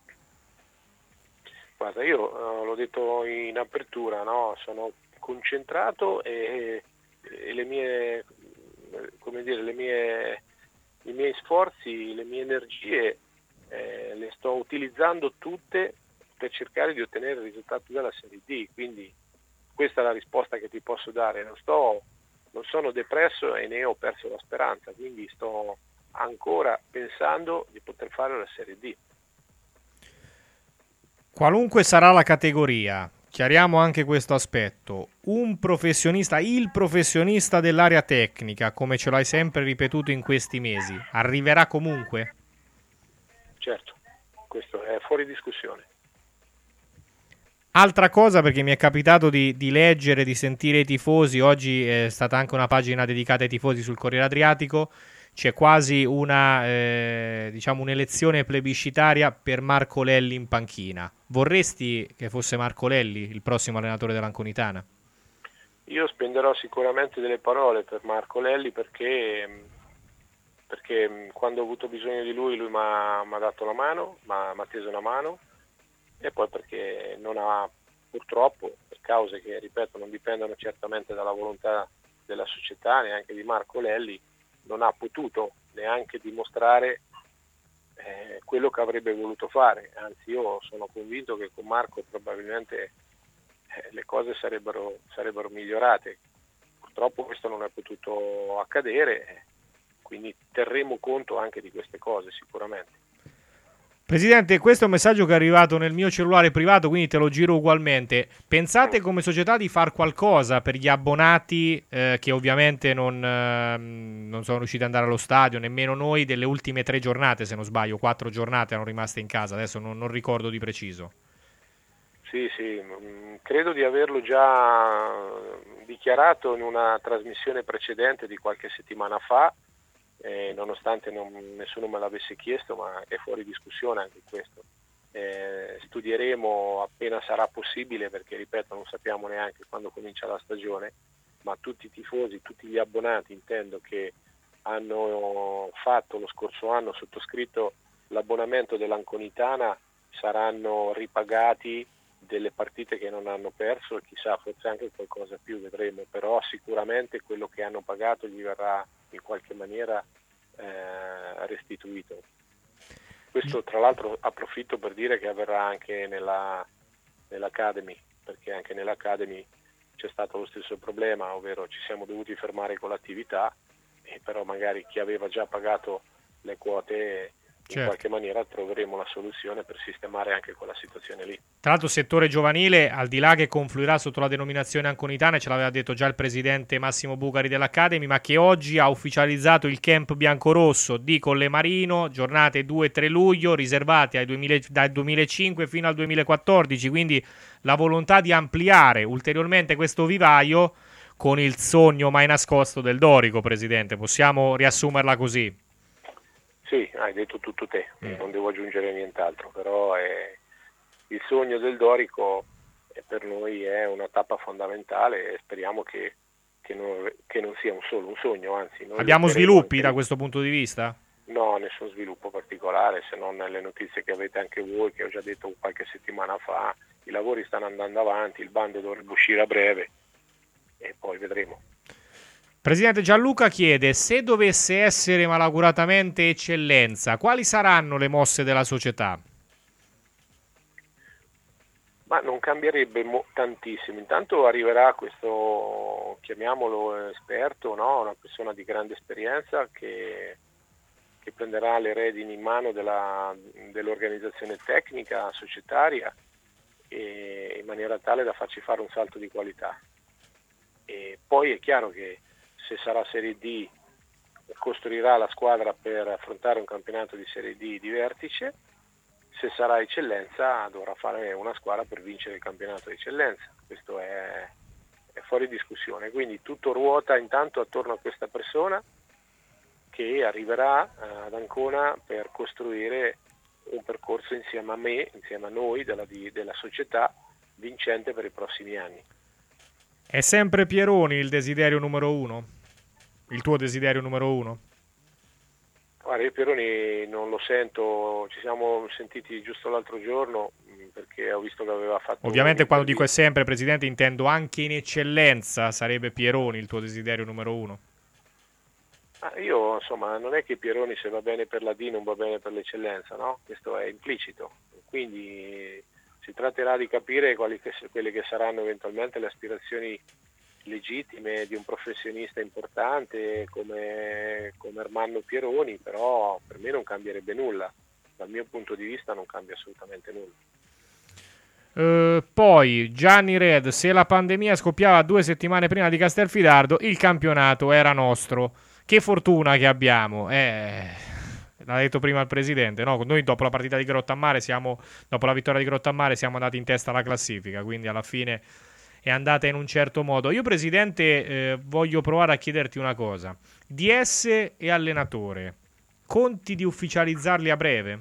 Guarda, io uh, l'ho detto in apertura, no? Sono concentrato e, e le mie, come dire, le mie, i miei sforzi, le mie energie eh, le sto utilizzando tutte per cercare di ottenere il risultato della Serie D, quindi questa è la risposta che ti posso dare. Non sto, non sono depresso e ne ho perso la speranza, quindi sto ancora pensando di poter fare la Serie D. Qualunque sarà la categoria, chiariamo anche questo aspetto, un professionista, il professionista dell'area tecnica, come ce l'hai sempre ripetuto in questi mesi, arriverà comunque? Certo, questo è fuori discussione. Altra cosa, perché mi è capitato di, di leggere, di sentire i tifosi, oggi è stata anche una pagina dedicata ai tifosi sul Corriere Adriatico, c'è quasi una, eh, diciamo, un'elezione plebiscitaria per Marco Lelli in panchina. Vorresti che fosse Marco Lelli il prossimo allenatore dell'Anconitana? Io spenderò sicuramente delle parole per Marco Lelli perché, perché quando ho avuto bisogno di lui, lui mi ha dato la mano, mi ha teso una mano, e poi perché non ha, purtroppo, per cause che, ripeto, non dipendono certamente dalla volontà della società, neanche di Marco Lelli, non ha potuto neanche dimostrare eh, quello che avrebbe voluto fare. Anzi, io sono convinto che con Marco probabilmente eh, le cose sarebbero, sarebbero migliorate. Purtroppo questo non è potuto accadere, quindi terremo conto anche di queste cose sicuramente. Presidente, questo è un messaggio che è arrivato nel mio cellulare privato, quindi te lo giro ugualmente. Pensate come società di far qualcosa per gli abbonati eh, che ovviamente non, eh, non sono riusciti ad andare allo stadio, nemmeno noi, delle ultime tre giornate, se non sbaglio, quattro giornate erano rimaste in casa, adesso non, non ricordo di preciso. Sì, sì, credo di averlo già dichiarato in una trasmissione precedente di qualche settimana fa, Eh, nonostante non, nessuno me l'avesse chiesto, ma è fuori discussione anche questo. Eh, studieremo appena sarà possibile, perché ripeto non sappiamo neanche quando comincia la stagione, ma tutti i tifosi, tutti gli abbonati intendo che hanno fatto lo scorso anno, sottoscritto l'abbonamento dell'Anconitana, saranno ripagati delle partite che non hanno perso e chissà, forse anche qualcosa più vedremo, però sicuramente quello che hanno pagato gli verrà in qualche maniera eh, restituito. Questo tra l'altro approfitto per dire che avverrà anche nella, nell'Academy, perché anche nell'Academy c'è stato lo stesso problema, ovvero ci siamo dovuti fermare con l'attività, e però magari chi aveva già pagato le quote in Certo. qualche maniera troveremo la soluzione per sistemare anche quella situazione lì. Tra l'altro settore giovanile, al di là che confluirà sotto la denominazione Anconitana, ce l'aveva detto già il presidente Massimo Bucari dell'Academy, ma che oggi ha ufficializzato il camp biancorosso di Colle Marino, giornate due e tre luglio, riservate ai duemila, dal duemilacinque fino al duemilaquattordici, quindi la volontà di ampliare ulteriormente questo vivaio con il sogno mai nascosto del Dorico, presidente. Possiamo riassumerla così? Sì, hai detto tutto te, mm. non devo aggiungere nient'altro, però è, il sogno del Dorico è, per noi è una tappa fondamentale e speriamo che, che, non, che non sia un solo un sogno, anzi. Noi Abbiamo speriamo sviluppi anche... da questo punto di vista? No, nessun sviluppo particolare, se non le notizie che avete anche voi, che ho già detto qualche settimana fa. I lavori stanno andando avanti, il bando dovrebbe uscire a breve e poi vedremo. Presidente, Gianluca chiede: se dovesse essere malauguratamente eccellenza, quali saranno le mosse della società? Ma non cambierebbe mo- tantissimo. Intanto arriverà questo, chiamiamolo esperto, no? Una persona di grande esperienza che, che prenderà le redini in mano della, dell'organizzazione tecnica, societaria, e in maniera tale da farci fare un salto di qualità. E poi è chiaro che se sarà Serie D costruirà la squadra per affrontare un campionato di Serie D di vertice, se sarà eccellenza dovrà fare una squadra per vincere il campionato di eccellenza. Questo è, è fuori discussione, quindi tutto ruota intanto attorno a questa persona che arriverà ad Ancona per costruire un percorso insieme a me, insieme a noi della, di, della società, vincente per i prossimi anni. È sempre Pieroni il desiderio numero uno? Il tuo desiderio numero uno? Guarda, io Pieroni non lo sento, ci siamo sentiti giusto l'altro giorno perché ho visto che aveva fatto... Ovviamente quando dico è sempre, Presidente, intendo anche in eccellenza, sarebbe Pieroni il tuo desiderio numero uno? Ah, io, insomma, non è che Pieroni se va bene per la D non va bene per l'eccellenza, no? Questo è implicito, quindi si tratterà di capire quali che, quelle che saranno eventualmente le aspirazioni legittime di un professionista importante come, come Ermanno Pieroni, però per me non cambierebbe nulla, dal mio punto di vista non cambia assolutamente nulla. Uh, poi Gianni Red, se la pandemia scoppiava due settimane prima di Castelfidardo, il campionato era nostro. Che fortuna che abbiamo, eh, l'ha detto prima il Presidente, no? Noi dopo la partita di Grottammare siamo, dopo la vittoria di Grottammare siamo andati in testa alla classifica, quindi alla fine è andata in un certo modo. Io, Presidente, eh, voglio provare a chiederti una cosa. D S e allenatore, conti di ufficializzarli a breve?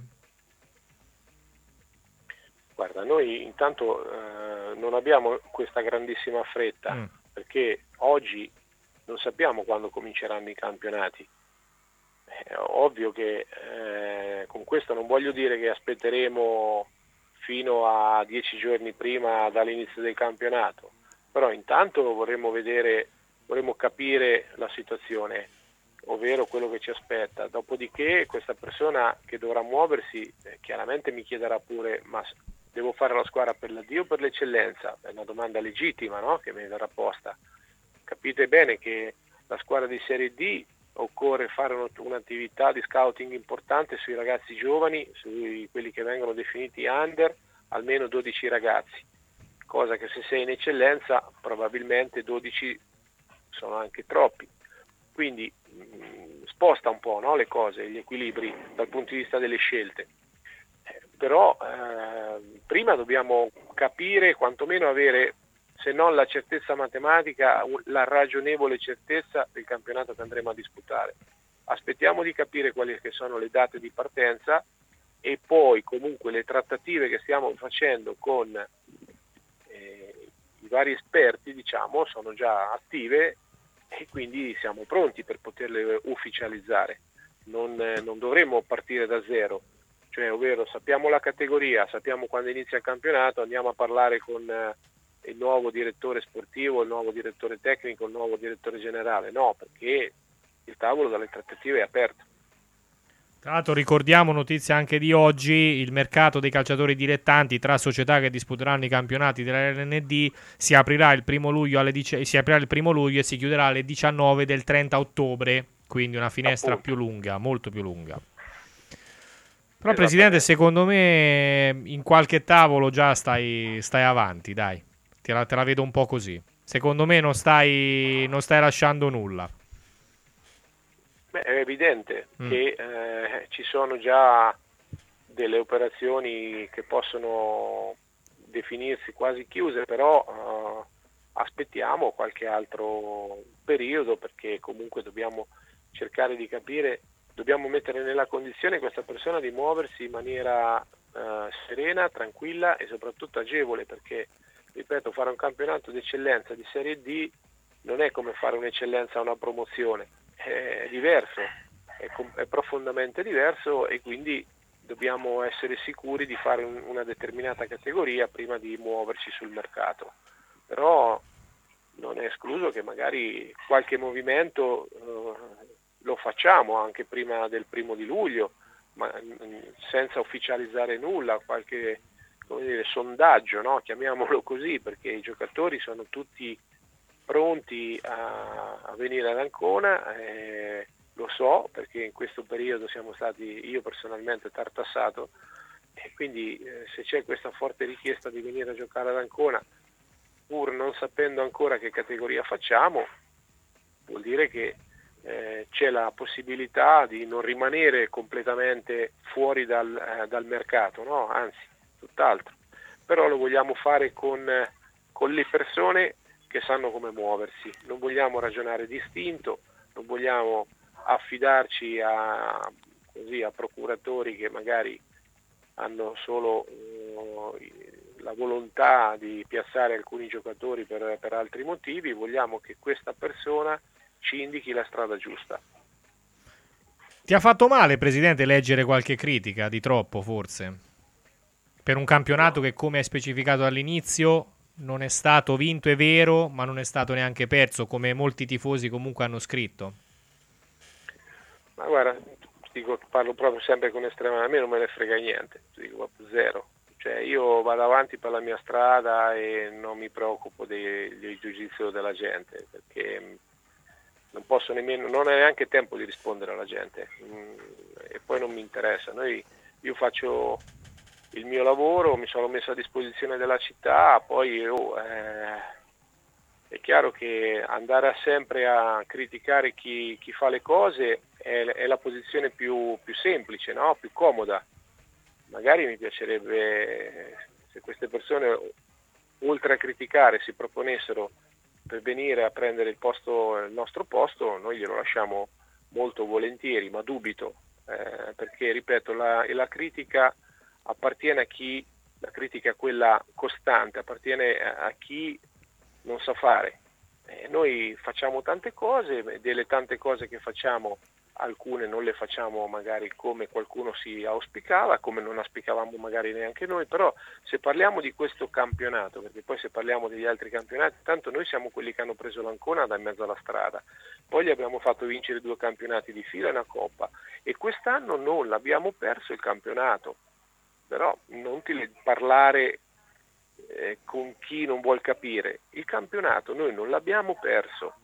Guarda, noi intanto eh, non abbiamo questa grandissima fretta, mm. perché oggi non sappiamo quando cominceranno i campionati. È ovvio che eh, con questo non voglio dire che aspetteremo fino a dieci giorni prima dall'inizio del campionato, però intanto vorremmo vedere, vorremmo capire la situazione, ovvero quello che ci aspetta. Dopodiché questa persona che dovrà muoversi eh, chiaramente mi chiederà pure: ma devo fare la squadra per la D o per l'eccellenza? È una domanda legittima, no? Che mi verrà posta. Capite bene che la squadra di Serie D occorre fare un'attività di scouting importante sui ragazzi giovani, su quelli che vengono definiti under, almeno dodici ragazzi, cosa che se sei in eccellenza probabilmente dodici sono anche troppi, quindi mh, sposta un po', no, le cose, gli equilibri dal punto di vista delle scelte. Eh, però eh, prima dobbiamo capire, quantomeno avere, se non la certezza matematica, la ragionevole certezza del campionato che andremo a disputare. Aspettiamo di capire quali che sono le date di partenza e poi comunque le trattative che stiamo facendo con eh, i vari esperti, diciamo, sono già attive e quindi siamo pronti per poterle ufficializzare. Non, eh, non dovremmo partire da zero, cioè ovvero sappiamo la categoria, sappiamo quando inizia il campionato, andiamo a parlare con eh, il nuovo direttore sportivo, il nuovo direttore tecnico, il nuovo direttore generale. No, perché il tavolo dalle trattative è aperto. Tra l'altro ricordiamo, notizia anche di oggi, il mercato dei calciatori dilettanti tra società che disputeranno i campionati dell'L N D si aprirà il primo luglio alle dieci, si aprirà il primo luglio e si chiuderà alle diciannove del trenta ottobre, quindi una finestra Appunto. più lunga, molto più lunga. Però Presidente, secondo me in qualche tavolo già stai, stai avanti, dai. Te la, te la vedo un po' così. Secondo me non stai, non stai lasciando nulla. Beh, è evidente mm. che eh, ci sono già delle operazioni che possono definirsi quasi chiuse, però eh, aspettiamo qualche altro periodo, perché comunque dobbiamo cercare di capire, dobbiamo mettere nella condizione questa persona di muoversi in maniera eh, serena, tranquilla e soprattutto agevole, perché ripeto, fare un campionato d'eccellenza di Serie D non è come fare un'eccellenza a una promozione, è diverso, è, è profondamente diverso e quindi dobbiamo essere sicuri di fare un, una determinata categoria prima di muoverci sul mercato. Però non è escluso che magari qualche movimento eh, lo facciamo anche prima del primo di luglio, ma mh, senza ufficializzare nulla, qualche come dire, sondaggio, no? Chiamiamolo così, perché i giocatori sono tutti pronti a, a venire ad Ancona, eh, lo so perché in questo periodo siamo stati, io personalmente, tartassato, e quindi eh, se c'è questa forte richiesta di venire a giocare ad Ancona pur non sapendo ancora che categoria facciamo, vuol dire che eh, c'è la possibilità di non rimanere completamente fuori dal, eh, dal mercato, no? Anzi, tutt'altro, però lo vogliamo fare con, con le persone che sanno come muoversi, non vogliamo ragionare distinto, non vogliamo affidarci a, così, a procuratori che magari hanno solo uh, la volontà di piazzare alcuni giocatori per, per altri motivi, vogliamo che questa persona ci indichi la strada giusta. Ti ha fatto male, Presidente, leggere qualche critica, di troppo forse, per un campionato che, come hai specificato all'inizio, non è stato vinto, è vero, ma non è stato neanche perso, come molti tifosi comunque hanno scritto? Ma guarda, dico, parlo proprio sempre con estrema, a me non me ne frega niente, dico proprio zero. Cioè io vado avanti per la mia strada e non mi preoccupo dei, del giudizio della gente, perché non posso nemmeno, non ho neanche tempo di rispondere alla gente, mm, e poi non mi interessa. Noi, io faccio il mio lavoro, mi sono messo a disposizione della città, poi oh, eh, è chiaro che andare a sempre a criticare chi, chi fa le cose è, è la posizione più, più semplice, no? Più comoda. Magari mi piacerebbe se queste persone, oltre a criticare, si proponessero per venire a prendere il posto, il nostro posto, noi glielo lasciamo molto volentieri, ma dubito, eh, perché ripeto, la, la critica appartiene a chi, la critica quella costante, appartiene a chi non sa fare. Eh, noi facciamo tante cose, delle tante cose che facciamo, alcune non le facciamo magari come qualcuno si auspicava, come non auspicavamo magari neanche noi, però se parliamo di questo campionato, perché poi se parliamo degli altri campionati, tanto noi siamo quelli che hanno preso l'Ancona da in mezzo alla strada, poi gli abbiamo fatto vincere due campionati di fila e una coppa, e quest'anno non l'abbiamo perso il campionato. Però non ti parlare eh, con chi non vuol capire. Il campionato noi non l'abbiamo perso.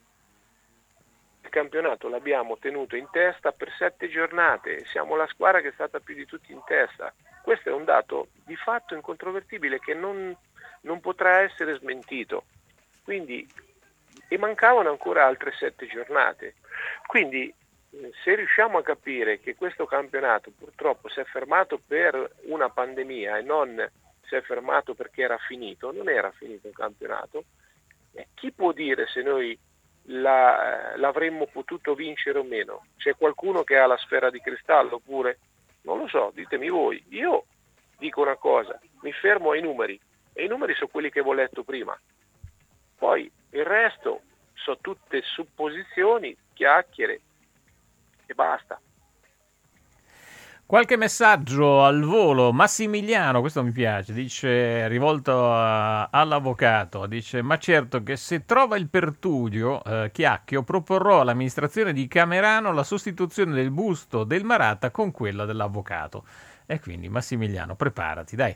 Il campionato l'abbiamo tenuto in testa per sette giornate. Siamo la squadra che è stata più di tutti in testa. Questo è un dato di fatto incontrovertibile che non, non potrà essere smentito. Quindi, e mancavano ancora altre sette giornate. Quindi se riusciamo a capire che questo campionato purtroppo si è fermato per una pandemia e non si è fermato perché era finito, non era finito il campionato, eh, chi può dire se noi la, l'avremmo potuto vincere o meno? C'è qualcuno che ha la sfera di cristallo oppure? Non lo so, ditemi voi. Io dico una cosa, mi fermo ai numeri, e i numeri sono quelli che vi ho letto prima. Poi il resto sono tutte supposizioni, chiacchiere, e basta. Qualche messaggio al volo. Massimiliano, questo mi piace, dice, rivolto a, all'avvocato, dice: ma certo che se trova il pertudio, eh, Chiacchio, proporrò all'amministrazione di Camerano la sostituzione del busto del Maratta con quella dell'avvocato. E quindi Massimiliano, preparati, dai.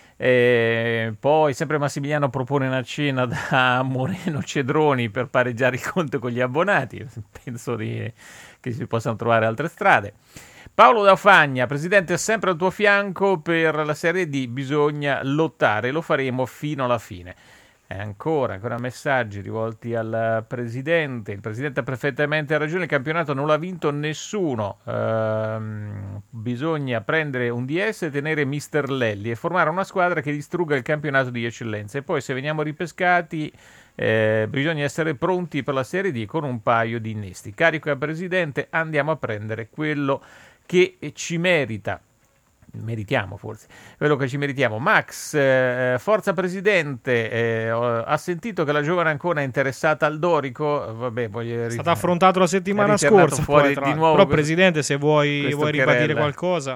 E poi sempre Massimiliano propone una cena da Moreno Cedroni per pareggiare il conto con gli abbonati. Penso di, che si possano trovare altre strade. Paolo da Fagna, Presidente, è sempre al tuo fianco per la Serie D, bisogna lottare, lo faremo fino alla fine. E ancora, ancora messaggi rivolti al Presidente. Il Presidente ha perfettamente ragione, il campionato non l'ha vinto nessuno. Ehm, bisogna prendere un D S e tenere mister Lelli e formare una squadra che distrugga il campionato di eccellenza. E poi se veniamo ripescati eh, bisogna essere pronti per la Serie D con un paio di innesti. Carico al Presidente, andiamo a prendere quello che ci merita. Meritiamo forse quello che ci meritiamo. Max, eh, forza Presidente, eh, ha sentito che la giovane Ancona è interessata al Dorico. Vabbè, voglio, è stato affrontato la settimana scorsa fuori, poi, di nuovo però questo, Presidente, se vuoi, vuoi ribadire qualcosa.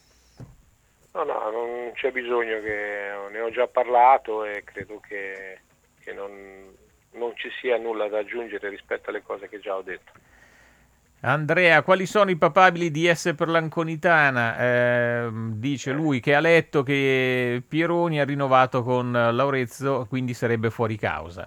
No, no, non c'è bisogno, che ne ho già parlato e credo che, che non, non ci sia nulla da aggiungere rispetto alle cose che già ho detto. Andrea, quali sono i papabili D S per l'Anconitana? Eh, dice lui che ha letto che Pieroni ha rinnovato con Laurezzo, quindi sarebbe fuori causa.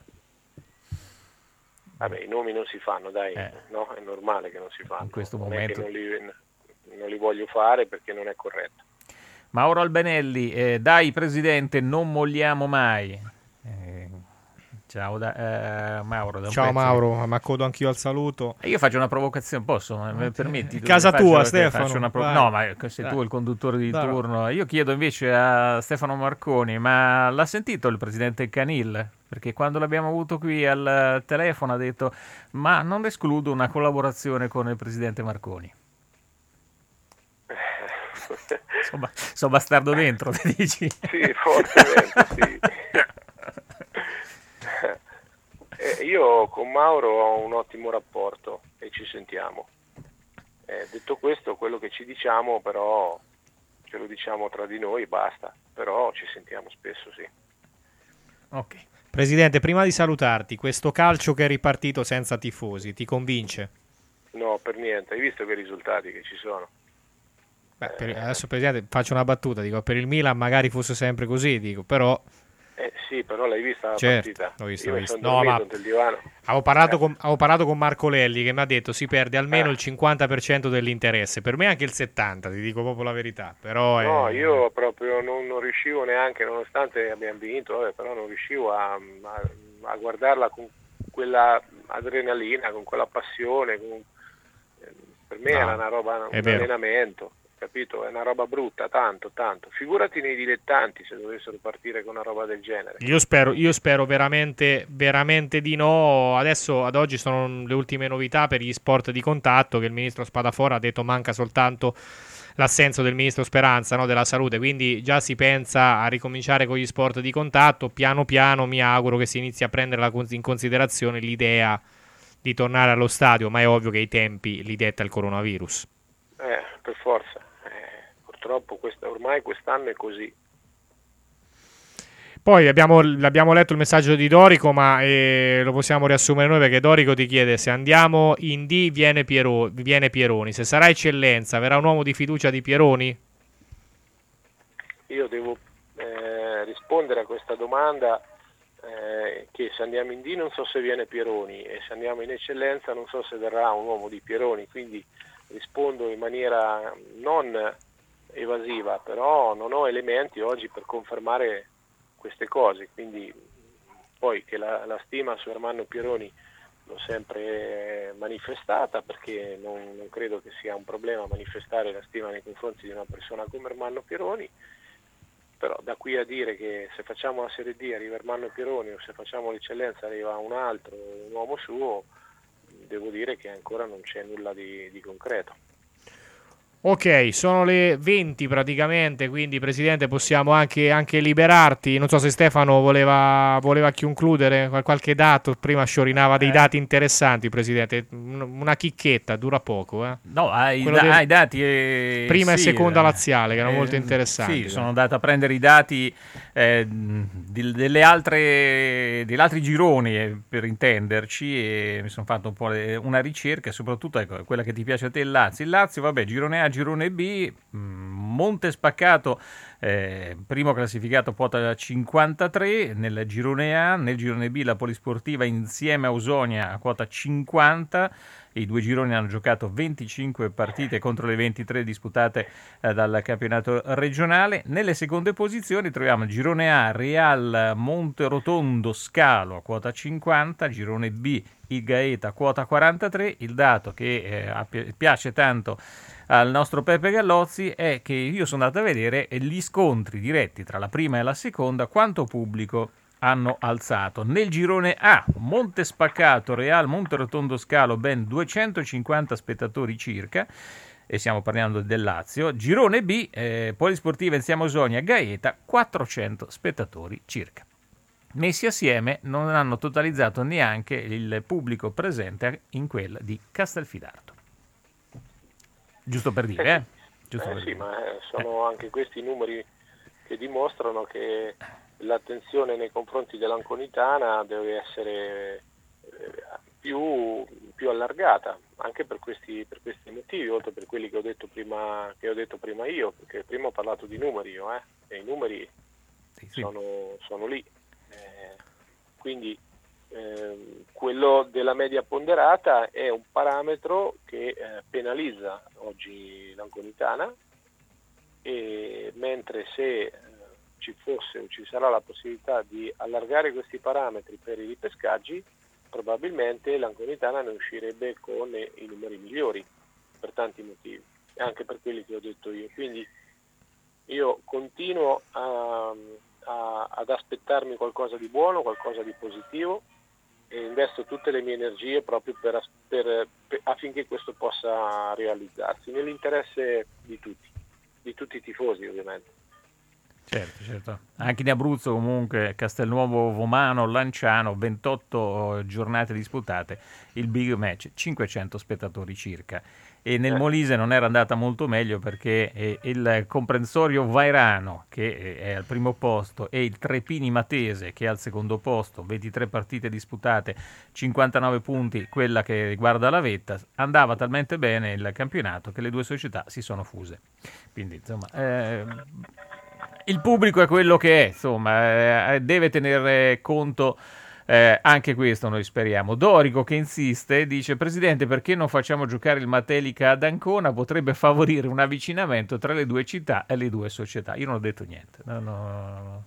Vabbè, i nomi non si fanno, dai, eh. no? È normale che non si fanno. In questo non momento è che non li, non li voglio fare perché non è corretto. Mauro Albenelli, eh, dai Presidente, non molliamo mai. Eh, Ciao da, uh, Mauro. Da Ciao Mauro, mi accodo anch'io al saluto. Io faccio una provocazione, posso? Me permetti? Casa faccio, tua, Stefano. Una prov- no, ma sei tu il conduttore di Dai. turno. Io chiedo invece a Stefano Marconi, ma l'ha sentito il presidente Canil? Perché quando l'abbiamo avuto qui al telefono ha detto, ma non escludo una collaborazione con il presidente Marconi. Insomma, sono bastardo dentro, mi dici? Sì, fortemente, sì. Eh, io con Mauro ho un ottimo rapporto e ci sentiamo. Eh, detto questo, quello che ci diciamo però ce lo diciamo tra di noi, basta. Però ci sentiamo spesso, sì. Ok. Presidente, prima di salutarti, questo calcio che è ripartito senza tifosi, ti convince? No, per niente. Hai visto che risultati che ci sono? Beh, per, adesso, Presidente, faccio una battuta. Dico, per il Milan magari fosse sempre così, dico, però... Eh sì, però l'hai vista la certo, partita? l'ho vista, Io l'ho mi vista. sono No, dormito ma sul divano. avevo parlato, Eh. con, avevo parlato con Marco Lelli che mi ha detto si perde almeno il cinquanta per cento dell'interesse. Per me anche il settanta per cento, ti dico proprio la verità. Però No, è... io proprio non, non riuscivo neanche, nonostante abbiamo vinto, vabbè, però non riuscivo a, a, a guardarla con quella adrenalina, con quella passione. Con... Per me No, era una roba, è un vero. allenamento, capito? È una roba brutta, tanto, tanto. Figurati nei dilettanti se dovessero partire con una roba del genere. Io spero, io spero veramente, veramente di no. Adesso, ad oggi, sono le ultime novità per gli sport di contatto, che il ministro Spadafora ha detto manca soltanto l'assenso del ministro Speranza, no, della salute, quindi già si pensa a ricominciare con gli sport di contatto. Piano piano mi auguro che si inizi a prendere in considerazione l'idea di tornare allo stadio, ma è ovvio che i tempi li detta il coronavirus. Eh, per forza. Eh, purtroppo questa, ormai quest'anno è così. Poi abbiamo, abbiamo letto il messaggio di Dorico, ma eh, lo possiamo riassumere noi, perché Dorico ti chiede: se andiamo in D viene, Piero, viene Pieroni, se sarà eccellenza verrà un uomo di fiducia di Pieroni? Io devo eh, rispondere a questa domanda eh, che se andiamo in D non so se viene Pieroni e se andiamo in eccellenza non so se verrà un uomo di Pieroni, quindi rispondo in maniera non evasiva, però non ho elementi oggi per confermare queste cose, quindi poi che la, la stima su Ermanno Pieroni l'ho sempre manifestata, perché non, non credo che sia un problema manifestare la stima nei confronti di una persona come Ermanno Pieroni, però da qui a dire che se facciamo la Serie D arriva Ermanno Pieroni o se facciamo l'eccellenza arriva un altro, un uomo suo, devo dire che ancora non c'è nulla di, di concreto. Ok, sono le venti praticamente, quindi Presidente possiamo anche, anche liberarti. Non so se Stefano voleva, voleva concludere qualche dato, prima sciorinava dei dati interessanti, Presidente, una chicchetta, dura poco. Eh? No, hai, Quello da- del- hai dati eh, prima e sì, seconda eh, laziale, che erano eh, molto interessanti. Sì, sono andato a prendere i dati eh, di- delle altre, degli altri gironi, eh, per intenderci, e mi sono fatto un po' le- una ricerca, soprattutto ecco, quella che ti piace a te, il Lazio. Il Lazio, vabbè, girone A, girone B, mh, Monte Spaccato, eh, primo classificato, quota cinquantatré nel girone A, nel girone B la Polisportiva insieme a Ausonia a quota cinquanta. I due gironi hanno giocato venticinque partite contro le ventitré disputate eh, dal campionato regionale. Nelle seconde posizioni troviamo il girone A, Real Monterotondo Scalo a quota cinquanta, girone B il Gaeta quota quarantatré. Il dato che eh, a- piace tanto al nostro Peppe Gallozzi è che io sono andato a vedere gli scontri diretti tra la prima e la seconda, quanto pubblico hanno alzato. Nel girone A, Monte Spaccato, Real Monterotondo Scalo, ben duecentocinquanta spettatori circa, e stiamo parlando del Lazio. Girone B, eh, Polisportiva insieme a Ausonia, Gaeta, quattrocento spettatori circa. Messi assieme non hanno totalizzato neanche il pubblico presente in quella di Castelfidardo. Giusto per dire, eh? Giusto Eh per sì, dire. ma eh, sono anche questi i numeri che dimostrano che l'attenzione nei confronti dell'Anconitana deve essere eh, più, più allargata, anche per questi, per questi motivi, oltre per quelli che ho detto prima, che ho detto prima io, perché prima ho parlato di numeri io, eh, e i numeri Sì, sì. sono, sono lì. Eh, quindi eh, quello della media ponderata è un parametro che eh, penalizza oggi l'Anconitana, e mentre se eh, ci fosse o ci sarà la possibilità di allargare questi parametri per i ripescaggi, probabilmente l'Anconitana ne uscirebbe con eh, i numeri migliori, per tanti motivi, e anche per quelli che ho detto io. Quindi io continuo a, a, ad aspettarmi qualcosa di buono, qualcosa di positivo, e investo tutte le mie energie proprio per, per, per, affinché questo possa realizzarsi, nell'interesse di tutti. di tutti i tifosi ovviamente. Certo, certo. Anche in Abruzzo comunque, Castelnuovo, Vomano, Lanciano, ventotto giornate disputate, il big match, cinquecento spettatori circa. E nel Eh. Molise non era andata molto meglio perché eh, il comprensorio Vairano, che è al primo posto, e il Trepini Matese, che è al secondo posto, ventitré partite disputate, cinquantanove punti, quella che riguarda la vetta, andava talmente bene il campionato che le due società si sono fuse. Quindi, insomma... Eh, il pubblico è quello che è, insomma, eh, deve tenere conto eh, anche questo, noi speriamo. Dorico, che insiste, dice: Presidente, perché non facciamo giocare il Matelica ad Ancona? Potrebbe favorire un avvicinamento tra le due città e le due società. Io non ho detto niente. No, no, no.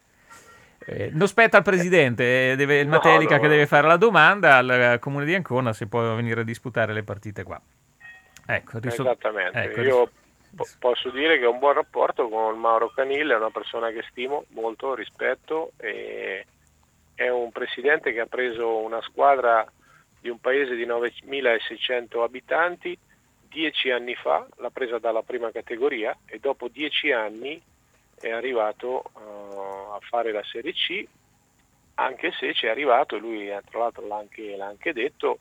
Eh, non spetta al Presidente, eh, deve, il Matelica no, no, che deve fare la domanda al Comune di Ancona se può venire a disputare le partite qua. Ecco, risol- Esattamente, ecco, io po- posso dire che ho un buon rapporto con Mauro Canil, è una persona che stimo molto, rispetto, e è un presidente che ha preso una squadra di un paese di novemilaseicento abitanti dieci anni fa, l'ha presa dalla prima categoria e dopo dieci anni è arrivato uh, a fare la Serie C, anche se ci è arrivato, lui tra l'altro l'ha anche, l'ha anche detto,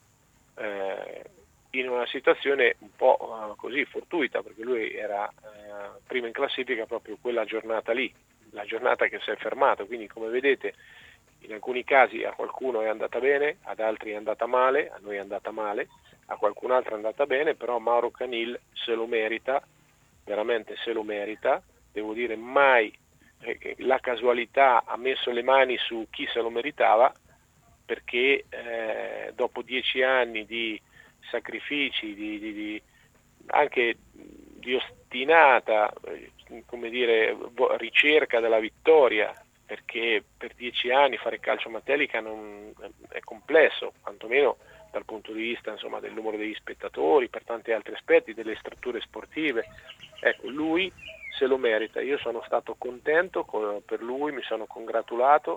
eh, in una situazione un po' uh, così fortuita, perché lui era uh, prima in classifica proprio quella giornata lì, la giornata che si è fermato, quindi come vedete in alcuni casi a qualcuno è andata bene, ad altri è andata male, a noi è andata male, a qualcun altro è andata bene, però Mauro Canil se lo merita, veramente se lo merita, devo dire mai eh, che la casualità ha messo le mani su chi se lo meritava, perché eh, dopo dieci anni di sacrifici, di, di, di, anche di ostinata, eh, come dire, ricerca della vittoria, perché per dieci anni fare calcio Matelica non, è complesso, quantomeno dal punto di vista insomma, del numero degli spettatori, per tanti altri aspetti, delle strutture sportive. Ecco, lui se lo merita, io sono stato contento con, per lui, mi sono congratulato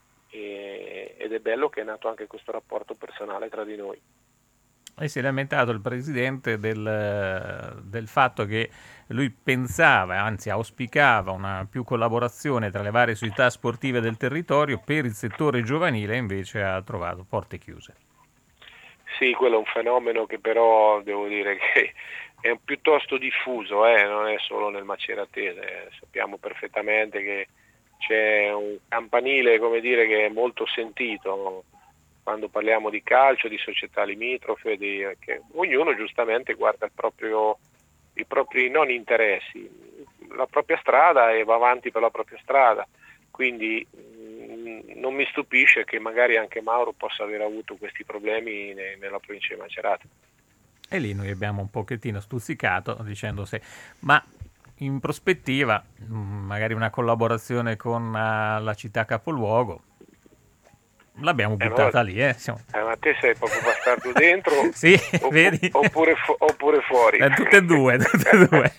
e, ed è bello che è nato anche questo rapporto personale tra di noi. E si è lamentato il Presidente del, del fatto che lui pensava, anzi auspicava una più collaborazione tra le varie società sportive del territorio, per il settore giovanile invece ha trovato porte chiuse. Sì, quello è un fenomeno che però devo dire che è piuttosto diffuso, eh? Non è solo nel Maceratese, sappiamo perfettamente che c'è un campanile, come dire, che è molto sentito quando parliamo di calcio, di società limitrofe, di, che ognuno giustamente guarda il proprio, i propri non interessi, la propria strada e va avanti per la propria strada, quindi mh, non mi stupisce che magari anche Mauro possa aver avuto questi problemi ne, nella provincia di Macerata. E lì noi abbiamo un pochettino stuzzicato dicendo se, ma in prospettiva mh, magari una collaborazione con uh, la città capoluogo, l'abbiamo buttata eh, ma, lì, eh. Siamo... eh, ma te sei proprio bastardo dentro sì, opp- vedi? Oppure, fu- oppure fuori. Eh, tutte e due, tutte e due.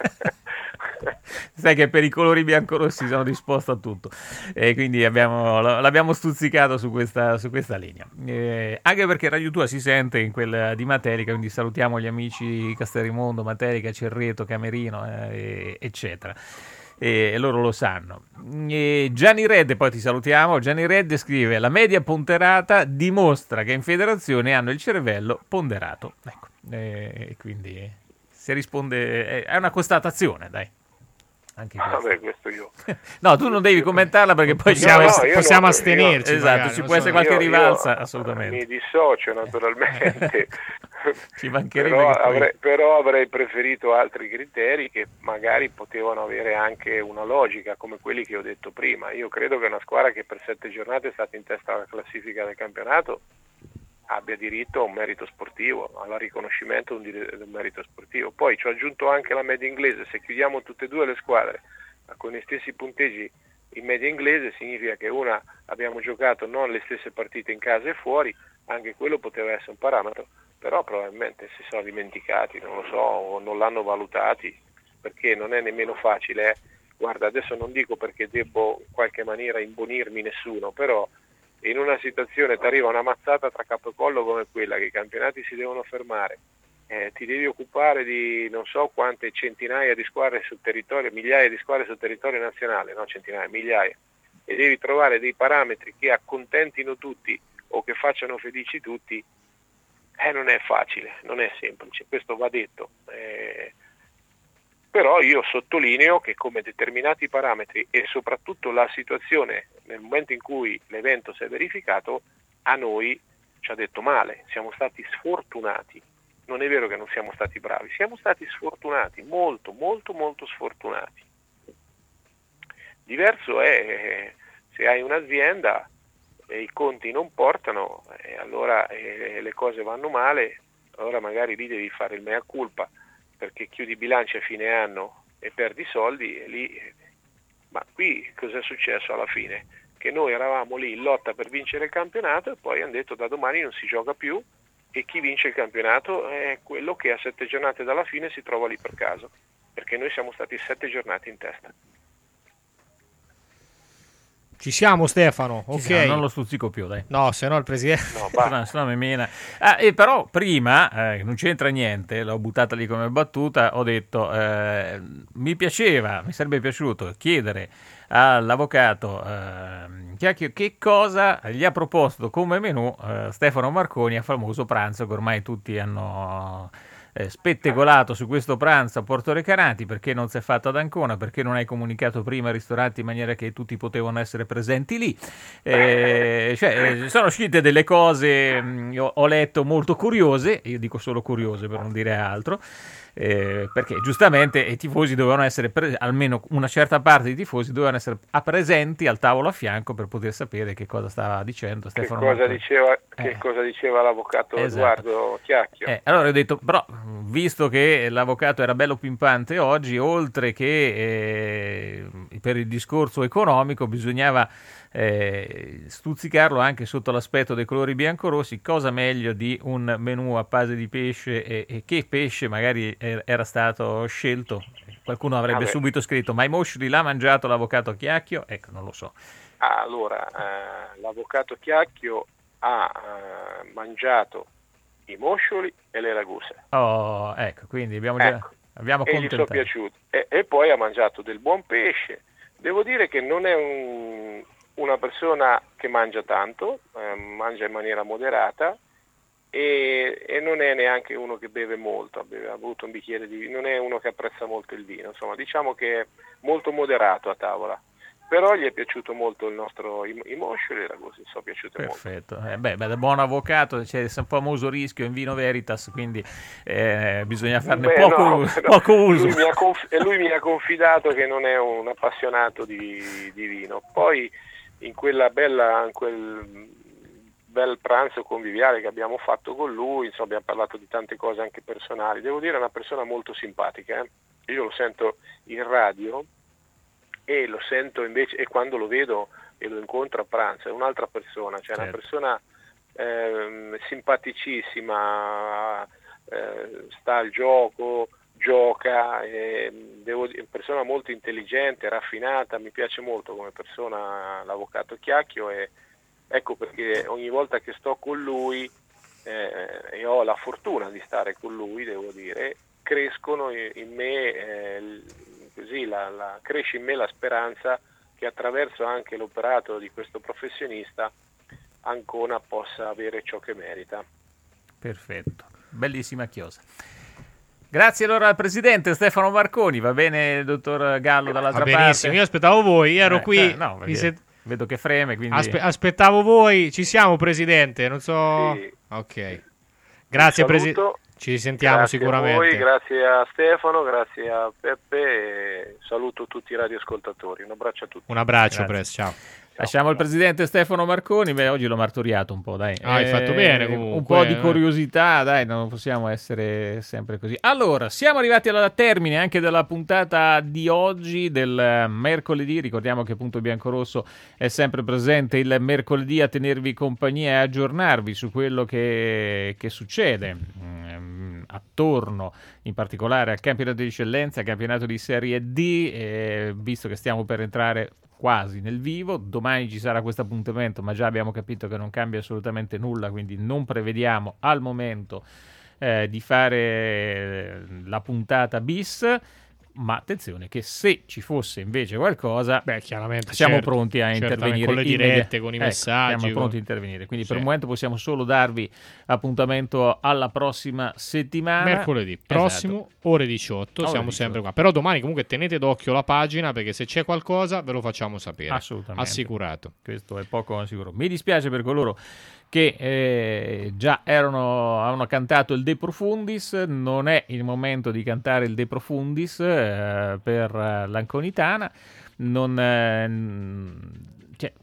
Sai che per i colori biancorossi sono disposto a tutto e quindi abbiamo, l'abbiamo stuzzicato su questa, su questa linea, eh, anche perché Radio Tua si sente in quella di Matelica, quindi salutiamo gli amici Castelrimondo, Matelica, Cerreto, Camerino, eh, eccetera. E loro lo sanno. E Gianni Red, poi ti salutiamo. Gianni Red scrive: la media ponderata dimostra che in federazione hanno il cervello ponderato. Ecco, e quindi si risponde, è una constatazione, dai. Anche ah, vabbè, questo io. No, tu non devi commentarla perché poi possiamo, no, no, possiamo non, astenerci. Io, esatto, magari, ci può essere so. qualche io, rivalsa, io assolutamente. Mi dissocio naturalmente. Ci mancherebbe però, che poi... avrei, però avrei preferito altri criteri che magari potevano avere anche una logica, come quelli che ho detto prima. Io credo che una squadra che per sette giornate è stata in testa alla classifica del campionato abbia diritto a un merito sportivo, al riconoscimento di un, di un merito sportivo. Poi ci ho aggiunto anche la media inglese. Se chiudiamo tutte e due le squadre con gli stessi punteggi in media inglese, significa che una abbiamo giocato non le stesse partite in casa e fuori, anche quello poteva essere un parametro, però probabilmente si sono dimenticati, non lo so, o non l'hanno valutati, perché non è nemmeno facile. Eh. Guarda, adesso non dico perché devo in qualche maniera imbonirmi nessuno, però in una situazione ti arriva una mazzata tra capo e collo come quella, che i campionati si devono fermare eh, ti devi occupare di non so quante centinaia di squadre sul territorio, migliaia di squadre sul territorio nazionale, no centinaia, migliaia, e devi trovare dei parametri che accontentino tutti o che facciano felici tutti, eh, non è facile, non è semplice, questo va detto. Eh, però io sottolineo che come determinati parametri e soprattutto la situazione nel momento in cui l'evento si è verificato, a noi ci ha detto male, siamo stati sfortunati. Non è vero che non siamo stati bravi, siamo stati sfortunati, molto, molto, molto sfortunati. Diverso è se hai un'azienda e i conti non portano, e allora eh, le cose vanno male, allora magari lì devi fare il mea culpa, perché chiudi i bilanci a fine anno e perdi soldi, e lì, ma qui cosa è successo alla fine? Che noi eravamo lì in lotta per vincere il campionato e poi hanno detto da domani non si gioca più, e chi vince il campionato è quello che a sette giornate dalla fine si trova lì per caso, perché noi siamo stati sette giornate in testa. Ci siamo, Stefano, Ci ok. siamo, non lo stuzzico più, dai. No, se no il presidente... No, no, se no mi mena. Ah, e però prima, eh, non c'entra niente, l'ho buttata lì come battuta, ho detto, eh, mi piaceva, mi sarebbe piaciuto chiedere all'avvocato eh, Chiacchio che cosa gli ha proposto come menù eh, Stefano Marconi al famoso pranzo che ormai tutti hanno eh, spettegolato su questo pranzo a Porto Recanati. Perché non si è fatto ad Ancona, perché non hai comunicato prima ai ristoranti in maniera che tutti potevano essere presenti lì, eh, cioè, sono uscite delle cose, mh, ho, ho letto, molto curiose, io dico solo curiose per non dire altro. Eh, perché giustamente i tifosi dovevano essere pre- almeno una certa parte dei tifosi dovevano essere a presenti al tavolo a fianco per poter sapere che cosa stava dicendo Stefano che cosa Marconi. diceva, che Eh. cosa diceva l'avvocato Esatto. Edoardo Chiacchio. Eh, allora ho detto, però, visto che l'avvocato era bello pimpante oggi, oltre che eh, per il discorso economico, bisognava eh, stuzzicarlo anche sotto l'aspetto dei colori biancorossi. Cosa meglio di un menù a base di pesce, e, e che pesce magari era stato scelto? Qualcuno avrebbe Vabbè. subito scritto, ma i mosci l'ha mangiato l'avvocato Chiacchio? Ecco, non lo so. Allora, eh, l'avvocato Chiacchio ha eh, mangiato i moscioli e le raguse. Oh, ecco, quindi abbiamo già Ecco. abbiamo E gli sono contentato. piaciuti. E, e poi ha mangiato del buon pesce. Devo dire che non è un, una persona che mangia tanto, eh, mangia in maniera moderata, e, e non è neanche uno che beve molto, ha beve- ha avuto un bicchiere di vino, non è uno che apprezza molto il vino, insomma diciamo che è molto moderato a tavola. Però gli è piaciuto molto il nostro i, i moscioli e le raguse, sono piaciute molto. Perfetto, eh, beh, beh, da buon avvocato c'è il famoso rischio in vino veritas, quindi eh, bisogna farne Beh, poco, no, uso, no, poco uso. Lui mi, ha conf- e lui mi ha confidato che non è un appassionato di, di vino. Poi in quella bella, in quel bel pranzo conviviale che abbiamo fatto con lui, insomma, abbiamo parlato di tante cose anche personali. Devo dire, è una persona molto simpatica. Eh? Io lo sento in radio e lo sento invece, e quando lo vedo e lo incontro a pranzo è un'altra persona, cioè Certo. una persona eh, simpaticissima, eh, sta al gioco, gioca, eh, devo dire, persona molto intelligente, raffinata, mi piace molto come persona l'avvocato Chiacchio, e ecco perché ogni volta che sto con lui eh, e ho la fortuna di stare con lui, devo dire, crescono in, in me eh, così la, la, cresce in me la speranza che attraverso anche l'operato di questo professionista Ancona possa avere ciò che merita. Perfetto, bellissima chiosa. Grazie allora al presidente Stefano Marconi, va bene il dottor Gallo dall'altra Va parte? benissimo, io aspettavo voi, ero Eh, qui. eh, no, perché mi se- vedo che freme, quindi... Aspe- aspettavo voi, ci siamo presidente, non so... Sì. Ok. Grazie Un presidente. saluto. Ci sentiamo Grazie sicuramente. a voi, grazie a Stefano, grazie a Peppe, e saluto tutti i radioascoltatori. Un abbraccio a tutti. Un abbraccio, Grazie. Pres, ciao. Lasciamo il presidente Stefano Marconi. Beh, oggi l'ho martoriato un po', dai. Ah, hai fatto bene, comunque, Un po' di eh. curiosità, dai, non possiamo essere sempre così. Allora, siamo arrivati al termine anche della puntata di oggi, del mercoledì. Ricordiamo che Punto Biancorosso è sempre presente il mercoledì a tenervi compagnia e aggiornarvi su quello che, che succede mm, attorno, in particolare al campionato di eccellenza, al campionato di Serie D, eh, visto che stiamo per entrare quasi nel vivo. Domani ci sarà questo appuntamento, ma già abbiamo capito che non cambia assolutamente nulla, quindi non prevediamo al momento eh, di fare la puntata bis. Ma attenzione che se ci fosse invece qualcosa, beh, chiaramente siamo certo, pronti a intervenire con le dirette, con i ecco, messaggi. Siamo pronti con... a intervenire. Quindi sì. per il momento possiamo solo darvi appuntamento alla prossima settimana. Mercoledì prossimo, esatto. ore diciotto, ore siamo diciotto. sempre qua. Però domani comunque tenete d'occhio la pagina, perché se c'è qualcosa ve lo facciamo sapere. Assolutamente. Assicurato. Questo è poco sicuro. Mi dispiace per coloro che eh, già erano, avevano cantato il De Profundis. Non è il momento di cantare il De Profundis eh, per eh, l'Anconitana. Non, eh, cioè,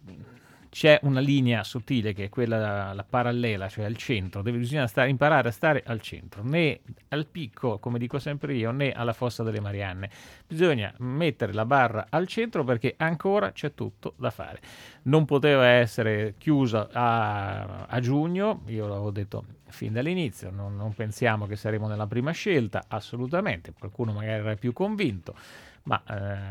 c'è una linea sottile che è quella la parallela, cioè al centro. Deve, bisogna stare, imparare a stare al centro, né al picco, come dico sempre io, né alla fossa delle Marianne. Bisogna mettere la barra al centro, perché ancora c'è tutto da fare. Non poteva essere chiusa a, a giugno, io l'avevo detto fin dall'inizio, non, non pensiamo che saremo nella prima scelta, assolutamente, qualcuno magari era più convinto, ma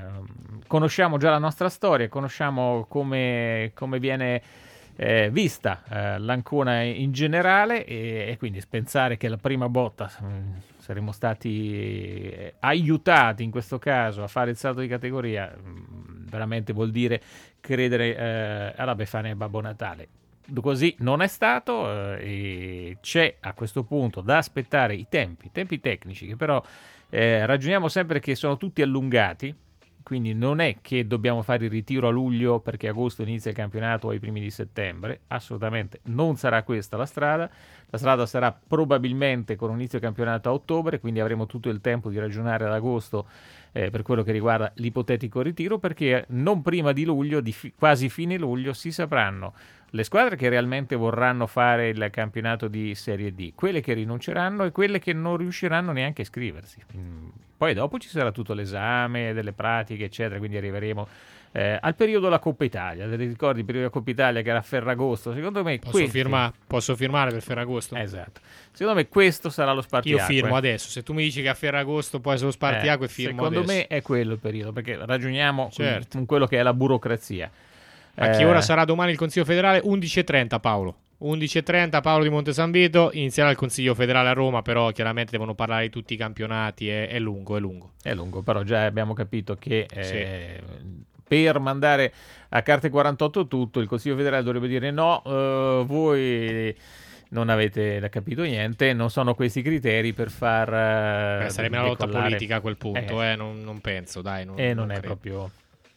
eh, conosciamo già la nostra storia, conosciamo come, come viene eh, vista eh, l'Ancona in generale, e, e quindi pensare che la prima botta mh, saremmo stati eh, aiutati in questo caso a fare il salto di categoria, mh, veramente vuol dire credere eh, alla Befana e Babbo Natale. Così non è stato, eh, e c'è a questo punto da aspettare i tempi, tempi tecnici, che però eh, ragioniamo sempre che sono tutti allungati, quindi non è che dobbiamo fare il ritiro a luglio perché agosto inizia il campionato o ai primi di settembre, assolutamente non sarà questa la strada. La strada sarà probabilmente con un inizio campionato a ottobre, quindi avremo tutto il tempo di ragionare ad agosto eh, per quello che riguarda l'ipotetico ritiro, perché non prima di luglio, di fi- quasi fine luglio, si sapranno le squadre che realmente vorranno fare il campionato di Serie D, quelle che rinunceranno e quelle che non riusciranno neanche a iscriversi. Mm. Poi dopo ci sarà tutto l'esame delle pratiche, eccetera, quindi arriveremo eh, al periodo della Coppa Italia. Ti ricordi il periodo della Coppa Italia che era a Ferragosto? Secondo me posso, questo... firma... posso firmare per Ferragosto? Esatto. Secondo me questo sarà lo spartiacque. Io firmo adesso. Se tu mi dici che a Ferragosto poi è solo spartiacque, eh, firmo secondo adesso. me è quello il periodo, perché ragioniamo certo. con, con quello che è la burocrazia. A che ora sarà domani il Consiglio federale? undici e trenta, Paolo. undici e trenta, Paolo di Monte San Vito. Inizierà il Consiglio federale a Roma, però chiaramente devono parlare di tutti i campionati. È, è lungo, è lungo. È lungo, però già abbiamo capito che eh, sì. per mandare a carte quarantotto tutto, il Consiglio federale dovrebbe dire no, eh, voi non avete capito niente, non sono questi i criteri per far... Beh, sarebbe una lotta decollare. politica a quel punto, eh. eh, non, non penso, dai. Non, e non, non è credo. proprio...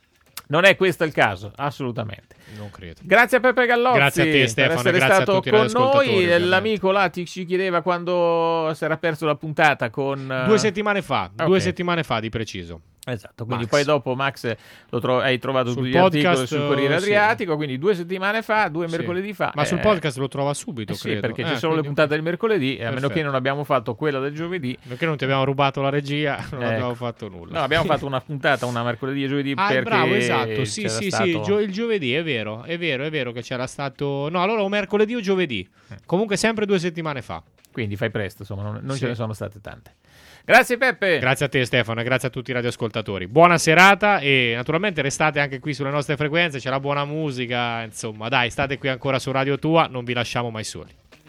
Non è questo il caso, assolutamente. Non credo. Grazie a Peppe Gallozzi. Grazie a te, Stefano, per essere grazie stato a tutti i con radioascoltatori, noi. ovviamente. L'amico là ti, ci chiedeva quando si era perso la puntata con... Due settimane fa, okay. due settimane fa di preciso. Esatto, quindi Max. poi dopo Max lo tro- hai trovato sul tutti gli articoli podcast, sul Corriere Adriatico, sì. quindi due settimane fa, due sì. mercoledì fa. Ma eh, sul podcast lo trova subito, eh sì, credo. perché eh, ci sono le quindi... puntate del mercoledì, e a meno Perfetto. che non abbiamo fatto quella del giovedì. Perché non ti abbiamo rubato la regia, non ecco. abbiamo fatto nulla. No, abbiamo fatto una puntata, una mercoledì e giovedì. Ah, perché bravo, esatto. Sì, c'era sì, stato... sì. Gio- il giovedì è vero, è vero, è vero che c'era stato. No, allora o mercoledì o giovedì. Comunque sempre due settimane fa. Quindi fai presto, insomma, non, non Sì. ce ne sono state tante. Grazie Peppe. Grazie a te Stefano e grazie a tutti i radioascoltatori. Buona serata e naturalmente restate anche qui sulle nostre frequenze, c'è la buona musica, insomma dai, state qui ancora su Radio Tua, non vi lasciamo mai soli.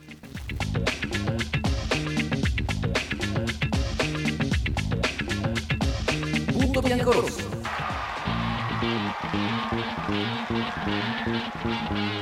Punto bianco rosso.